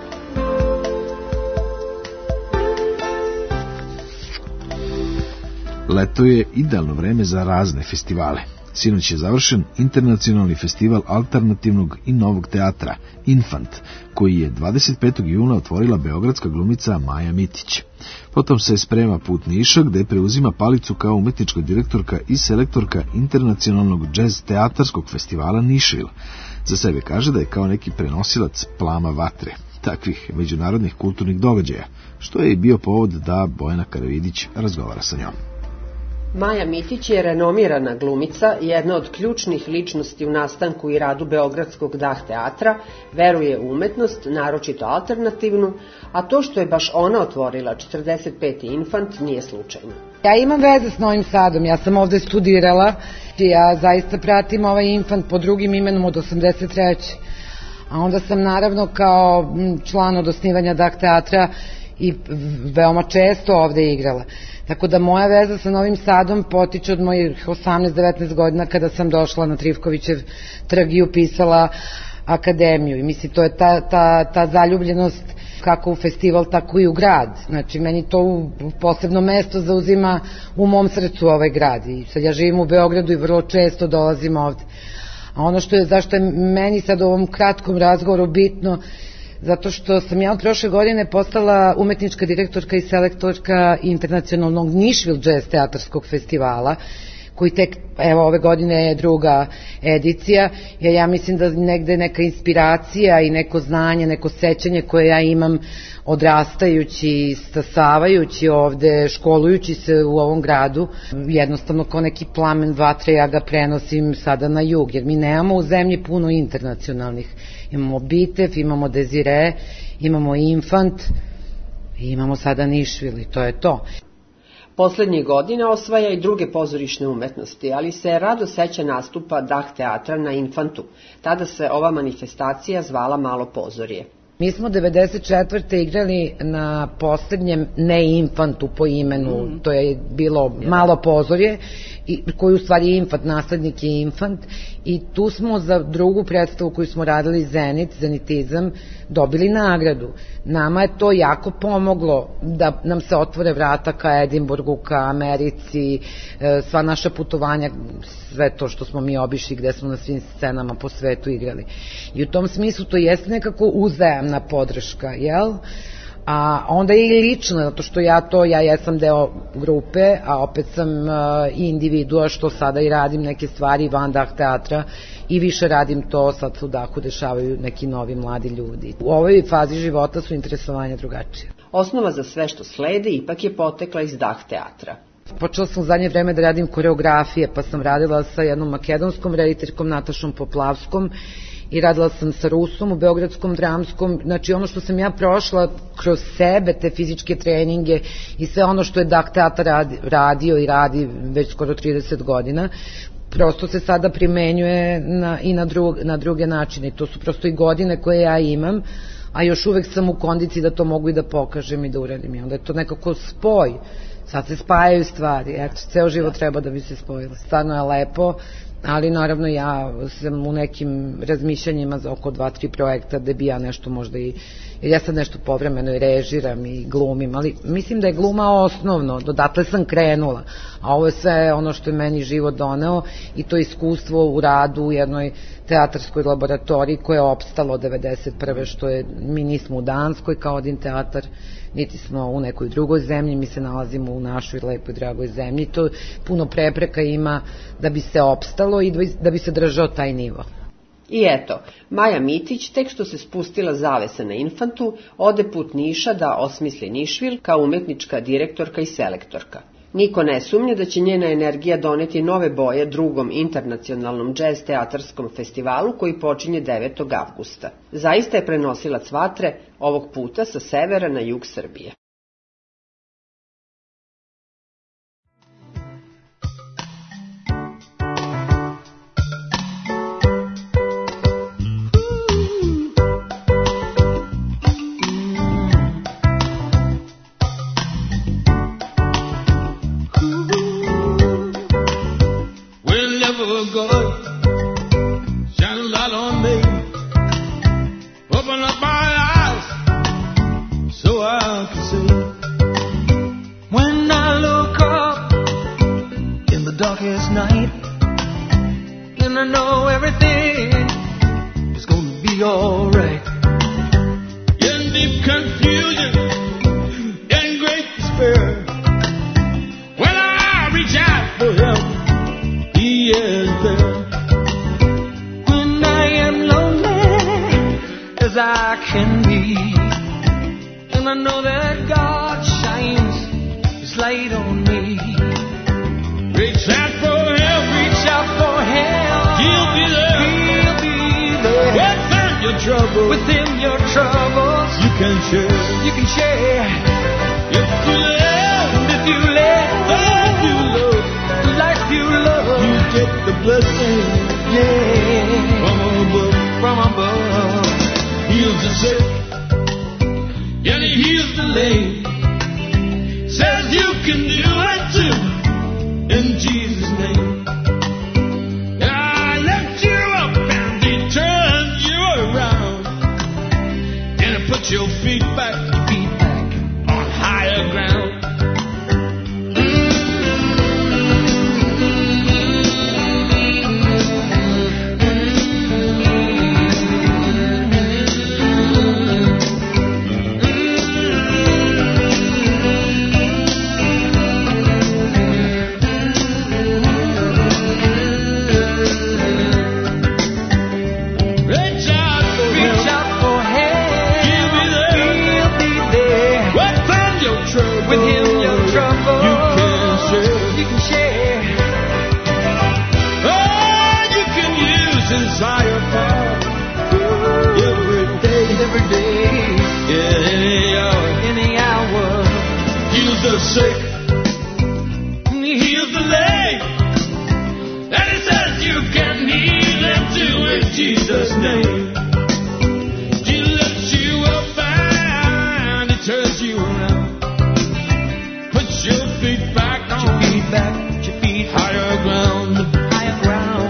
Leto je idealno vreme za razne festivale. Sinoć je završen internacionalni festival alternativnog i novog teatra Infant, koji je dvadeset petog juna otvorila beogradska glumica Maja Mitić. Potom se sprema put Niša, gde preuzima palicu kao umetnička direktorka i selektorka internacionalnog džez teatarskog festivala Nišvil. Za sebe kaže da je kao neki prenosilac plama vatre, takvih međunarodnih kulturnih događaja, što je i bio povod da Bojana Karavidić razgovara sa njom. Maja Mitić je renomirana glumica, jedna od ključnih ličnosti u nastanku i radu Beogradskog Dah teatra, veruje u umetnost, naročito alternativnu, a to što je baš ona otvorila četrdeset peti Infant nije slučajno. Ja imam veze s Novim Sadom, ja sam ovde studirala, ja zaista pratim ovaj Infant pod drugim imenom od osamdeset treće. A onda sam naravno kao član od osnivanja Dah teatra i veoma često ovde igrala. Tako da moja veza sa Novim Sadom potiče od mojih osamnaest devetnaest godina kada sam došla na Trifkovićev trg i upisala akademiju. I mislim, to je ta, ta, ta zaljubljenost kako u festival, tako i u grad. Znači, meni to u posebno mesto zauzima u mom srcu ovaj grad. I sad ja živim u Beogradu i vrlo često dolazim ovde. A ono što je, zašto je meni sad u ovom kratkom razgovoru bitno, zato što sam ja od prošle godine postala umetnička direktorka i selektorka internacionalnog Nišvil jazz teatarskog festivala, koji tek, evo, ove godine je druga edicija, jer ja mislim da negde neka inspiracija i neko znanje, neko sećanje koje ja imam odrastajući, stasavajući ovde, školujući se u ovom gradu, jednostavno kao neki plamen vatre ja ga prenosim sada na jug, jer mi nemamo u zemlji puno internacionalnih. Imamo Bitev, imamo Desire, imamo Infant i imamo sada Nišvil i to je to. Poslednjih godina osvaja i druge pozorišne umetnosti, ali se rado seća nastupa Dah teatra na Infantu. Tada se ova manifestacija zvala Malo pozorje. Mi smo devedeset četvrte igrali na poslednjem ne Infantu po imenu, mm. to je bilo Malo pozorje, i, koji u stvari je Infant, naslednik je Infant, i tu smo za drugu predstavu koju smo radili Zenit, Zenitizam, dobili nagradu. Nama je to jako pomoglo da nam se otvore vrata ka Edinburgu, ka Americi, sva naša putovanja, sve to što smo mi obišli gde smo na svim scenama po svetu igrali. I u tom smislu to jeste nekako uzajamna podrška, jel? A onda je i lično, zato što ja to, ja jesam deo grupe, a opet sam uh, i individua, što sada i radim neke stvari van Dah teatra i više radim to, sad se u Dahu dešavaju neki novi mladi ljudi. U ovoj fazi života su interesovanja drugačije. Osnova za sve što slede ipak je potekla iz Dah teatra. Počela sam u zadnje vreme da radim koreografije, pa sam radila sa jednom makedonskom rediteljkom Natašom Poplavskom i radila sam sa Rusom u Beogradskom dramskom. Znači, ono što sam ja prošla kroz sebe, te fizičke treninge i sve ono što je Dah teatar radi, radio i radi već skoro trideset godina, prosto se sada primenjuje na, i na, drug, na druge načine. I to su prosto i godine koje ja imam, a još uvek sam u kondiciji da to mogu i da pokažem i da uradim. I onda je to nekako spoj. Sad se spajaju stvari. Eto, ceo život treba da bi se spojila. Stvarno je lepo, ali naravno ja sam u nekim razmišljanjima za oko dva, tri projekta gde bi ja nešto možda i, jer ja sad nešto povremeno i režiram i glumim, ali mislim da je gluma osnovno, dodatle sam krenula, a ovo je sve ono što je meni život doneo i to iskustvo u radu u jednoj teatarskoj laboratoriji koja je opstala od devedeset prve što je, mi nismo u Danskoj kao Odin teatar, niti smo u nekoj drugoj zemlji, mi se nalazimo u našoj lepoj, dragoj zemlji. To puno prepreka ima da bi se opstalo i da bi se držao taj nivo. I eto, Maja Mitić, tek što se spustila zavesa na Infantu, ode put Niša da osmisli Nišvil kao umetnička direktorka i selektorka. Niko ne sumnja da će njena energija doneti nove boje drugom internacionalnom džez teatarskom festivalu koji počinje devetog avgusta. Zaista je prenosilac vatre, ovog puta sa severa na jug Srbije. darkest night, and I know everything is gonna be alright. In deep confusion, in great despair, when I reach out for help, He is there. When I am lonely as I can be, and I know that God shines His light on me. trouble. With him your troubles you can share. You can share. If you love, if you love, if you love, like you love, you get the blessing. Yeah, from above, from above. Heals the sick, and he heals the lame. Says you can do it too, in Jesus' name. I lift you up and he turns you around, and he puts your feet back, feet back on higher ground. The sick, he heals the lame, and he says you can heal them too in Jesus' name. He lifts you up and he turns you around, puts your feet back on, your feet back, your feet higher ground, higher ground.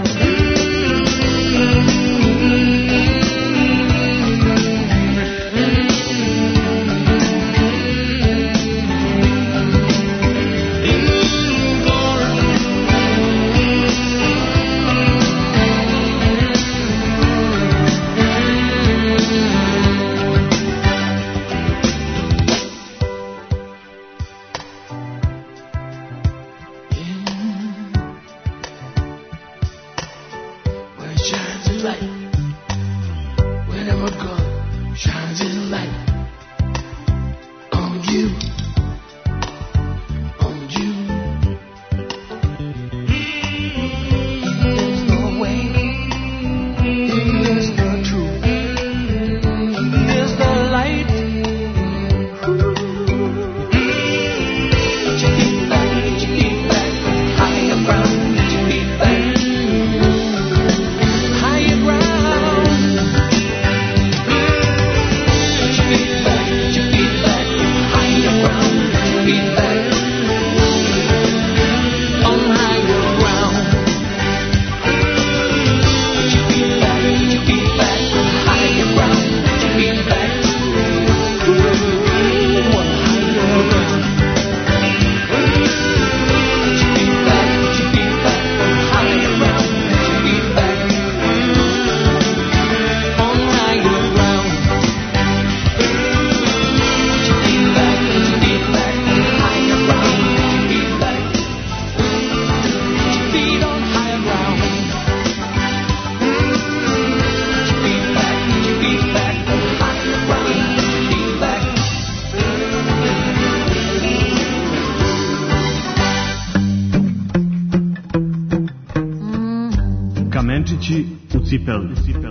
Kamenčići u cipeli.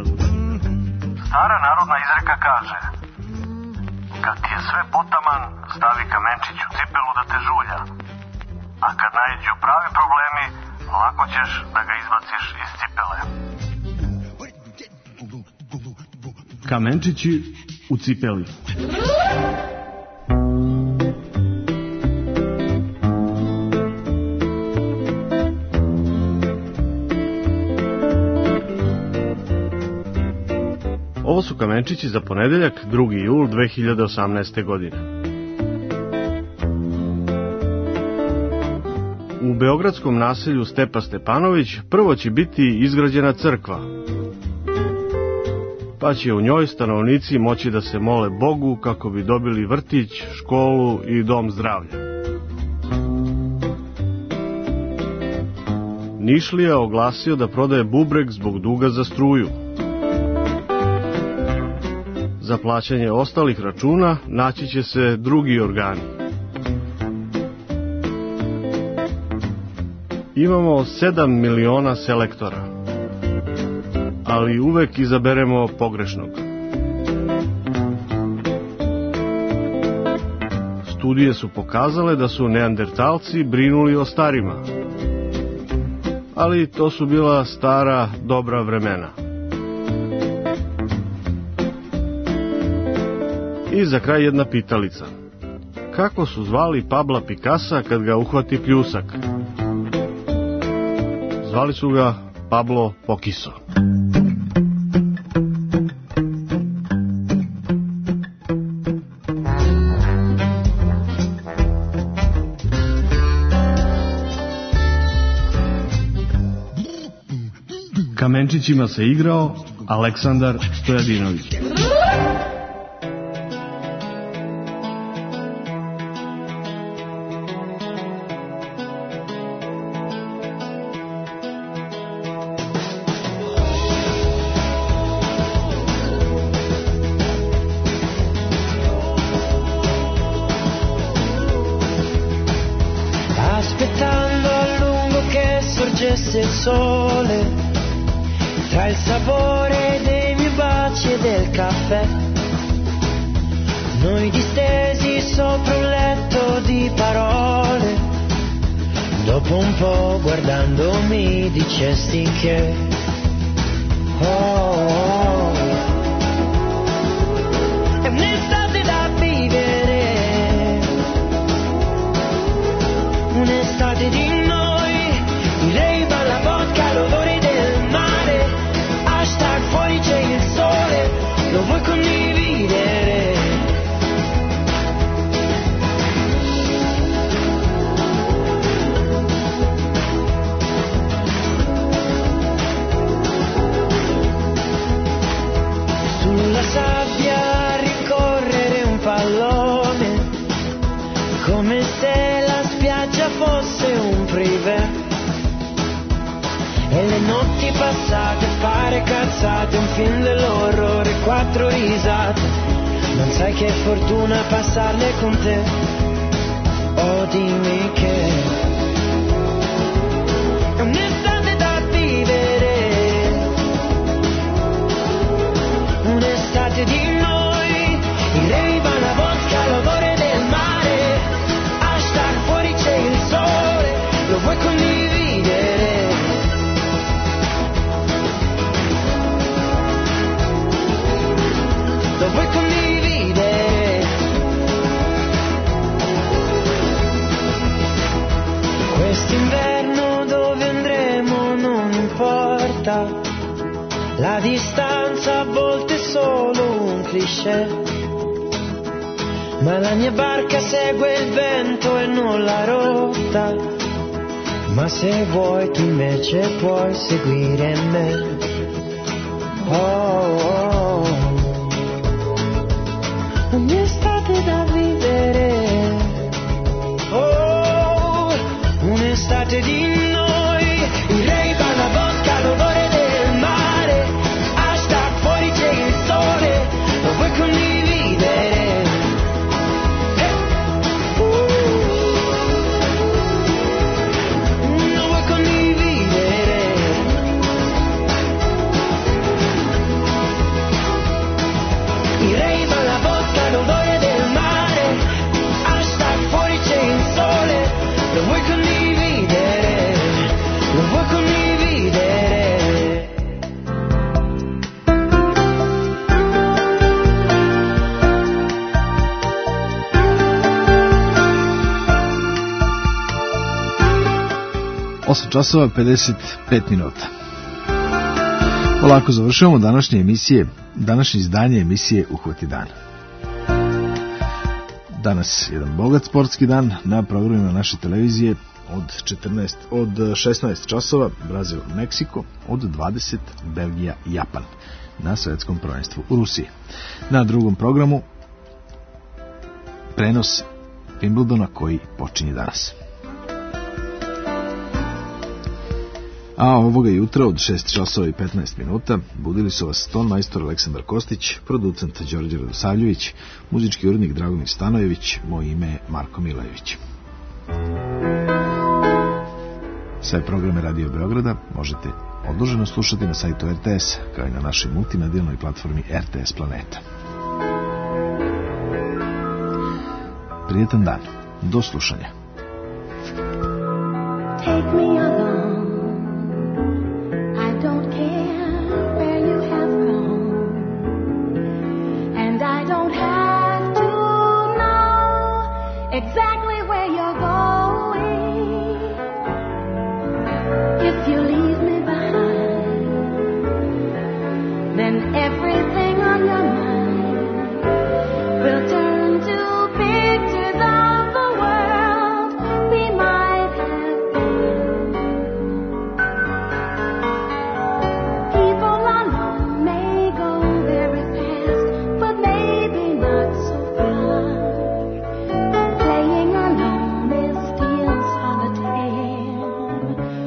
Stara narodna izreka kaže: kad ti je sve potaman, stavi kamenčić u cipelu da te žulja. A kad naiđu pravi problemi, lako ćeš da ga izbaciš iz cipele. Kamenčići u cipeli. Ovo su kamenčići za ponedeljak, drugi jul dve hiljade osamnaeste. godine. U beogradskom naselju Stepa Stepanović prvo će biti izgrađena crkva, pa će u njoj stanovnici moći da se mole Bogu kako bi dobili vrtić, školu i dom zdravlja. Nišlija oglasio da prodaje bubreg zbog duga za struju. Za plaćanje ostalih računa naći će se drugi organi. Imamo sedam miliona selektora, ali uvek izaberemo pogrešnog. studije su pokazale da su neandertalci brinuli o starima. Ali to su bila stara, dobra vremena. I za kraj jedna pitalica. Kako su zvali Pabla Picassa kad ga uhvati pljusak? Zvali su ga Pablo Pokiso. Kamenčićima se igrao Aleksandar Stojadinović. Aspettando a lungo che sorgesse il sole, tra il sapore dei miei baci e del caffè, noi distesi sopra un letto di parole, dopo un po' guardandomi dicesti che oh, oh, è un'estate da vivere, un'estate di noi, il rave alla vodka, l'odore del mare, hashtag fuori c'è il sole, lo vuoi condividere? Sulla sabbia a ricorrere un pallone, come se la spiaggia fosse un privé, e le notti passate a fare cazzate, un film dell'orrore, quattro risate, non sai che fortuna passarle con te, oh dimmi che è un'estate da vivere, un'estate di noi, il rave alla vodka, l'odore del mare, hashtag fuori c'è il sole, lo vuoi condividere? Lo vuoi condividere? Quest'inverno dove andremo non importa, la distanza a volte è solo un cliché, ma la mia barca segue il vento e non la rotta, ma se vuoi tu invece puoi seguire me. Oh, oh. Un'estate da vivere, oh, un'estate di noi, il rave alla vodka, l'odore del mare, hashtag fuori c'è il sole, lo vuoi condividere? Eh. Uh. Lo vuoi condividere? Il rave alla vodka, l'odore del mare, hashtag fuori c'è il sole, lo vuoi condividere, lo vuoi condividere. osam časova pedeset pet minuta. Polako završavamo današnje emisije, današnje izdanje emisije Uhvati dan. Danas jedan bogat sportski dan na programima naše televizije od četrnaest, od šesnaest časova Brazil, Meksiko, od dvadeset Belgija, Japan na svetskom prvenstvu u Rusiji. Na drugom programu prenos Wimbledona koji počinje danas. A ovoga jutra od šest časova i petnaest minuta budili su vas ton majstor Aleksandar Kostić, producent Đorđe Radosavljević, muzički urednik Dragomir Stanojević, moje ime je Marko Milajević. Sve programe Radio Beograda možete odloženo slušati na sajtu R T S, kao i na našoj multimedijalnoj platformi R T S Planeta. prijetan dan. Do slušanja. Take me along. I don't care where you have gone, and I don't have to know exactly where you're going. If you leave me behind, then everything on your mind will turn to pictures of the world we might have been. People alone may go very fast, but maybe not so far. Playing alone is still solitaire.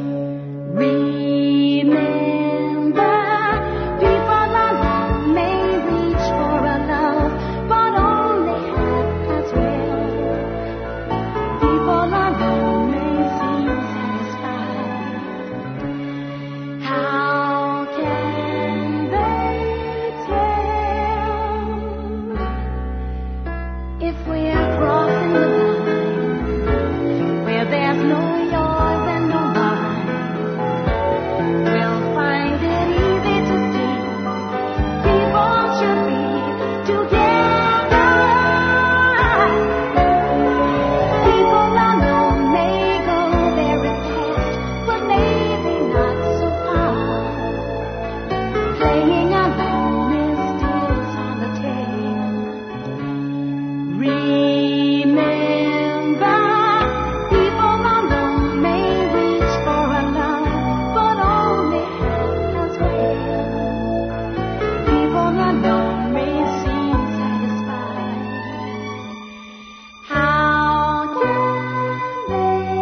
Remember, people alone may reach for a love, but only half as well. People alone may seem satisfied. How can they tell if we are crossing the line where there's no yours and no mine? We'll find it easy to see people should be together. People alone may go very fast, but maybe not so far. Playing alone is still solitaire. Remember, people alone may reach for a love, but only half as well. People alone may seem satisfied. How can they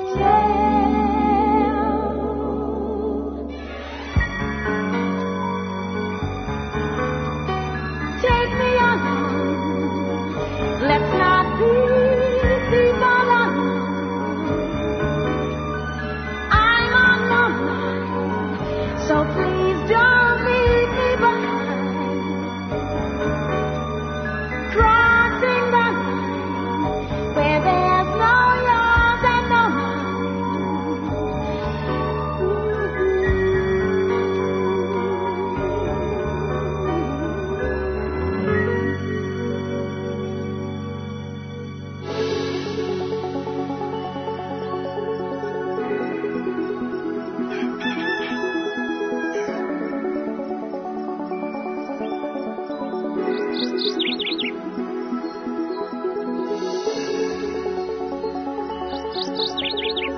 tell? Take me along. Let's not be people alone. I'm on my mind, so please don't leave me behind. Crossing the line where there's no yours and no mine.